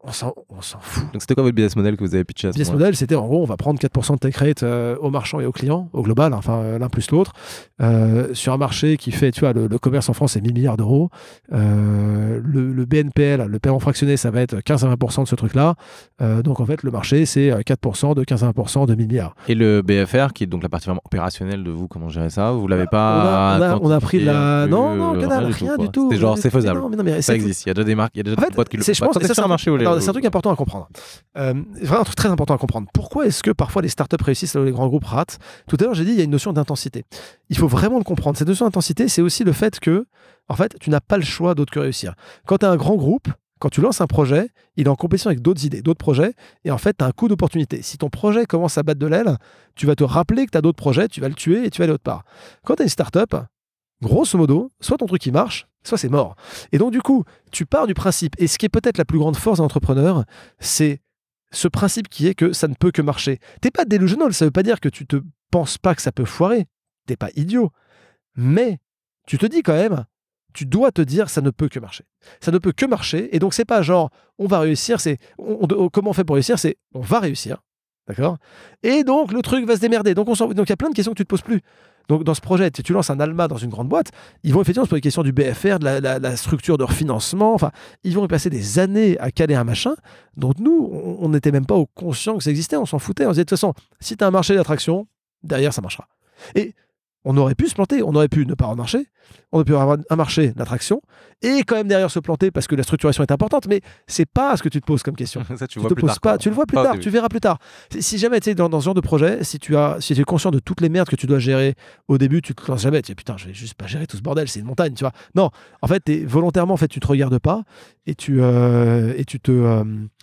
on s'en, on s'en fout. Donc c'était quoi votre business model que vous avez pitché à ce business moment-là? model, c'était en gros, on va prendre quatre pour cent de take rate euh, aux marchands et aux clients, au global, hein, enfin euh, l'un plus l'autre, euh, sur un marché qui fait, tu vois, le, le commerce en France, c'est mille milliards d'euros. Euh, le, le B N P L, le paiement fractionné, ça va être quinze à vingt pour cent de ce truc-là. Euh, donc en fait, le marché, c'est quatre pour cent de quinze à vingt pour cent de mille milliards. Et le B F R, qui est donc la partie vraiment opérationnelle de vous, comment gérer ça? Vous l'avez pas on a, on a, on a pris de la... peu, Non, non, euh, rien, rien, rien du du tout. tout. C'était genre, c'est faisable. Non, mais non, mais ça existe. Il y a déjà des marques, il y a déjà en des fait, boîtes qui le font. Je pense que c'est un marché où les... c'est un truc important à comprendre. Euh, vraiment un truc très important à comprendre. Pourquoi est-ce que parfois les startups réussissent là où les grands groupes ratent? Tout à l'heure, j'ai dit il y a une notion d'intensité. Il faut vraiment le comprendre. Cette notion d'intensité, c'est aussi le fait que, en fait, tu n'as pas le choix d'autre que réussir. Quand tu as un grand groupe, quand tu lances un projet, il est en compétition avec d'autres idées, d'autres projets, et en fait, tu as un coup d'opportunité. Si ton projet commence à battre de l'aile, tu vas te rappeler que tu as d'autres projets, tu vas le tuer et tu vas aller autre part. Quand tu as une startup, grosso modo, soit ton truc qui marche, soit c'est mort. Et donc, du coup, tu pars du principe, et ce qui est peut-être la plus grande force d'un entrepreneur, c'est ce principe qui est que ça ne peut que marcher. T'es pas delusional, ça veut pas dire que tu te penses pas que ça peut foirer. T'es pas idiot. Mais tu te dis quand même, tu dois te dire ça ne peut que marcher. Ça ne peut que marcher, et donc c'est pas genre on va réussir, c'est on, on, comment on fait pour réussir, c'est on va réussir. D'accord? Et donc le truc va se démerder. Donc il donc, y a plein de questions que tu te poses plus. Donc dans ce projet, si tu lances un Alma dans une grande boîte, ils vont effectivement se poser des questions du B F R, de la, la, la structure de refinancement, enfin, ils vont y passer des années à caler un machin. Donc nous, on n'était même pas au conscient que ça existait, on s'en foutait. On se disait de toute façon, si tu as un marché d'attraction, derrière ça marchera. Et on aurait pu se planter, on aurait pu ne pas marcher, on aurait pu avoir un marché d'attraction et quand même derrière se planter parce que la structuration est importante, mais c'est pas ce que tu te poses comme question. Ça, tu, tu vois te plus poses tard, pas, quoi. tu le vois plus Pas tard, tu verras plus tard. Si jamais tu es dans, dans ce genre de projet, si tu as, si tu es conscient de toutes les merdes que tu dois gérer au début, tu te lances jamais. Tu dis putain, je vais juste pas gérer tout ce bordel, c'est une montagne, tu vois. Non, en fait, es, volontairement, en fait, tu te regardes pas et tu euh, et tu te euh,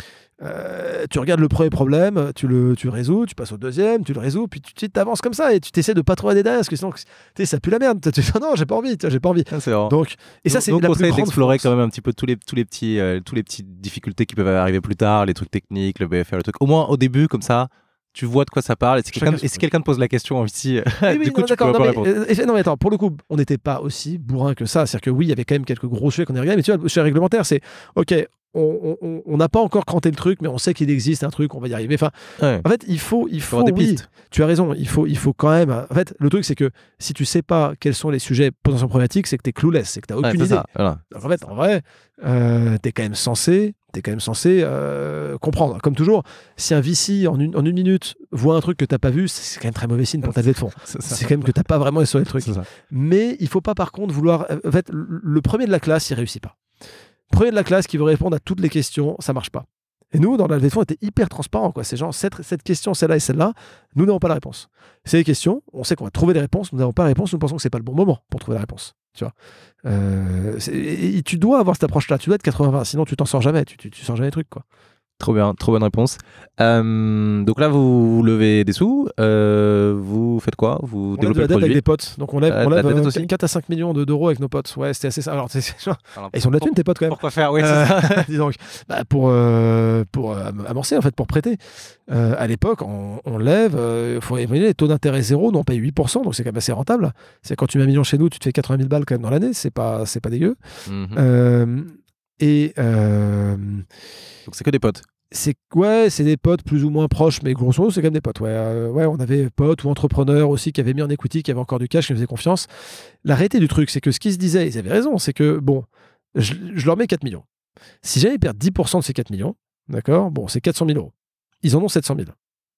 Euh, tu regardes le premier problème, tu le, tu le résous, tu passes au deuxième, tu le résous, puis tu t'avances comme ça et tu t'essaies de pas trop aller derrière parce que sinon ça pue la merde. Tu dis non, j'ai pas envie, j'ai pas envie. Ah, c'est vrai. Donc, et ça, c'est donc, la on plus grande d'explorer force. quand même un petit peu tous les, tous les petits, euh, tous les petites difficultés qui peuvent arriver plus tard, les trucs techniques, le B F R, le truc. Au moins au début, comme ça, tu vois de quoi ça parle. Et si quelqu'un, et si quelqu'un te pose la question ici, oui, oui, du coup, non, tu peux non, pas mais, répondre. euh, non, mais attends, pour le coup, on n'était pas aussi bourrin que ça. C'est-à-dire que oui, il y avait quand même quelques gros sujets qu'on a regardés, mais tu vois, le sujet réglementaire, c'est OK. On n'a pas encore cranté le truc, mais on sait qu'il existe un truc, on va y arriver. Enfin, ouais. En fait, il faut, il faut, des oui, pistes. Tu as raison, il faut, il faut quand même. En fait, le truc, c'est que si tu sais pas quels sont les sujets potentiellement problématiques, c'est que tu es clueless, c'est que tu n'as aucune ouais, idée. Ça, voilà. Donc, en fait, en vrai, euh, tu es quand même censé, t'es quand même censé euh, comprendre. Comme toujours, si un V C en une, en une minute voit un truc que tu n'as pas vu, c'est quand même très mauvais signe pour ta levée de fonds. C'est, c'est quand même que tu n'as pas vraiment essayé le truc. Mais il faut pas, par contre, vouloir. En fait, le premier de la classe, il réussit pas. Premier de la classe qui veut répondre à toutes les questions, ça marche pas. Et nous, dans la levée de fonds, on était hyper transparent. Quoi. C'est genre, cette, cette question, celle-là et celle-là, nous n'avons pas la réponse. C'est des questions, on sait qu'on va trouver des réponses, nous n'avons pas la réponse, nous pensons que c'est pas le bon moment pour trouver la réponse. Tu vois. Euh, et, et tu dois avoir cette approche-là, tu dois être quatre-vingts vingt, sinon tu t'en sors jamais, tu, tu, tu sors jamais des trucs. Quoi. Trop bien, trop bonne réponse. Euh, donc là, vous, vous levez des sous, euh, vous faites quoi? Vous on développez lève de la le produit dette avec des potes. Donc on lève, euh, on lève euh, euh, quatre à cinq millions de, d'euros avec nos potes. Ouais, c'était assez ça. Alors, c'est, c'est, genre, Alors, ils sont de la thune, tes potes quand même. Pourquoi faire? Oui, c'est Euh, ça. dis donc, bah, pour, euh, pour euh, amorcer, en fait, pour prêter. Euh, à l'époque, on, on lève, il euh, faut imaginer les taux d'intérêt zéro, nous on paye huit pour cent, donc c'est quand même assez rentable. C'est quand tu mets un million chez nous, tu te fais quatre-vingt mille balles quand même dans l'année, c'est pas, c'est pas dégueu. Mm-hmm. Euh, et. Euh, donc c'est que des potes. C'est, ouais, c'est des potes plus ou moins proches, mais grosso modo, c'est quand même des potes. Ouais, euh, ouais, on avait potes ou entrepreneurs aussi qui avaient mis en equity, qui avaient encore du cash, qui nous faisaient confiance. La réalité du truc, c'est que ce qu'ils se disaient, ils avaient raison, c'est que, bon, je, je leur mets quatre millions. Si jamais ils perdent dix pour cent de ces quatre millions, d'accord, bon, c'est quatre cent mille euros. Ils en ont sept cent mille.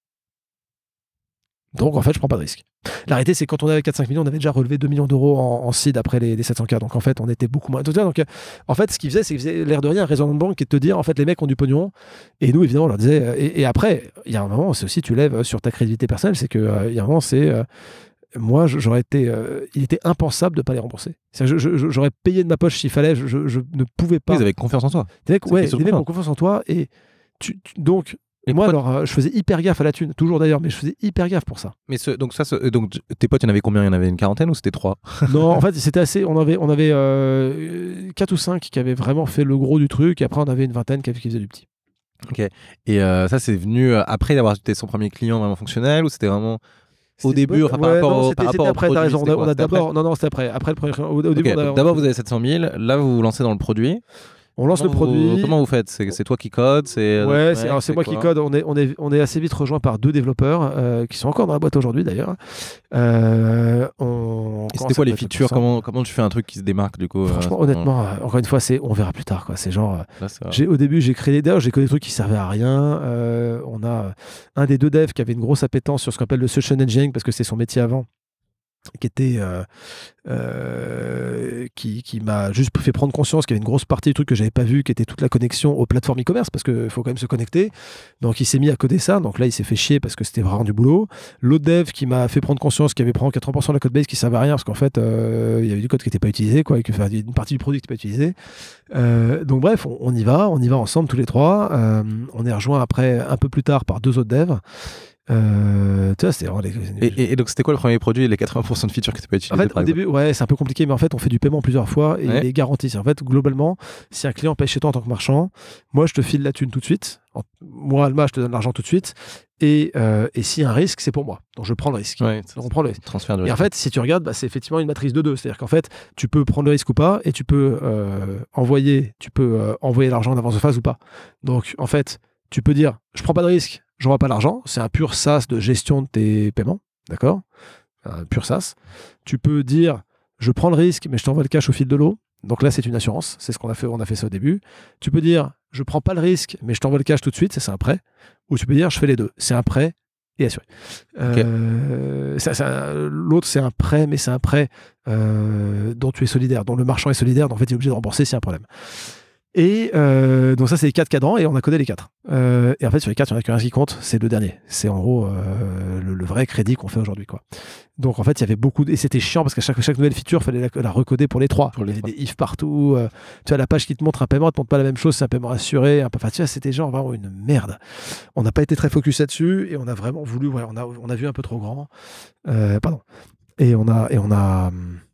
Donc, en fait, je prends pas de risque. La réalité, c'est que quand on avait quatre à cinq millions, on avait déjà relevé deux millions d'euros en, en seed après les, les sept cents K. Donc, en fait, on était beaucoup moins. Donc, en fait, ce qu'ils faisaient, c'est qu'ils faisaient l'air de rien un raisonnement de banque qui est de te dire, en fait, les mecs ont du pognon. Et nous, évidemment, on leur disait. Et, et après, il y a un moment, c'est aussi, tu lèves sur ta crédibilité personnelle, c'est qu'il euh, y a un moment, c'est. Euh, moi, j'aurais été. Euh, il était impensable de ne pas les rembourser. Je, je, je, j'aurais payé de ma poche s'il fallait. Je, je, je ne pouvais pas. Ils avaient confiance en toi. Des mecs, ouais, des mecs ont confiance en toi. Et tu, tu, donc. Et moi, alors, euh, je faisais hyper gaffe à la thune, toujours d'ailleurs, mais je faisais hyper gaffe pour ça. Mais ce, donc, ça, ce, donc, tes potes, il y en avait combien? Il y en avait une quarantaine ou c'était trois? Non, en fait, c'était assez. On avait, on avait euh, quatre ou cinq qui avaient vraiment fait le gros du truc, et après, on avait une vingtaine qui, qui faisaient du petit. Ok. Et euh, ça, c'est venu après d'avoir été son premier client vraiment fonctionnel ou c'était vraiment. Au début, enfin, par ouais, rapport non, au, c'était, par rapport c'était après, au t'as produit, raison. On a, on a d'abord, après non, non, c'était après. Après le premier. Au, au okay, début, on a, d'abord, vous avez sept cent mille. Là, vous vous lancez dans le produit. On lance comment le produit. Vous, comment vous faites? C'est, c'est toi qui code? C'est, Ouais, ouais, c'est, alors c'est c'est moi quoi? qui code. On est, on, est, on est assez vite rejoint par deux développeurs euh, qui sont encore dans la boîte aujourd'hui d'ailleurs. Euh, on Et c'était quoi les features? comment comment, comment tu fais un truc qui se démarque du coup? Franchement, euh, honnêtement, euh, encore une fois, c'est on verra plus tard. Quoi. C'est genre, euh, là, c'est- j'ai, au début, j'ai créé d'ailleurs, j'ai codé des trucs qui servaient à rien. Euh, on a euh, un des deux devs qui avait une grosse appétence sur ce qu'on appelle le social engineering parce que c'est son métier avant, qui était euh, euh, qui, qui m'a juste fait prendre conscience qu'il y avait une grosse partie du truc que j'avais pas vu, qui était toute la connexion aux plateformes e-commerce, parce qu'il faut quand même se connecter. Donc il s'est mis à coder ça, donc là il s'est fait chier parce que c'était vraiment du boulot. L'autre dev qui m'a fait prendre conscience qu'il y avait probablement quatre-vingts pour cent de la code base qui servait à rien, parce qu'en fait euh, il y avait du code qui n'était pas utilisé, quoi, et que, enfin, une partie du produit qui n'était pas utilisée. Euh, donc bref, on, on y va, on y va ensemble tous les trois. Euh, on est rejoint après un peu plus tard par deux autres devs. Euh, tu vois, c'était vraiment les... Et, et, et donc c'était quoi le premier produit et les quatre-vingts pour cent de features que tu pas utilisées? En fait, au début, ouais, c'est un peu compliqué, mais en fait, on fait du paiement plusieurs fois et Ouais. il est garanti. En fait, globalement, si un client paye chez toi en tant que marchand, moi, je te file la thune tout de suite. En- Moi, Alma, je te donne l'argent tout de suite. Et, euh, et s'il y a un risque, c'est pour moi. Donc, je prends le risque. Ouais, Donc, on prend le risque. transfert de Et en risque. fait, si tu regardes, bah, c'est effectivement une matrice de deux. C'est-à-dire qu'en fait, tu peux prendre le risque ou pas et tu peux euh, envoyer, tu peux euh, envoyer l'argent en avance de phase ou pas. Donc, en fait, tu peux dire, je prends pas de risque, j'envoie pas l'argent. C'est un pur SaaS de gestion de tes paiements, d'accord? Un pur SaaS. Tu peux dire, je prends le risque, mais je t'envoie le cash au fil de l'eau. Donc là, c'est une assurance. C'est ce qu'on a fait. On a fait ça au début. Tu peux dire, je prends pas le risque, mais je t'envoie le cash tout de suite. Ça, c'est un prêt. Ou tu peux dire, je fais les deux. C'est un prêt et assuré. Euh, ça, ça, l'autre, c'est un prêt, mais c'est un prêt euh, dont tu es solidaire, dont le marchand est solidaire. Donc en fait, il est obligé de rembourser s'il y a un problème. Et euh, donc ça, c'est les quatre cadrans et on a codé les quatre. Euh, et en fait, sur les quatre, il n'y en a qu'un qui compte, c'est le dernier. C'est en gros euh, le, le vrai crédit qu'on fait aujourd'hui, quoi. Donc en fait, il y avait beaucoup de... et c'était chiant parce qu'à chaque, chaque nouvelle feature, il fallait la, la recoder pour les trois. Pour les il y avait trois. des ifs partout. Euh, tu vois, la page qui te montre un paiement, elle te montre pas la même chose, c'est un paiement assuré. Un peu... Enfin, tu vois, c'était genre vraiment une merde. On n'a pas été très focus là-dessus et on a vraiment voulu... Ouais, on, a, on a vu un peu trop grand. Euh, pardon. Et on a... Et on a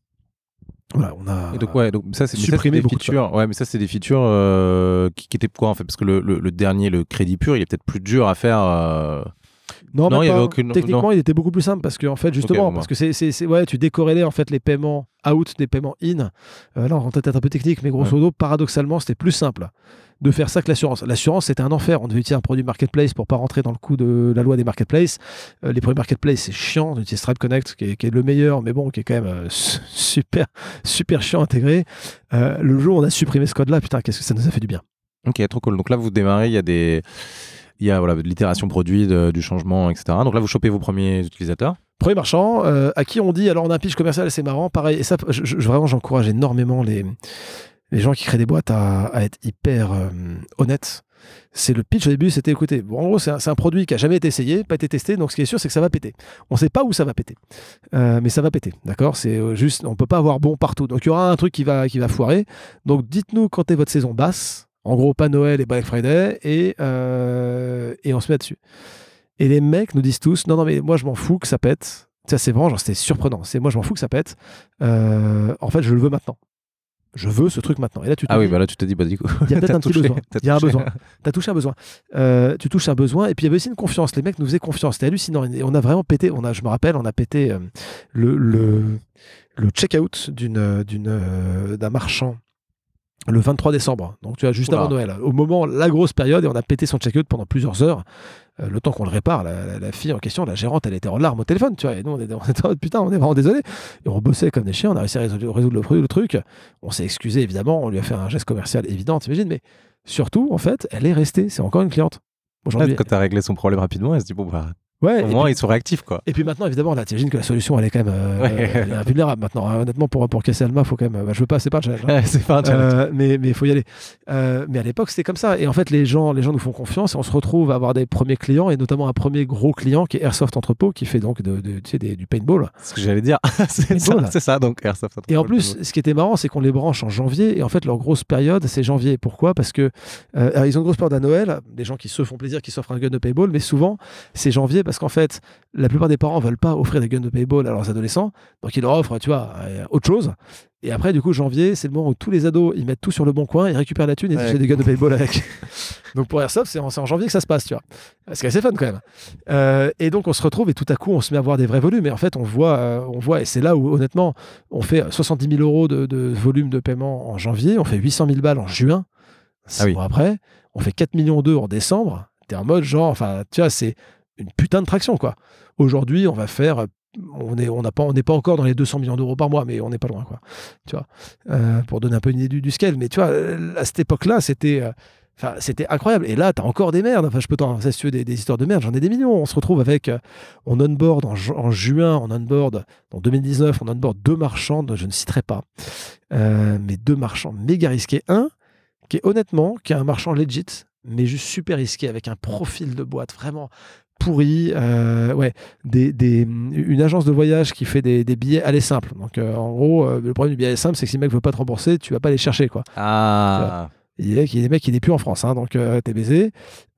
Voilà, on a Et donc, ouais, donc ça, c'est mais ça, supprimé c'est des beaucoup de features. Ouais, mais ça, c'est des features euh, qui, qui étaient quoi en fait? Parce que le, le, le dernier, le crédit pur, il est peut-être plus dur à faire. euh, Non, Non, même il y avait pas. aucune- Techniquement, non. il était beaucoup plus simple parce que, en fait, justement, bon, parce que c'est, c'est, c'est- ouais, tu décorrélais en fait les paiements out des paiements in. Euh, là, on rentre peut-être un peu technique, mais grosso modo, paradoxalement, c'était plus simple de faire ça que l'assurance. L'assurance, c'était un enfer. On devait utiliser un produit marketplace pour pas rentrer dans le coup de la loi des marketplaces. Euh, les produits marketplace, c'est chiant. On utilise Stripe Connect, qui est, qui est le meilleur, mais bon, qui est quand même euh, super, super chiant à intégrer. Euh, le jour où on a supprimé ce code-là, putain, qu'est-ce que ça nous a fait du bien. Ok, trop cool. Donc là, vous démarrez, il y a des. Il y a voilà, de l'itération produit, de- du changement, et cetera. Donc là, vous chopez vos premiers utilisateurs. Premier marchand, euh, à qui on dit, alors on a un pitch commercial, c'est marrant, pareil, et ça, je, je- vraiment, j'encourage énormément les, les gens qui créent des boîtes à, à être hyper euh, honnêtes. C'est le pitch au début, c'était écoutez, bon, en gros, c'est un, c'est un produit qui a jamais été essayé, pas été testé, donc ce qui est sûr, c'est que ça va péter. On sait pas où ça va péter, Euh, mais ça va péter, d'accord? C'est euh, juste, on peut pas avoir bon partout, donc il y aura un truc qui va, qui va foirer. Donc dites-nous quand est votre saison basse, en gros, pas Noël et Black Friday, et, euh, et on se met dessus. Et les mecs nous disent tous, non, non, mais moi, je m'en fous que ça pète. Ça, c'est vraiment, genre, c'était surprenant. C'est moi, je m'en fous que ça pète. Euh, en fait, je le veux maintenant. Je veux ce truc maintenant. Et là, tu te Ah oui, dis, bah là, tu te dis, bah du coup. il y a peut-être t'as un petit touché, besoin. t'as Il y a un touché. besoin. Tu as touché un besoin. Euh, tu touches un besoin. Et puis, il y avait aussi une confiance. Les mecs nous faisaient confiance. C'était hallucinant. Et on a vraiment pété. On a, je me rappelle, on a pété euh, le, le, le check-out d'une, d'une, euh, d'un marchand le vingt-trois décembre. Donc, tu vois, juste Oula. avant Noël. Au moment, la grosse période. Et on a pété son check-out pendant plusieurs heures. Euh, le temps qu'on le répare, la, la- la fille en question, la gérante, elle était en larmes au téléphone, tu vois. Et nous, on était, on était en mode, putain, on est vraiment désolé. Et on bossait comme des chiens, on a réussi à résoudre, résoudre le, le truc. On s'est excusé, évidemment, on lui a fait un geste commercial évident, t'imagines, mais surtout, en fait, elle est restée. C'est encore une cliente. Aujourd'hui. Quand t'as réglé son problème rapidement, elle se dit, bon, bah, Ouais, au et moins, puis- ils sont réactifs, quoi. Et puis maintenant, évidemment, là, t'imagines que la solution, elle est quand même euh, Ouais. elle est invulnérable maintenant. hein. Honnêtement, pour, pour casser Alma, faut quand même. Bah, je veux pas, c'est pas un challenge. hein. c'est pas un challenge. Euh, mais il faut y aller. Euh, mais à l'époque, c'était comme ça. Et en fait, les gens, les gens nous font confiance et on se retrouve à avoir des premiers clients et notamment un premier gros client qui est Airsoft Entrepôt qui fait donc de, de- tu sais, des- du paintball. C'est ce que j'allais dire. c'est, ça, Voilà. c'est ça, donc Airsoft. Et en plus, ce qui était marrant, c'est qu'on les branche en janvier. Et en fait, leur grosse période, c'est janvier. Pourquoi? Parce que euh, alors, ils ont une grosse période à Noël. Des gens qui se font plaisir, qui s'offrent un gun de paintball. Mais souvent, c'est janvier parce qu'en fait, la plupart des parents veulent pas offrir des guns de paintball à leurs adolescents. Donc, ils leur offrent, tu vois, euh, autre chose. Et après, du coup, janvier, c'est le moment où tous les ados, ils mettent tout sur le bon coin, ils récupèrent la thune et ils Ouais. achètent des guns de paintball avec. Donc, pour Airsoft, c'est en, c'est en janvier que ça se passe, tu vois. C'est assez fun quand même. Euh, et donc, on se retrouve et tout à coup, on se met à avoir des vrais volumes. Et en fait, on voit, euh, on voit et c'est là où, honnêtement, on fait soixante-dix mille euros de, de volume de paiement en janvier, on fait huit cent mille balles en juin. Six Ah oui. mois après, on fait quatre millions d'euros en décembre. T'es en mode genre, enfin, tu vois, c'est une putain de traction, quoi. Aujourd'hui, on va faire, on est, on n'a pas, on n'est pas encore dans les deux cents millions d'euros par mois, mais on n'est pas loin, quoi. Tu vois, euh, pour donner un peu une idée du, du scale. Mais tu vois, à cette époque-là, c'était, euh, enfin, c'était incroyable. Et là, t'as encore des merdes. Enfin, je peux t'en, si tu veux, des, des histoires de merde, j'en ai des millions. On se retrouve avec, euh, on onboard en, ju- en juin, on onboard en deux mille dix-neuf, on onboard deux marchands, je ne citerai pas, euh, mais deux marchands méga risqués. Un qui est honnêtement, qui est un marchand legit, mais juste super risqué, avec un profil de boîte vraiment pourri. Euh, ouais, des, des, une agence de voyage qui fait des, des billets aller simples. Donc, euh, en gros, euh, le problème du billet aller simple, c'est que si le mec veut pas te rembourser, tu vas pas les chercher, quoi. Ah. Il y a des mecs qui n'est plus en France, hein, donc euh, t'es baisé.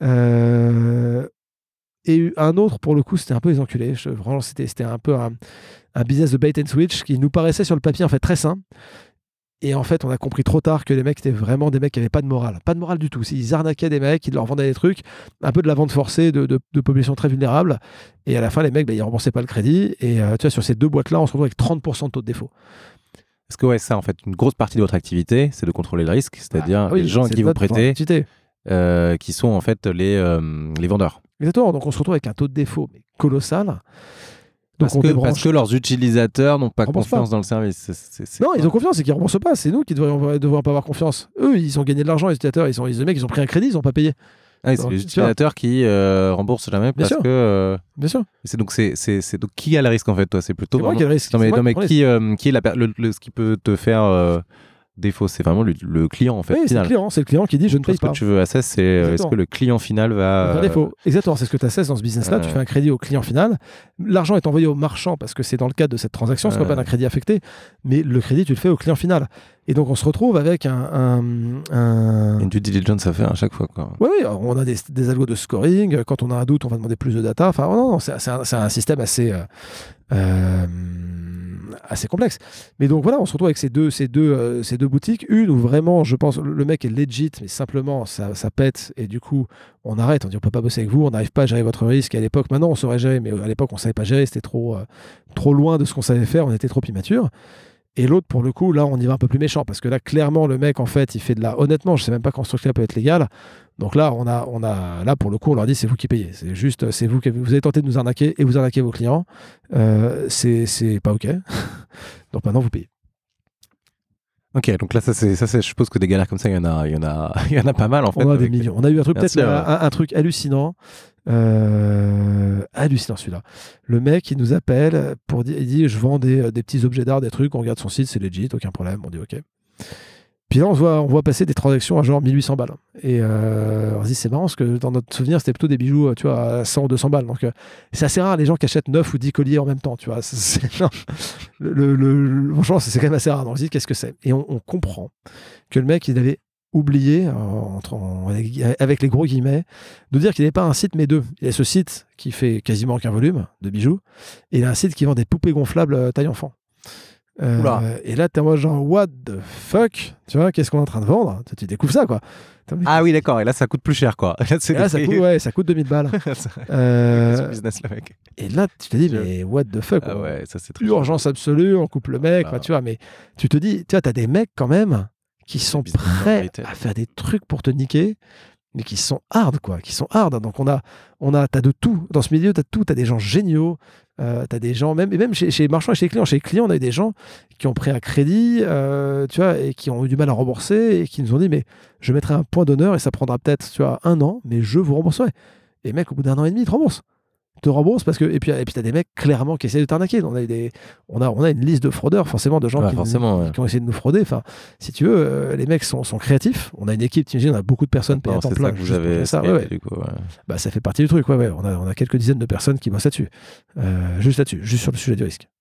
Euh, et un autre, pour le coup, c'était un peu les enculés. Je, vraiment, c'était, c'était un peu un, un business de bait and switch qui nous paraissait sur le papier en fait très sain. Et en fait, on a compris trop tard que les mecs étaient vraiment des mecs qui n'avaient pas de morale. Pas de morale du tout. Ils arnaquaient des mecs, ils leur vendaient des trucs, un peu de la vente forcée de, de, de populations très vulnérables. Et à la fin, les mecs, bah, ils ne remboursaient pas le crédit. Et euh, tu vois, sur ces deux boîtes-là, on se retrouve avec trente pour cent de taux de défaut. Parce que ouais, ça, en fait, une grosse partie de votre activité, c'est de contrôler le risque, c'est-à-dire Ah, oui, les gens c'est qui vous notre prêtez, activité. euh, qui sont en fait les, euh, les vendeurs. Exactement. Donc, on se retrouve avec un taux de défaut mais colossal. Donc Parce on que, débranche. parce que leurs utilisateurs n'ont pas Remboursent confiance pas. dans le service. C'est- c'est- c'est Non, quoi ils ont confiance, c'est qu'ils ne remboursent pas. C'est nous qui devrions, devrions pas avoir confiance. Eux, ils ont gagné de l'argent, les utilisateurs. Ils ont, les mecs, ils ont pris un crédit, ils n'ont pas payé. Ah oui, c'est Donc, les tu vois. utilisateurs qui euh, remboursent jamais Bien parce sûr. que. euh, Bien sûr. c'est donc c'est c'est c'est donc qui a le risque en fait toi c'est plutôt C'est moi vraiment- qui ai le risque. non mais, C'est moi non, mais qui prends le qui euh, qui est la per- le, le- ce qui peut te faire euh, défaut c'est vraiment le, le client en fait Oui, c'est le final. client. C'est le client qui dit je ne Toi, paye ce que pas. tu veux assess c'est euh, est-ce Exactement. que le client final va Par euh, défaut. Exactement, c'est ce que tu assesses dans ce business-là. euh, Tu fais un crédit au client final. L'argent est envoyé au marchand parce que c'est dans le cadre de cette transaction, ce qu'on Euh. appelle un crédit affecté. Mais le crédit, tu le fais au client final. Et donc, on se retrouve avec un. un, un... une due diligence à faire à chaque fois quoi. Oui, oui, on a des, des algos de scoring. Quand on a un doute, on va demander plus de data. Enfin, non, non, c'est c'est un, c'est un système assez, euh, euh, assez complexe. Mais donc voilà, on se retrouve avec ces deux, ces deux, euh, ces deux boutiques. Une où vraiment, je pense, le mec est legit, mais simplement, ça, ça pète. Et du coup, on arrête. On dit, on peut pas bosser avec vous. On n'arrive pas à gérer votre risque. Et à l'époque, maintenant, on saurait gérer. Mais à l'époque, on savait pas gérer. C'était trop, euh, trop loin de ce qu'on savait faire. On était trop immature. Et l'autre, pour le coup, là, on y va un peu plus méchant. Parce que là, clairement, le mec, en fait, il fait de la. Honnêtement, je sais même pas quand ce truc-là peut être légal. Donc là, on a, on a, là, pour le coup, on leur dit, c'est vous qui payez. C'est juste, c'est vous qui vous avez tenté de nous arnaquer et vous arnaquez vos clients. Euh, c'est, c'est pas OK. Donc maintenant, vous payez. Ok, donc là ça c'est ça c'est je suppose que des galères comme ça il y en a il y en a il y en a pas mal en fait. On a des avec- millions. On a eu un truc, Bien peut-être sûr, un, un- un truc hallucinant. Euh, hallucinant celui-là. Le mec, il nous appelle pour dire, il dit, je vends des, des petits objets d'art, des trucs. On regarde son site, c'est legit, aucun problème. On dit OK. Puis là, on voit, on voit passer des transactions à genre mille huit cents balles. Et euh, on se dit, c'est marrant, parce que dans notre souvenir, c'était plutôt des bijoux, tu vois, à cent ou deux cents balles. Donc, euh, c'est assez rare les gens qui achètent neuf ou dix colliers en même temps, tu vois. C'est, c'est, genre, le, le, le- franchement, c'est quand même assez rare. Donc, on se dit, qu'est-ce que c'est? Et on, on comprend que le mec, il avait oublié, entre, en- avec les gros guillemets, de dire qu'il n'avait pas un site, mais deux. Il y a ce site qui fait quasiment aucun volume de bijoux, et il a un site qui vend des poupées gonflables euh, taille enfant. Euh, Oula. et là, t'es en mode genre, what the fuck? Tu vois, qu'est-ce qu'on est en train de vendre? Tu, tu découvres ça, quoi. T'as envie- Ah oui d'accord et là ça coûte plus cher quoi. Là, c'est Et là, ça des- coûte, ouais, ça coûte deux mille balles. Ce Euh, business là mec. et là, tu te dis, Je- mais what the fuck? Ah quoi. ouais ça c'est très Urgence absolue, on coupe le mec, Ah. enfin, tu vois, mais tu te dis, tu vois, t'as des mecs quand même qui sont business prêts retail. à faire des trucs pour te niquer, mais qui sont hard, quoi, qui sont hard. Donc on a, on a, t'as de tout dans ce milieu, t'as tout, t'as des gens géniaux, euh, t'as des gens même, et même chez, chez les marchands et chez les clients, chez les clients, on a eu des gens qui ont pris un crédit, euh, tu vois, et qui ont eu du mal à rembourser et qui nous ont dit, mais je mettrai un point d'honneur et ça prendra peut-être, tu vois, un an, mais je vous rembourserai. Et mec, au bout d'un an et demi, ils te remboursent. Te remboursent parce que et puis et puis t'as des mecs clairement qui essaient de t'arnaquer. On a eu des on a on a une liste de fraudeurs forcément de gens Ouais, qui, forcément, nous- ouais. qui ont essayé de nous frauder. Enfin, si tu veux, euh, les mecs sont, sont créatifs. On a une équipe, t'imagines, on a beaucoup de personnes payées Non, à temps c'est plein. ça que vous juste pour avez faire ça. scalé, Ouais, ouais. du coup, ouais. Bah ça fait partie du truc. Ouais, ouais. On a on a quelques dizaines de personnes qui bossent là-dessus, Euh, juste là-dessus, juste sur le sujet du risque.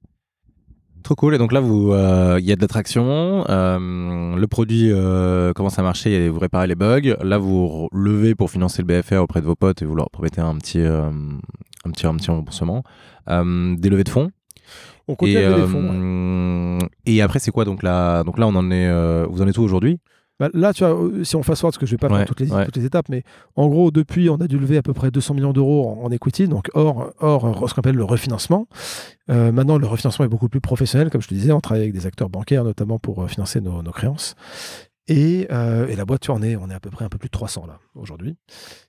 Trop cool. Et donc là, vous, euh, il y a de l'attraction. euh, le produit euh, commence à marcher et vous réparez les bugs. Là, vous levez pour financer le B F R auprès de vos potes et vous leur promettez un petit, euh, un petit, un petit remboursement. Euh, des levées de fonds. On continue Et, à lever des euh, fonds. ouais. et après, c'est quoi donc là Donc là, on en est. euh, vous en êtes où aujourd'hui? Bah, là, tu vois, euh, si on fast forward, parce que je vais pas Ouais, faire toutes les, ouais. toutes les étapes, mais en gros, depuis, on a dû lever à peu près deux cents millions d'euros en, en equity, donc hors, hors ce qu'on appelle le refinancement. Euh, maintenant, le refinancement est beaucoup plus professionnel, comme je te disais, on travaille avec des acteurs bancaires, notamment pour euh, financer nos, nos créances. Et, euh, et la boîte, tu vois, on est, on est à peu près un peu plus de trois cents là, aujourd'hui.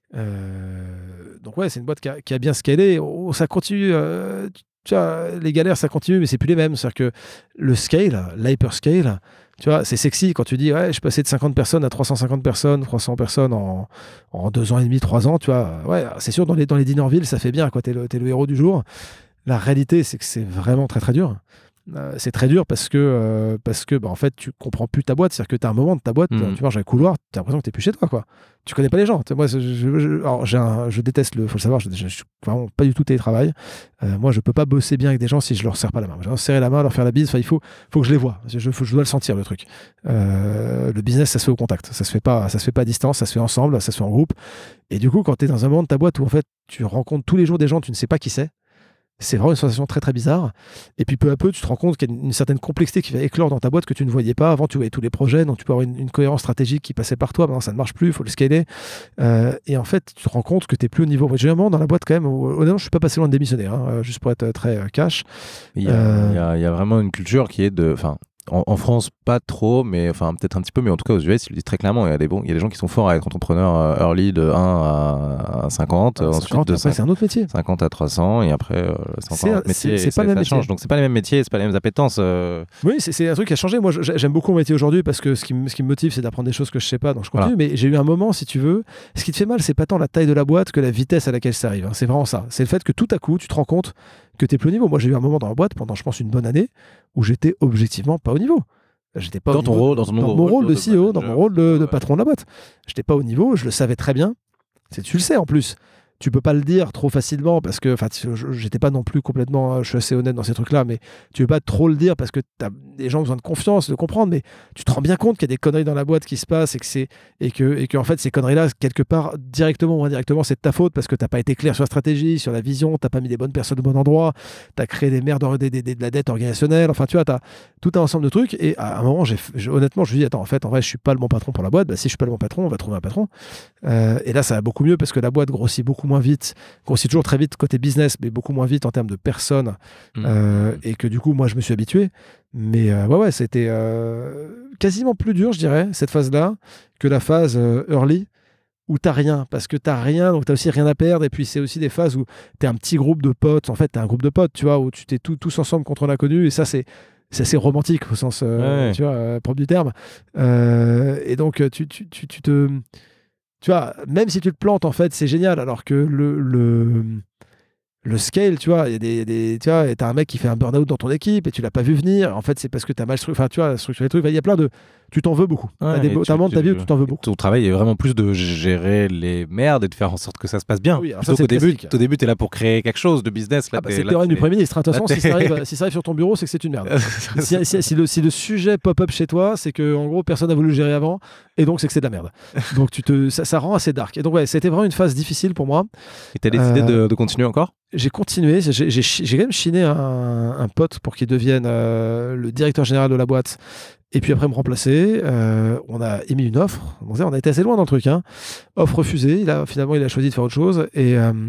Euh, donc ouais, c'est une boîte qui a, qui a bien scalé. Oh, ça continue, euh, tu vois, les galères, ça continue, mais c'est plus les mêmes. C'est-à-dire que le scale, l'hyperscale, tu vois, c'est sexy quand tu dis, ouais, je suis passé de cinquante personnes à trois cent cinquante personnes, trois cents personnes en, en deux ans et demi, trois ans, tu vois. Ouais, c'est sûr, dans les, dans les Dinerville, ça fait bien, quoi. T'es le, t'es le héros du jour. La réalité, c'est que c'est vraiment très, très dur. Euh, c'est très dur parce que, euh, parce que bah, en fait, tu comprends plus ta boîte. C'est-à-dire que tu as un moment de ta boîte, Mm. tu marches dans un couloir, tu as l'impression que tu n'es plus chez toi, quoi. Tu connais pas les gens. Moi, je, je, je, alors, j'ai un, je déteste le, faut le savoir, je, je, je suis vraiment pas du tout télétravail. Euh, moi, je peux pas bosser bien avec des gens si je leur serre pas la main. Je leur serrer la main, leur faire la bise. Enfin, il faut, faut que je les vois. Je, je, je dois le sentir, le truc. Euh, le business, ça se fait au contact. Ça se fait pas, ça se fait pas à distance. Ça se fait ensemble. Ça se fait en groupe. Et du coup, quand tu es dans un moment de ta boîte où en fait, tu rencontres tous les jours des gens, tu ne sais pas qui c'est. C'est vraiment une sensation très très bizarre. Et puis peu à peu, tu te rends compte qu'il y a une, une certaine complexité qui va éclore dans ta boîte que tu ne voyais pas. Avant, tu voyais tous les projets, donc tu peux avoir une, une cohérence stratégique qui passait par toi. Maintenant, ça ne marche plus, il faut le scaler. Euh, et en fait, tu te rends compte que tu n'es plus au niveau. J'ai un moment dans la boîte quand même, où, honnêtement, je ne suis pas passé loin de démissionner, hein, juste pour être très euh, cash. Il y, a, Euh, il y a- il y a vraiment une culture qui est de... Enfin, en, en France, pas trop, mais enfin peut-être un petit peu, mais en tout cas aux U S, ils le disent très clairement. Il y a des, bons, il y a des gens qui sont forts à être entrepreneurs euh, early de un à cinquante, euh, ensuite cinquante, de après, c'est un autre métier. cinquante à trois cents, et après euh, c'est C'est- encore un autre métier. c'est- c'est et pas ça, le même ça métier. change. Donc c'est pas les mêmes métiers, c'est pas les mêmes appétences. euh. Oui, c'est, c'est un truc qui a changé. Moi, je- j'aime beaucoup mon métier aujourd'hui parce que ce qui, me- ce qui me motive, c'est d'apprendre des choses que je sais pas, donc je continue. Mais j'ai eu un moment, si tu veux, ce qui te fait mal, c'est pas tant la taille de la boîte que la vitesse à laquelle ça arrive, hein. C'est vraiment ça. C'est le fait que tout à coup, tu te rends compte que tu n'es plus au niveau. Moi, j'ai eu un moment dans la boîte pendant, je pense, une bonne année où j'étais objectivement pas au niveau. J'étais pas Dans au ton niveau- rôle, dans ton nouveau mon rôle rôle de de C E O, dans mon manager, rôle de, de ouais. patron de la boîte. J'étais pas au niveau, je le savais très bien. C'est, tu le sais en plus. Tu peux pas le dire trop facilement parce que, enfin, tu- je- j'étais pas non plus complètement, je suis assez honnête dans ces trucs-là, mais tu veux pas trop le dire parce que t'as des gens ont besoin de confiance, de comprendre, mais tu te rends bien compte qu'il y a des conneries dans la boîte qui se passent et que c'est, et que, et que en fait, ces conneries-là, quelque part, directement ou indirectement, c'est de ta faute parce que t'as pas été clair sur la stratégie, sur la vision, t'as pas mis les bonnes personnes au bon endroit, t'as créé des merdes, des, des- des- de la dette organisationnelle, enfin, tu vois, t'as tout un ensemble de trucs. Et à un moment, j'ai, j'ai- honnêtement, je me dis, attends, en fait, en vrai, je suis pas le bon patron pour la boîte. Bah, si je suis pas le bon patron, on va trouver un patron. Euh, et là, ça va beaucoup mieux parce que la boîte grossit beaucoup moins vite, grossit toujours très vite côté business, mais beaucoup moins vite en termes de personnes. Mmh. Euh, et que du coup, moi, je me suis habitué. Mais euh, ouais, ouais, c'était euh, quasiment plus dur, je dirais, cette phase-là, que la phase euh, early, où t'as rien, parce que t'as rien, donc t'as aussi rien à perdre. Et puis, c'est aussi des phases où t'es un petit groupe de potes. En fait, t'es un groupe de potes, tu vois, où tu t'es tout- tous ensemble contre l'inconnu. Et ça, c'est. C'est assez romantique au sens euh, Ouais. tu vois, euh, propre du terme. Euh, et donc, tu, tu, tu, tu te. Tu vois, même si tu te plantes, en fait, c'est génial. Alors que le, le, le scale, tu vois, il y a des, des- tu vois, t'as un mec qui fait un burn-out dans ton équipe et tu l'as pas vu venir. En fait, c'est parce que t'as mal structuré, enfin, tu vois, structuré les trucs. Il y a plein de. Tu t'en veux beaucoup. Ouais, t'as des et beaux- tu- t'as un moment de ta tu- vie où tu t'en veux beaucoup. Ton travail est vraiment plus de gérer les merdes et de faire en sorte que ça se passe bien. Oui, alors Plutôt ça, c'est qu'au début, classique. au début, tu es là pour créer quelque chose de business. Là, Ah bah, t'es- c'est le là, théorème t'es- du Premier ministre. Attention, là, si ça, t'es- arrive, si ça arrive sur ton bureau, c'est que c'est une merde. si, si- si le, si le sujet pop-up chez toi, c'est que en gros, personne n'a voulu le gérer avant, et donc c'est que c'est de la merde. Donc tu te, ça, ça rend assez dark. Et donc, ouais, c'était vraiment une phase difficile pour moi. Et t'as décidé Euh, de, de continuer encore? J'ai continué, j'ai, j'ai, j'ai quand même chiné un, un pote pour qu'il devienne euh, le directeur général de la boîte et puis après me remplacer. Euh, on a émis une offre, on a été assez loin dans le truc, hein. Offre refusée, il a, finalement il a choisi de faire autre chose et, euh,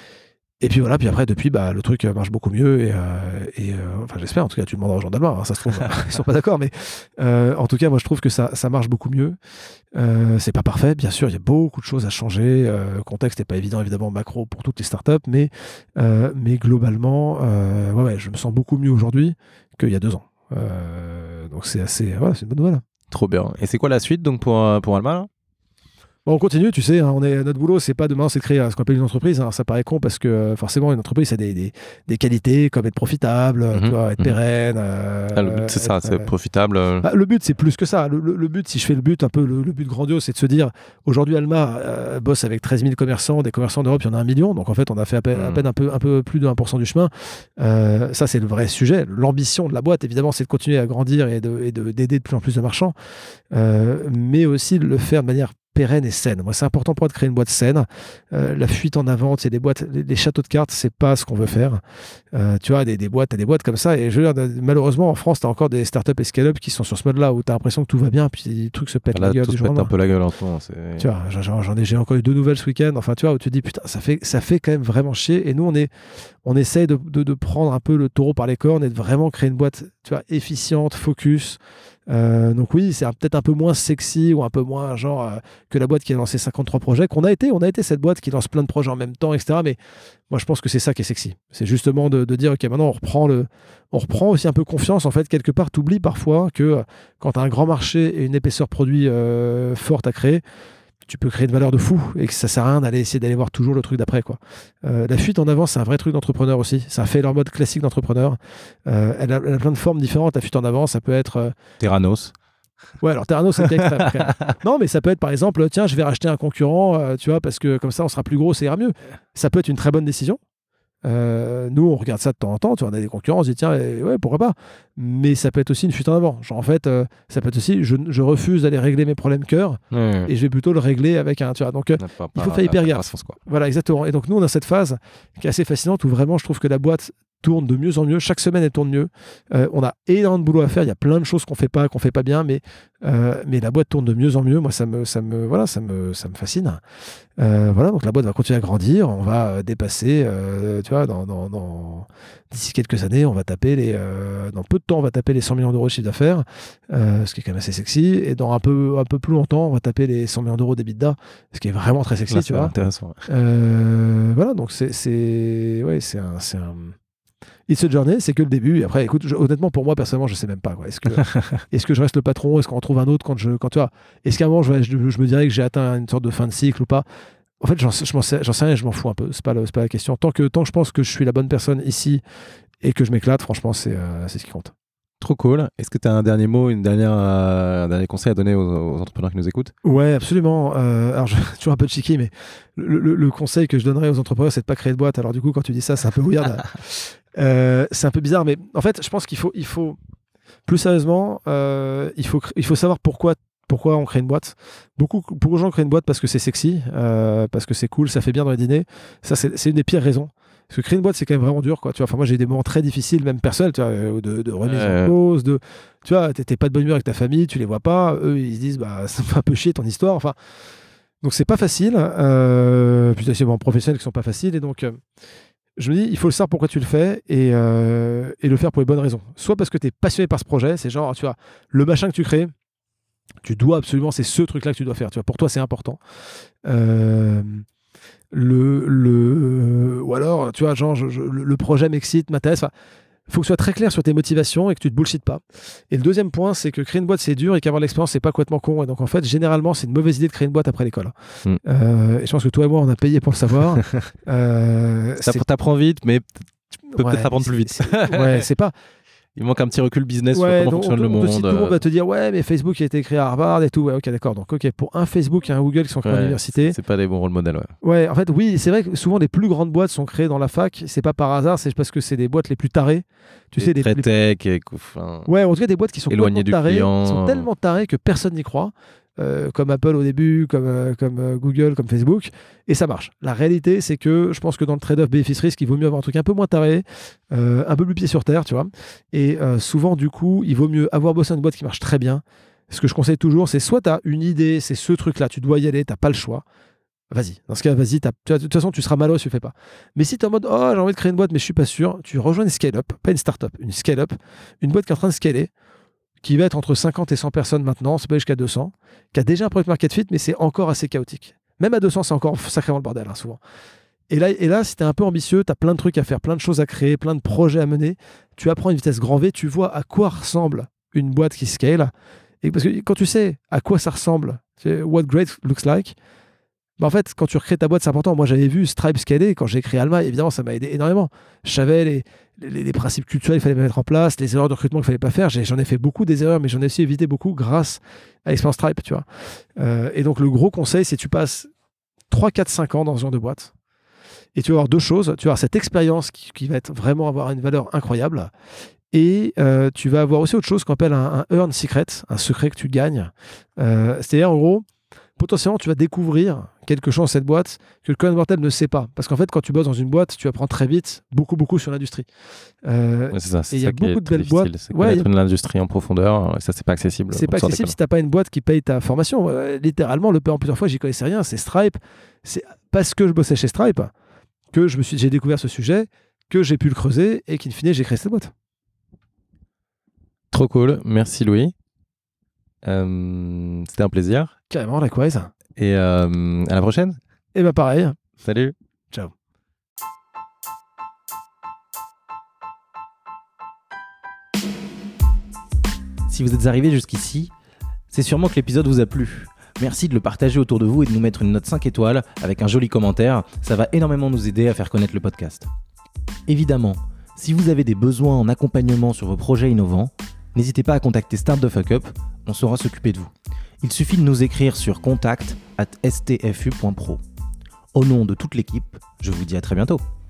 et puis voilà, puis après depuis bah, le truc marche beaucoup mieux et, euh, et euh, enfin j'espère, en tout cas tu demanderas aux gens d'Alma, hein, ça se trouve ils sont pas d'accord, mais euh, en tout cas moi je trouve que ça, ça marche beaucoup mieux. Euh, c'est pas parfait, bien sûr, il y a beaucoup de choses à changer. Euh, le contexte n'est pas évident, évidemment, macro pour toutes les startups, mais, euh, mais globalement, euh, ouais, ouais, je me sens beaucoup mieux aujourd'hui qu'il y a deux ans. Euh, donc c'est assez, ouais, c'est une bonne nouvelle. Trop bien. Et c'est quoi la suite donc pour, euh, pour Alma là? Bon, on continue, tu sais, hein, on est, notre boulot, c'est pas demain, c'est de créer ce qu'on appelle une entreprise. Hein, ça paraît con parce que euh, forcément, une entreprise, ça a des, des, des qualités comme être profitable, Mhm, tu vois, être mhm. pérenne. euh, Ah, le but, c'est ça, être, c'est euh, profitable. euh. Bah, le but, c'est plus que ça. Le, le- le but, si je fais le but un peu, le, le but grandiose, c'est de se dire, aujourd'hui, Alma euh, bosse avec treize mille commerçants, des commerçants d'Europe, il y en a un million. Donc, en fait, on a fait à peine, à Mm. peine un, peu, un peu plus de un pour cent du chemin. Euh, ça, c'est le vrai sujet. L'ambition de la boîte, évidemment, c'est de continuer à grandir et de, et de- d'aider de plus en plus de marchands, euh, mais aussi de le faire de manière pérenne et saine. Moi, c'est important pour moi de créer une boîte saine. Euh, la fuite en avant, c'est des boîtes, les, les châteaux de cartes, c'est pas ce qu'on veut faire. Euh, tu vois, des, des boîtes, t'as des boîtes comme ça. Et je veux dire, malheureusement, en France, tu as encore des startups et scale-up qui sont sur ce mode-là où tu as l'impression que tout va bien, puis les trucs se pètent Là, la gueule tout du se jour au pète un lendemain. peu la gueule en ce moment. c'est- Tu vois, j'en, j'en ai, j'ai encore eu deux nouvelles ce week-end. Enfin, tu vois, où tu te dis, putain, ça fait, ça fait quand même vraiment chier. Et nous, on, est, on essaye de, de, de prendre un peu le taureau par les cornes et de vraiment créer une boîte, tu vois, efficiente, focus, Euh, donc oui, c'est un- peut-être un peu moins sexy ou un peu moins genre euh, que la boîte qui a lancé cinquante-trois projets, qu'on a été, on a été cette boîte qui lance plein de projets en même temps, et cetera. Mais moi, je pense que c'est ça qui est sexy. C'est justement de, de dire, ok, maintenant on reprend le, on reprend aussi un peu confiance. En fait, quelque part, tu oublies parfois que euh, quand tu as un grand marché et une épaisseur produit euh, forte à créer, tu peux créer une valeur de fou et que ça sert à rien d'aller essayer d'aller voir toujours le truc d'après, quoi. Euh, la fuite en avant, c'est un vrai truc d'entrepreneur aussi. C'est un failure mode classique d'entrepreneur. Euh, elle, a, elle a plein de formes différentes. La fuite en avant, ça peut être euh, Terranos. ouais, alors Terrano, c'est extrême, quand même. Non, mais ça peut être par exemple, tiens, je vais racheter un concurrent, euh, tu vois, parce que comme ça, on sera plus gros, ça ira mieux. Ça peut être une très bonne décision. Euh, nous, on regarde ça de temps en temps, tu vois, on a des concurrents, on se dit, tiens, eh, ouais, pourquoi pas. Mais ça peut être aussi une fuite en avant. Genre, en fait, euh, ça peut être aussi, je, je refuse d'aller régler mes problèmes cœur Ouais. et je vais plutôt le régler avec un, tu vois. Donc, euh, Pas- il faut pas- faire hyper pas gaffe. croissance, quoi. voilà, exactement. Et donc, nous, on a cette phase qui est assez fascinante où vraiment, je trouve que la boîte tourne de mieux en mieux. Chaque semaine, elle tourne mieux. Euh, on a énormément de boulot à faire. Il y a plein de choses qu'on fait pas, qu'on fait pas bien, mais, euh, mais la boîte tourne de mieux en mieux. Moi, ça me, ça me, voilà, ça me, ça me fascine. Euh, voilà, donc la boîte va continuer à grandir. On va euh, dépasser, euh, tu vois, dans, dans, dans- d'ici quelques années, on va taper les, euh, dans peu de temps, on va taper les cent millions d'euros de chiffre d'affaires, euh, ce qui est quand même assez sexy. Et dans un peu, un peu plus longtemps, on va taper les cent millions d'euros d'EBITDA, ce qui est vraiment très sexy, Là, tu c'est vois. intéressant. Euh, voilà, donc c'est, c'est, ouais, c'est un, c'est un. It's a journey, c'est que le début. Et après, écoute, je- honnêtement, pour moi, personnellement, je sais même pas, quoi. Est-ce que, est-ce que je reste le patron? Est-ce qu'on en trouve un autre quand je, quand tu vois, est-ce qu'à un moment, je, vais- je, je me dirais que j'ai atteint une sorte de fin de cycle ou pas? En fait, j'en, sais- je m'en sais, j'en sais rien, je m'en fous un peu. C'est pas, le- c'est pas la question. Tant que, tant que je pense que je suis la bonne personne ici et que je m'éclate, franchement, c'est, euh, c'est ce qui compte. Trop cool. Est-ce que tu as un dernier mot, une dernière, euh, un dernier conseil à donner aux, aux entrepreneurs qui nous écoutent? Ouais, absolument. Euh, alors, je suis toujours un peu cheeky, mais le, le- le conseil que je donnerais aux entrepreneurs, c'est de pas créer de boîte. Alors, du coup, quand tu dis ça, c'est un peu weird. Euh, c'est un peu bizarre, mais en fait, je pense qu'il faut, il faut plus sérieusement, euh, il, faut, cr- il faut savoir pourquoi, pourquoi on crée une boîte. Beaucoup, beaucoup de gens créent une boîte parce que c'est sexy, euh, parce que c'est cool, ça fait bien dans les dîners. Ça, c'est c'est une des pires raisons. Parce que créer une boîte, c'est quand même vraiment dur, quoi. Tu vois, enfin, moi, j'ai eu des moments très difficiles, même personnels, tu vois, euh, de, de remise Ouais. en cause, de, tu vois, t'es t'es pas de bonne humeur avec ta famille, tu les vois pas, eux, ils se disent, bah, ça me fait un peu chier ton histoire. Enfin, donc c'est pas facile. Euh, puis t'as aussi des professionnels qui sont pas faciles, et donc. euh, je me dis, il faut le savoir pourquoi tu le fais et, euh, et le faire pour les bonnes raisons. Soit parce que tu es passionné par ce projet, c'est genre, tu vois, le machin que tu crées, tu dois absolument, c'est ce truc-là que tu dois faire. Tu vois, pour toi, c'est important. Euh, le, le, ou alors, tu vois, genre, je- je- le le projet m'excite, m'intéresse. Enfin, il faut que tu sois très clair sur tes motivations et que tu te bullshit pas. Et le deuxième point, c'est que créer une boîte, c'est dur et qu'avoir l'expérience, c'est pas complètement con. Et donc, en fait, généralement, c'est une mauvaise idée de créer une boîte après l'école. Mm. Euh, et je pense que toi et moi, on a payé pour le savoir. Euh, Ça c'est- t'apprends vite, mais tu peux ouais, peut-être apprendre c'est- plus vite. c'est- Ouais, c'est pas. Il manque un petit recul business sur Ouais, comment donc, fonctionne on- le on te monde. cite, tout le monde va te dire, ouais, mais Facebook il a été créé à Harvard et tout. Ouais, ok, d'accord. Donc, ok, pour un Facebook et un Google qui sont créés à Ouais, l'université. c'est pas des bons rôles modèles. Ouais. Ouais, en fait, oui, c'est vrai que souvent les plus grandes boîtes sont créées dans la fac. C'est pas par hasard, c'est parce que c'est des boîtes les plus tarées. Tu Et sais, des très les- tech, et, enfin, Ouais, en tout cas, des boîtes qui sont éloignées complètement du tarées, client. qui sont tellement tarées que personne n'y croit. Euh, comme Apple au début, comme, euh, comme euh, Google, comme Facebook, et ça marche. La réalité, c'est que je pense que dans le trade-off bénéfice-risque, il vaut mieux avoir un truc un peu moins taré, euh, un peu plus pied sur terre, tu vois. Et euh, souvent, du coup, il vaut mieux avoir bossé dans une boîte qui marche très bien. Ce que je conseille toujours, c'est soit tu as une idée, c'est ce truc-là, tu dois y aller, tu n'as pas le choix. Vas-y. Dans ce cas, vas-y. t'as- tu vois, De toute façon, tu seras malheureux si tu ne le fais pas. Mais si tu es en mode, oh, j'ai envie de créer une boîte, mais je suis pas sûr, tu rejoins une scale-up, pas une start-up, une scale-up, une boîte qui est en train de scaler, qui va être entre cinquante et cent personnes maintenant, c'est pas jusqu'à deux cents, qui a déjà un product market fit, mais c'est encore assez chaotique. Même à deux cents, c'est encore sacrément le bordel, hein, souvent. Et là, et là si tu es un peu ambitieux, tu as plein de trucs à faire, plein de choses à créer, plein de projets à mener, tu apprends une vitesse grand V, tu vois à quoi ressemble une boîte qui scale. Et parce que quand tu sais à quoi ça ressemble, tu sais, what great looks like, bah en fait, quand tu recrées ta boîte, c'est important. Moi, j'avais vu Stripe scaler quand j'ai créé Alma. Évidemment, ça m'a aidé énormément. Je savais les, les, les principes culturels qu'il fallait mettre en place, les erreurs de recrutement qu'il fallait pas faire. J'ai- J'en ai fait beaucoup des erreurs, mais j'en ai aussi évité beaucoup grâce à l'expérience Stripe, tu vois. Euh, et donc, le gros conseil, c'est que tu passes trois, quatre, cinq ans dans ce genre de boîte. Et tu vas avoir deux choses. Tu vas avoir cette expérience qui, qui va être vraiment avoir une valeur incroyable. Et euh, tu vas avoir aussi autre chose qu'on appelle un, un earn secret, un secret que tu gagnes. Euh, C'est-à-dire, en gros, potentiellement, tu vas découvrir quelque chose dans cette boîte que le commun mortel ne sait pas. Parce qu'en fait, quand tu bosses dans une boîte, tu apprends très vite beaucoup, beaucoup sur l'industrie. Euh, Ouais, c'est ça. C'est et il y a ça qui est beaucoup de très belles difficile, boîtes. C'est Ouais, connaître il y une industrie en profondeur. Et ça, c'est pas accessible. c'est quand pas tu sors accessible d'école. si t'as pas une boîte qui paye ta formation. Euh, littéralement, le paiement plusieurs fois, j'y connaissais rien. C'est Stripe. C'est parce que je bossais chez Stripe que je me suis, j'ai découvert ce sujet, que j'ai pu le creuser et qu'in fine, j'ai créé cette boîte. Trop cool. Merci, Louis. Euh, c'était un plaisir. Carrément, likewise. Et euh, à la prochaine. Et bah pareil. Salut. Ciao. Si vous êtes arrivé jusqu'ici, c'est sûrement que l'épisode vous a plu. Merci de le partager autour de vous et de nous mettre une note cinq étoiles avec un joli commentaire. Ça va énormément nous aider à faire connaître le podcast. Évidemment, si vous avez des besoins en accompagnement sur vos projets innovants, n'hésitez pas à contacter Start the Fuck Up, on saura s'occuper de vous. Il suffit de nous écrire sur contact arobase s t f u point pro. Au nom de toute l'équipe, je vous dis à très bientôt.